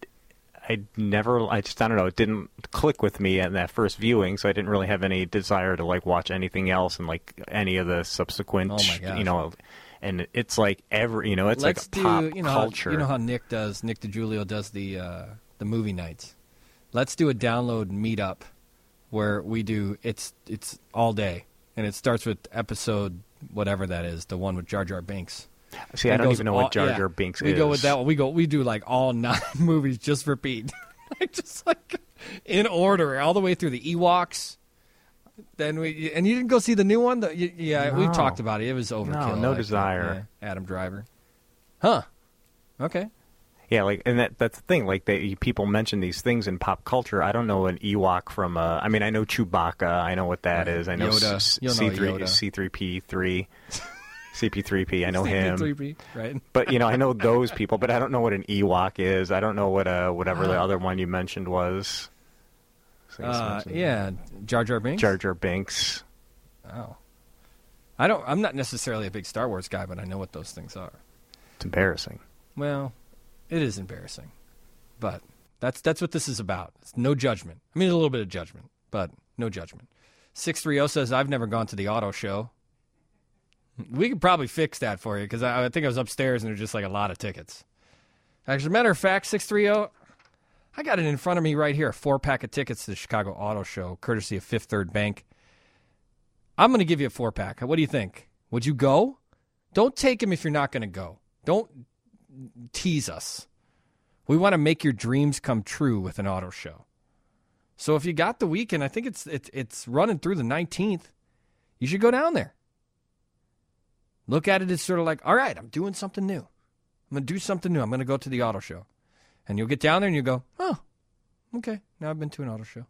I never I just I don't know, it didn't click with me in that first viewing, so I didn't really have any desire to like watch anything else and like any of the subsequent Oh my gosh. you know, and it's like every you know it's Let's like do pop you know culture. How, you know how Nick does Nick DiGiulio does the uh, the movie nights. Let's do a download meetup where we do it's it's all day, and it starts with episode whatever that is, the one with Jar Jar Binks. See, I It don't goes even know all- what Jar yeah. Jar Binks we is. go with that one. We go. We do like all nine movies just for Pete, like just like in order, all the way through the Ewoks. Then we and you didn't go see the new one. The, y- yeah, we No. talked about it. It was overkill. No, no like, desire. yeah, Adam Driver. Huh. Okay. Yeah, like, and that that's the thing. Like, they people mention these things in pop culture. I don't know an Ewok from. Uh, I mean, I know Chewbacca. I know what that Right. is. I know Yoda. C- You'll know C three, Yoda. C three P three, C P three P. I know him. three P, right? But you know, I know those people. But I don't know what an Ewok is. I don't know what uh whatever the other one you mentioned was. So you Uh, mentioned yeah, Jar Jar Binks. Jar Jar Binks. Oh. I don't. I'm not necessarily a big Star Wars guy, but I know what those things are. It's embarrassing. Well, it is embarrassing, but that's that's what this is about. It's no judgment. I mean, a little bit of judgment, but no judgment. six three zero says, I've never gone to the auto show. We could probably fix that for you, because I, I think I was upstairs and there's just like a lot of tickets. As a matter of fact, six three zero, I got it in front of me right here, a four-pack of tickets to the Chicago Auto Show, courtesy of Fifth Third Bank. I'm going to give you a four-pack. What do you think? Would you go? Don't take him if you're not going to go. Don't tease us. We want to make your dreams come true with an auto show. So if you got the weekend, I think it's it's it's running through the nineteenth. You should go down there. Look at it as sort of like, all right, I'm doing something new. I'm going to do something new. I'm going to go to the auto show. And you'll get down there and you go, oh, okay, now I've been to an auto show.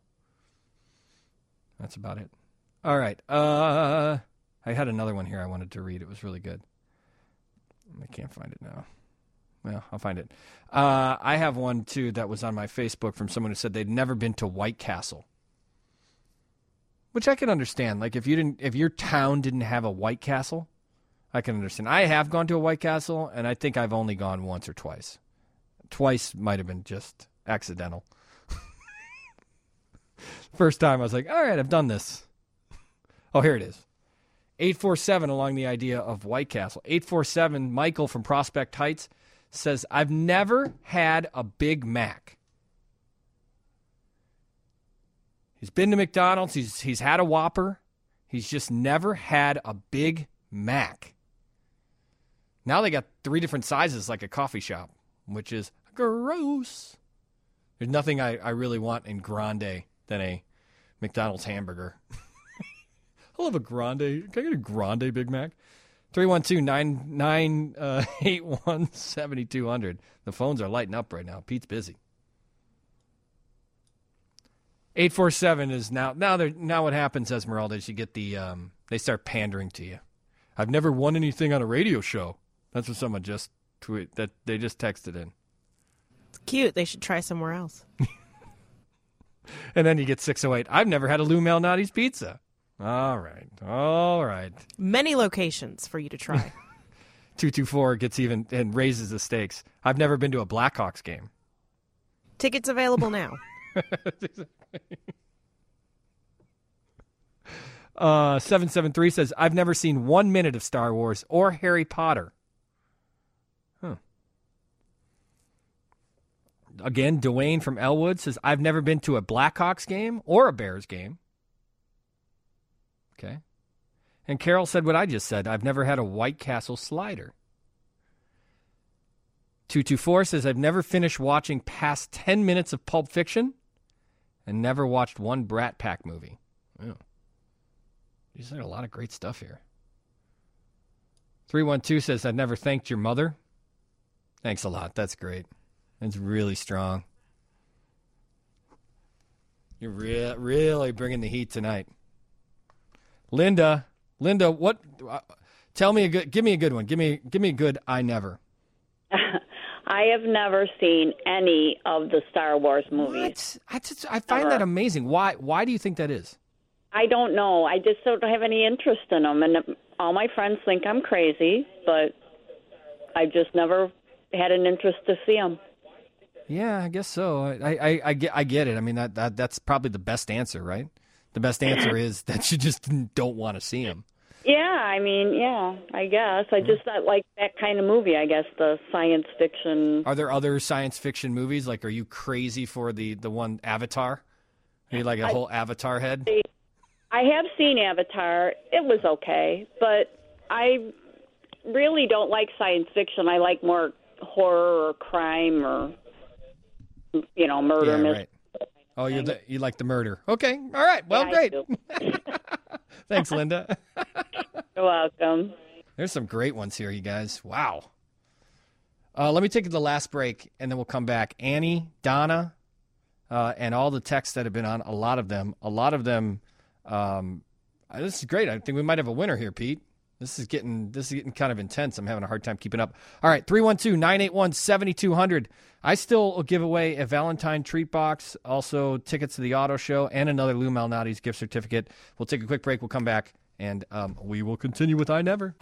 That's about it. All right. Uh, I had another one here I wanted to read. It was really good. I can't find it now. Well, I'll find it. Uh, I have one, too, that was on my Facebook from someone who said they'd never been to White Castle. Which I can understand. Like, if you didn't, if your town didn't have a White Castle, I can understand. I have gone to a White Castle, and I think I've only gone once or twice. Twice might have been just accidental. First time, I was like, all right, I've done this. Oh, here it is. eight four seven along the idea of White Castle. eight four seven, Michael from Prospect Heights says, I've never had a Big Mac. He's been to McDonald's. He's he's had a Whopper. He's just never had a Big Mac. Now they got three different sizes like a coffee shop, which is gross. There's nothing I, I really want in grande than a McDonald's hamburger. I love a grande. Can I get a grande Big Mac? three one two, nine nine eight one, seven two zero zero. The phones are lighting up right now. Pete's busy. eight four seven is now, now, now what happens, Esmeralda, is you get the, um, they start pandering to you. I've never won anything on a radio show. That's what someone just tweet that they just texted in. It's cute. They should try somewhere else. And then you get six oh eight. I've never had a Lou Malnati's pizza. All right. All right. Many locations for you to try. two two four gets even and raises the stakes. I've never been to a Blackhawks game. Tickets available now. uh, seven seven three says, I've never seen one minute of Star Wars or Harry Potter. Huh. Again, Dwayne from Elwood says, I've never been to a Blackhawks game or a Bears game. Okay. And Carol said what I just said. I've never had a White Castle slider. two two four says, I've never finished watching past ten minutes of Pulp Fiction and never watched one Brat Pack movie. Oh. You said a lot of great stuff here. three one two says, I've never thanked your mother. Thanks a lot. That's great. That's really strong. You're re- really bringing the heat tonight. Linda, Linda, what? Uh, tell me a good. Give me a good one. Give me, give me a good. I never. I have never seen any of the Star Wars movies. What? I just, I find Never. that amazing. Why? Why do you think that is? I don't know. I just don't have any interest in them, and all my friends think I'm crazy, but I've just never had an interest to see them. Yeah, I guess so. I, I, I get, I get it. I mean, that, that that's probably the best answer, right? The best answer is that you just don't want to see them. Yeah, I mean, yeah, I guess. I just not like that kind of movie, I guess, the science fiction. Are there other science fiction movies? Like, are you crazy for the, the one Avatar? Are you like a I, whole Avatar head? I have seen Avatar. It was okay, but I really don't like science fiction. I like more horror or crime or, you know, murder yeah, mystery. Right. Oh, you you like the murder. Okay. All right. Well, yeah, great. Thanks, Linda. You're welcome. There's some great ones here, you guys. Wow. Uh, let me take the last break, and then we'll come back. Annie, Donna, uh, and all the texts that have been on, a lot of them, a lot of them. Um, this is great. I think we might have a winner here, Pete. This is getting this is getting kind of intense. I'm having a hard time keeping up. All right, three one two, nine eight one, seven two zero zero. I still will give away a Valentine treat box, also tickets to the auto show, and another Lou Malnati's gift certificate. We'll take a quick break. We'll come back, and um, we will continue with I Never.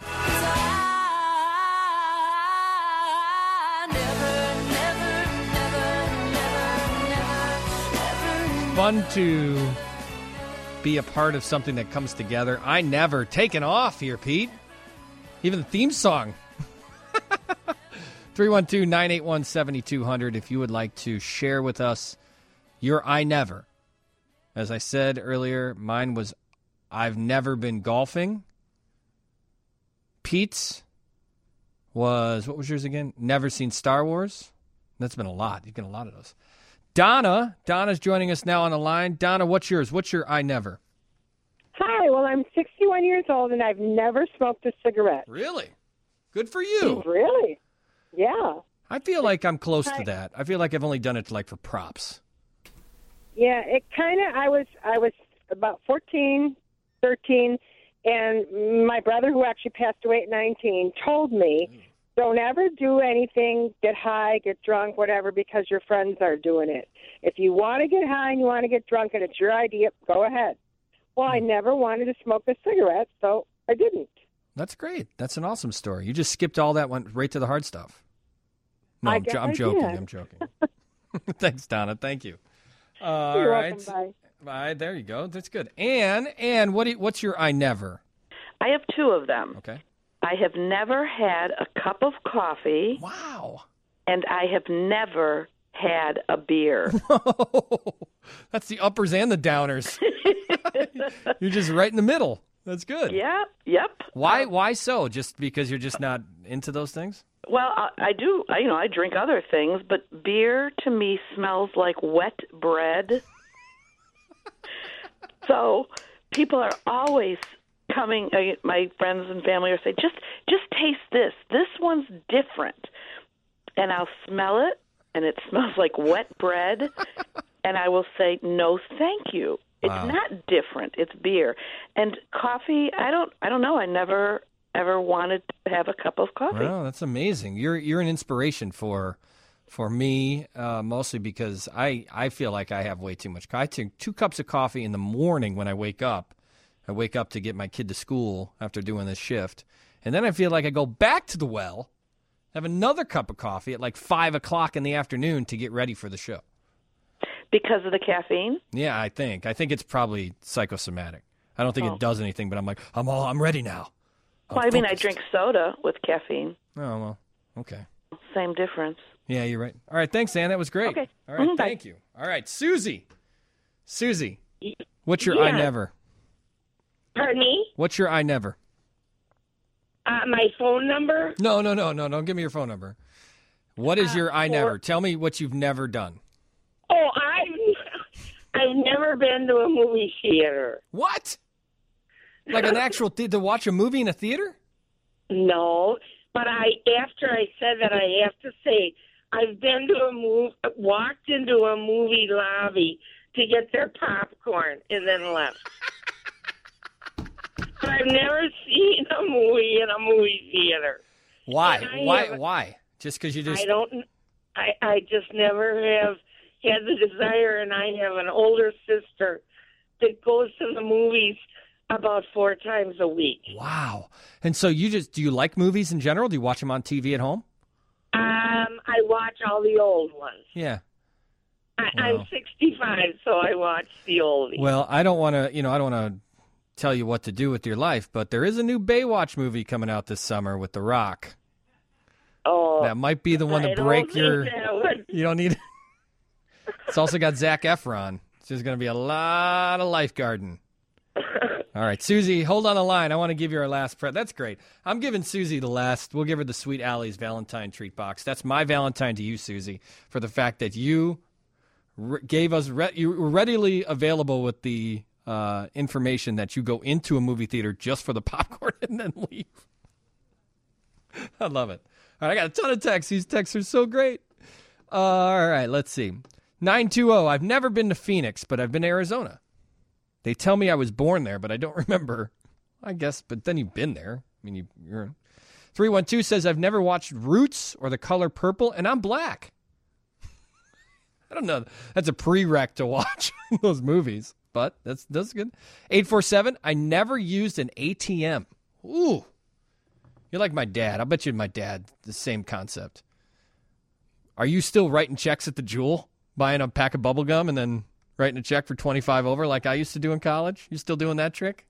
Fun to be a part of something that comes together. I Never. Taken off here, Pete. Even the theme song. three one two, nine eight one, seven two zero zero if you would like to share with us your I Never. As I said earlier, mine was I've never been golfing. Pete's was, what was yours again? Never seen Star Wars. That's been a lot. You've got a lot of those. Donna. Donna's joining us now on the line. Donna, what's yours? What's your I Never? Hi. Well, I'm sixty-one years old, and I've never smoked a cigarette. Really? Good for you. Really? Yeah. I feel like I'm close to that. I feel like I've only done it like for props. Yeah, it kind of, I was, I was about fourteen, thirteen, and my brother, who actually passed away at nineteen, told me, don't ever do anything, get high, get drunk, whatever, because your friends are doing it. If you want to get high and you want to get drunk and it's your idea, go ahead. Well, I never wanted to smoke a cigarette, so I didn't. That's great. That's an awesome story. You just skipped all that, went right to the hard stuff. No, I I'm, jo- I'm I joking. did. I'm joking. Thanks, Donna. Thank you. Uh, all You're right. welcome. Bye. Bye. There you go. That's good. Anne, Anne, what do you, what's your I Never? I have two of them. Okay. I have never had a cup of coffee. Wow. And I have never had a beer. That's the uppers and the downers. You're just right in the middle. That's good. Yeah. Yep. Why? Why so? Just because you're just not into those things? Well, I, I do. I, you know, I drink other things, but beer to me smells like wet bread. So people are always coming. Uh, my friends and family are saying, "Just, just taste this. This one's different." And I'll smell it, and it smells like wet bread. And I will say, "No, thank you. It's Wow. not different. It's beer." And coffee, I don't. I don't know. I never. ever wanted to have a cup of coffee. Wow, that's amazing. You're you're an inspiration for for me, uh, mostly because I, I feel like I have way too much. I take two cups of coffee in the morning when I wake up. I wake up to get my kid to school after doing this shift. And then I feel like I go back to the well, have another cup of coffee at like five o'clock in the afternoon to get ready for the show. Because of the caffeine? Yeah, I think. I think it's probably psychosomatic. I don't think Oh. it does anything, but I'm like, I'm all, I'm ready now. I'm Well, I mean, I focused. drink soda with caffeine. Oh, well, okay. Same difference. Yeah, you're right. All right, thanks, Ann. That was great. Okay. All right, Mhm, bye. thank you. All right, Susie. Susie, what's your Yeah. I never? Pardon me? What's your I never? Uh, my phone number? No, no, no, no, don't give me your phone number. What is Uh, your I or- never? Tell me what you've never done. Oh, I've I've never been to a movie theater. What? Like an actual the- to watch a movie in a theater? No, but I after I said that, I have to say I've been to a move, walked into a movie lobby to get their popcorn and then left. But I've never seen a movie in a movie theater. Why? And I Why? have- Why? Just because you just I don't. I I just never have had the desire, and I have an older sister that goes to the movies about four times a week. Wow. And so you just do you like movies in general? Do you watch them on T V at home? Um, I watch all the old ones. Yeah. I, Wow. I'm sixty-five, so I watch the oldies. Well, I don't want to, you know, I don't want to tell you what to do with your life, but there is a new Baywatch movie coming out this summer with The Rock. Oh, that might be the one I to don't break think your. that would- You don't need. It's also got Zac Efron. So there's going to be a lot of lifeguarding. All right, Susie, hold on the line. I want to give you our last. Pre- That's great. I'm giving Susie the last. We'll give her the Sweet Alley's Valentine treat box. That's my Valentine to you, Susie, for the fact that you re- gave us. Re- you were readily available with the uh, information that you go into a movie theater just for the popcorn and then leave. I love it. All right, I got a ton of texts. These texts are so great. Uh, all right, let's see. nine two zero, I've never been to Phoenix, but I've been to Arizona. They tell me I was born there, but I don't remember. I guess, but then you've been there. I mean, you, you're... three one two says, I've never watched Roots or The Color Purple, and I'm black. I don't know. That's a prereq to watch those movies, but that's that's good. eight four seven, I never used an A T M. Ooh. You're like my dad. I bet you my dad, the same concept. Are you still writing checks at the Jewel, buying a pack of bubble gum and then writing a check for twenty-five over like I used to do in college? You still doing that trick?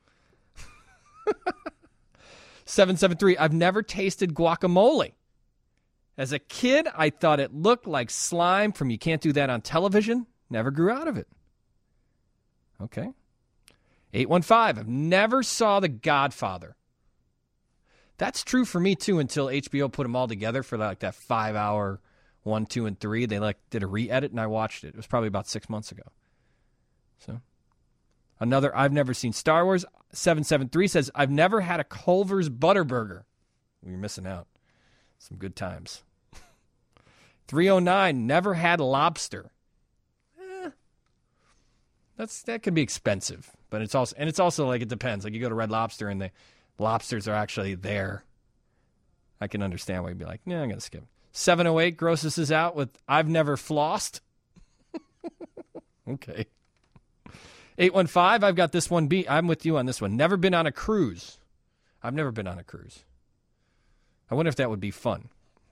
seven seven three, I've never tasted guacamole. As a kid, I thought it looked like slime from You Can't Do That on Television. Never grew out of it. Okay. eight one five, I've never saw The Godfather. That's true for me, too, until H B O put them all together for like that five-hour one, two, and three. They like did a re-edit, and I watched it. It was probably about six months ago. So, another, I've never seen Star Wars. seven seven three says, I've never had a Culver's Butterburger. You're missing out. Some good times. three oh nine, never had lobster. Eh, that's that can be expensive, but it's also, and it's also like it depends. Like you go to Red Lobster and the lobsters are actually there. I can understand why you'd be like, yeah, I'm going to skip. seven oh eight grosses us out with, I've never flossed. Okay. eight one five, I've got this one beat. I'm with you on this one. Never been on a cruise. I've never been on a cruise. I wonder if that would be fun.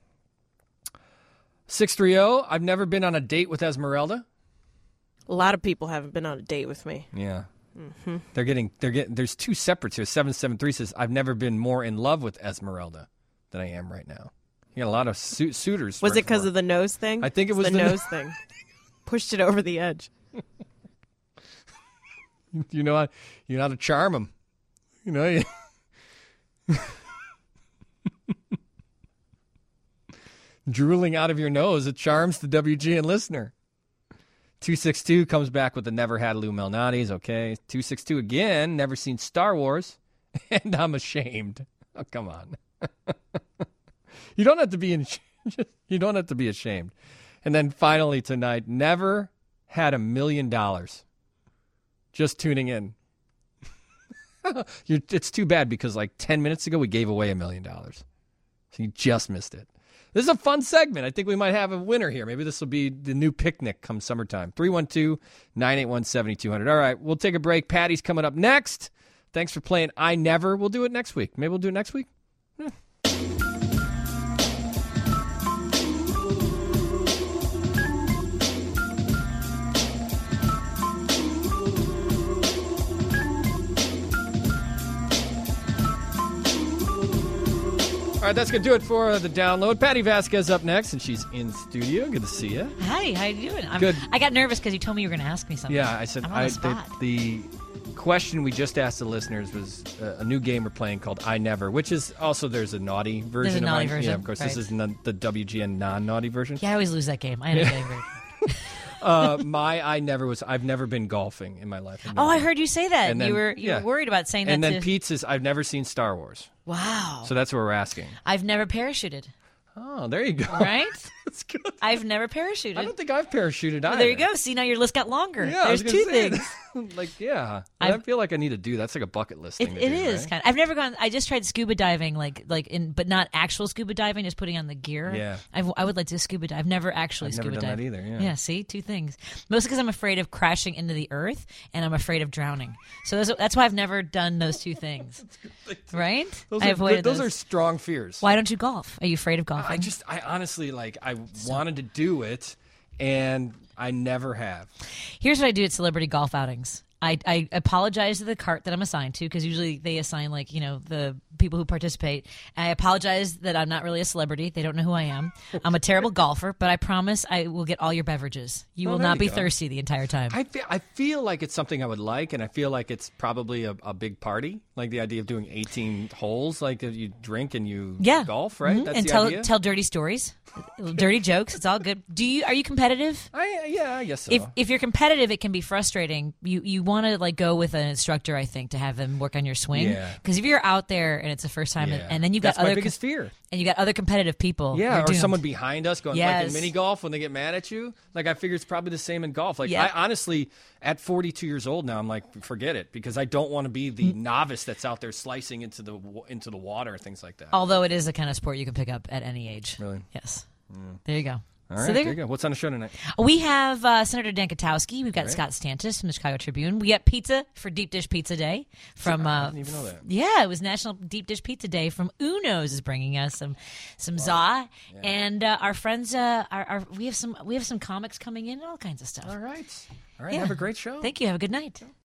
six three zero, I've never been on a date with Esmeralda. A lot of people haven't been on a date with me. Yeah. Mm-hmm. They're getting, they're getting, there's two separates here. seven seven three says, I've never been more in love with Esmeralda than I am right now. You got a lot of su- suitors. Was for it because for- of the nose thing? I think it was the, the no- nose thing. Pushed it over the edge. You know, how, you know how to charm them. You know, you... drooling out of your nose, it charms the W G N listener. two six two comes back with the never had Lou Malnati's. Okay. two six two again, never seen Star Wars, and I'm ashamed. Oh, come on. You don't have to be in, you don't have to be ashamed. And then finally tonight, never had a million dollars. Just tuning in. You're, it's too bad because like ten minutes ago we gave away a million dollars. So you just missed it. This is a fun segment. I think we might have a winner here. Maybe this will be the new picnic come summertime. three one two, nine eight one, seven two zero zero. All right, we'll take a break. Patty's coming up next. Thanks for playing I Never. We'll do it next week. Maybe we'll do it next week. Yeah. All right, that's going to do it for the download. Patty Vasquez up next, and she's in studio. Good to see you. Hi, how you doing? I'm, Good. I got nervous because you told me you were going to ask me something. Yeah, I said I'm on I, the spot. The, the question we just asked the listeners was uh, a new game we're playing called I Never, which is also there's a naughty version. There's a of naughty mine. version, Yeah, of course. right. This is non- the W G N non-naughty version. Yeah, I always lose that game. I end up getting very... uh, my I Never was I've never been golfing in my life. Oh, I heard you say that. And then- you were you yeah. were worried about saying And that then to... Pete's is I've never seen Star Wars. Wow. So that's what we're asking. I've never parachuted. Oh, there you go. Right? That's good. I've never parachuted. I don't think I've parachuted either. Well, there you go. See, now your list got longer. Yeah, I There's was two gonna say, things. like, yeah, I I've- feel like I need to do that's like a bucket list thing. It, to it do, is right? kind of. I've never gone. I just tried scuba diving, like like in, but not actual scuba diving, just putting on the gear. Yeah. I've, I would like to scuba dive. I've never actually I've never scuba done dived that either, yeah. Yeah. See, two things. Mostly because I'm afraid of crashing into the earth, and I'm afraid of drowning. So that's, that's why I've never done those two things. Right? Those I are avoided good- those those. are strong fears. Why don't you golf? Are you afraid of golfing? I just, I honestly like, I wanted to do it, and I never have. Here's what I do at celebrity golf outings. I, I apologize to the cart that I'm assigned to because usually they assign like, you know, the people who participate. And I apologize that I'm not really a celebrity. They don't know who I am. I'm a terrible golfer, but I promise I will get all your beverages. You Oh, will there not you be go. thirsty the entire time. I feel, I feel like it's something I would like, and I feel like it's probably a, a big party. Like the idea of doing eighteen holes, like that you drink and you yeah. golf, right? Mhm. That's and the tell idea? tell dirty stories, dirty jokes. It's all good. Do you are you competitive? I, yeah, I guess so. If if you're competitive, it can be frustrating. You you want to like go with an instructor, I think, to have them work on your swing. Yeah. Because if you're out there and it's the first time, Yeah. and, and then you got That's my other biggest fear. and you got other competitive people. Yeah, you're or doomed. someone behind us going like Yes. in mini golf when they get mad at you. Like I figure it's probably the same in golf. Like Yeah. I honestly, at forty-two years old now, I'm like, forget it because I don't want to be the novice that's out there slicing into the wa- into the water and things like that. Although it is a kind of sport you can pick up at any age. Really? Yes. There you go. All right, So there you go. What's on the show tonight? We have uh, Senator Dan Katowski. We've got Right. Scott Stantis from the Chicago Tribune. We got pizza for Deep Dish Pizza Day from. I Uh, didn't even know that. Yeah, it was National Deep Dish Pizza Day from Uno's is bringing us some some za, and uh, our friends. Uh, our, our we have some we have some comics coming in and all kinds of stuff. All right, all right. Yeah. Have a great show. Thank you. Have a good night.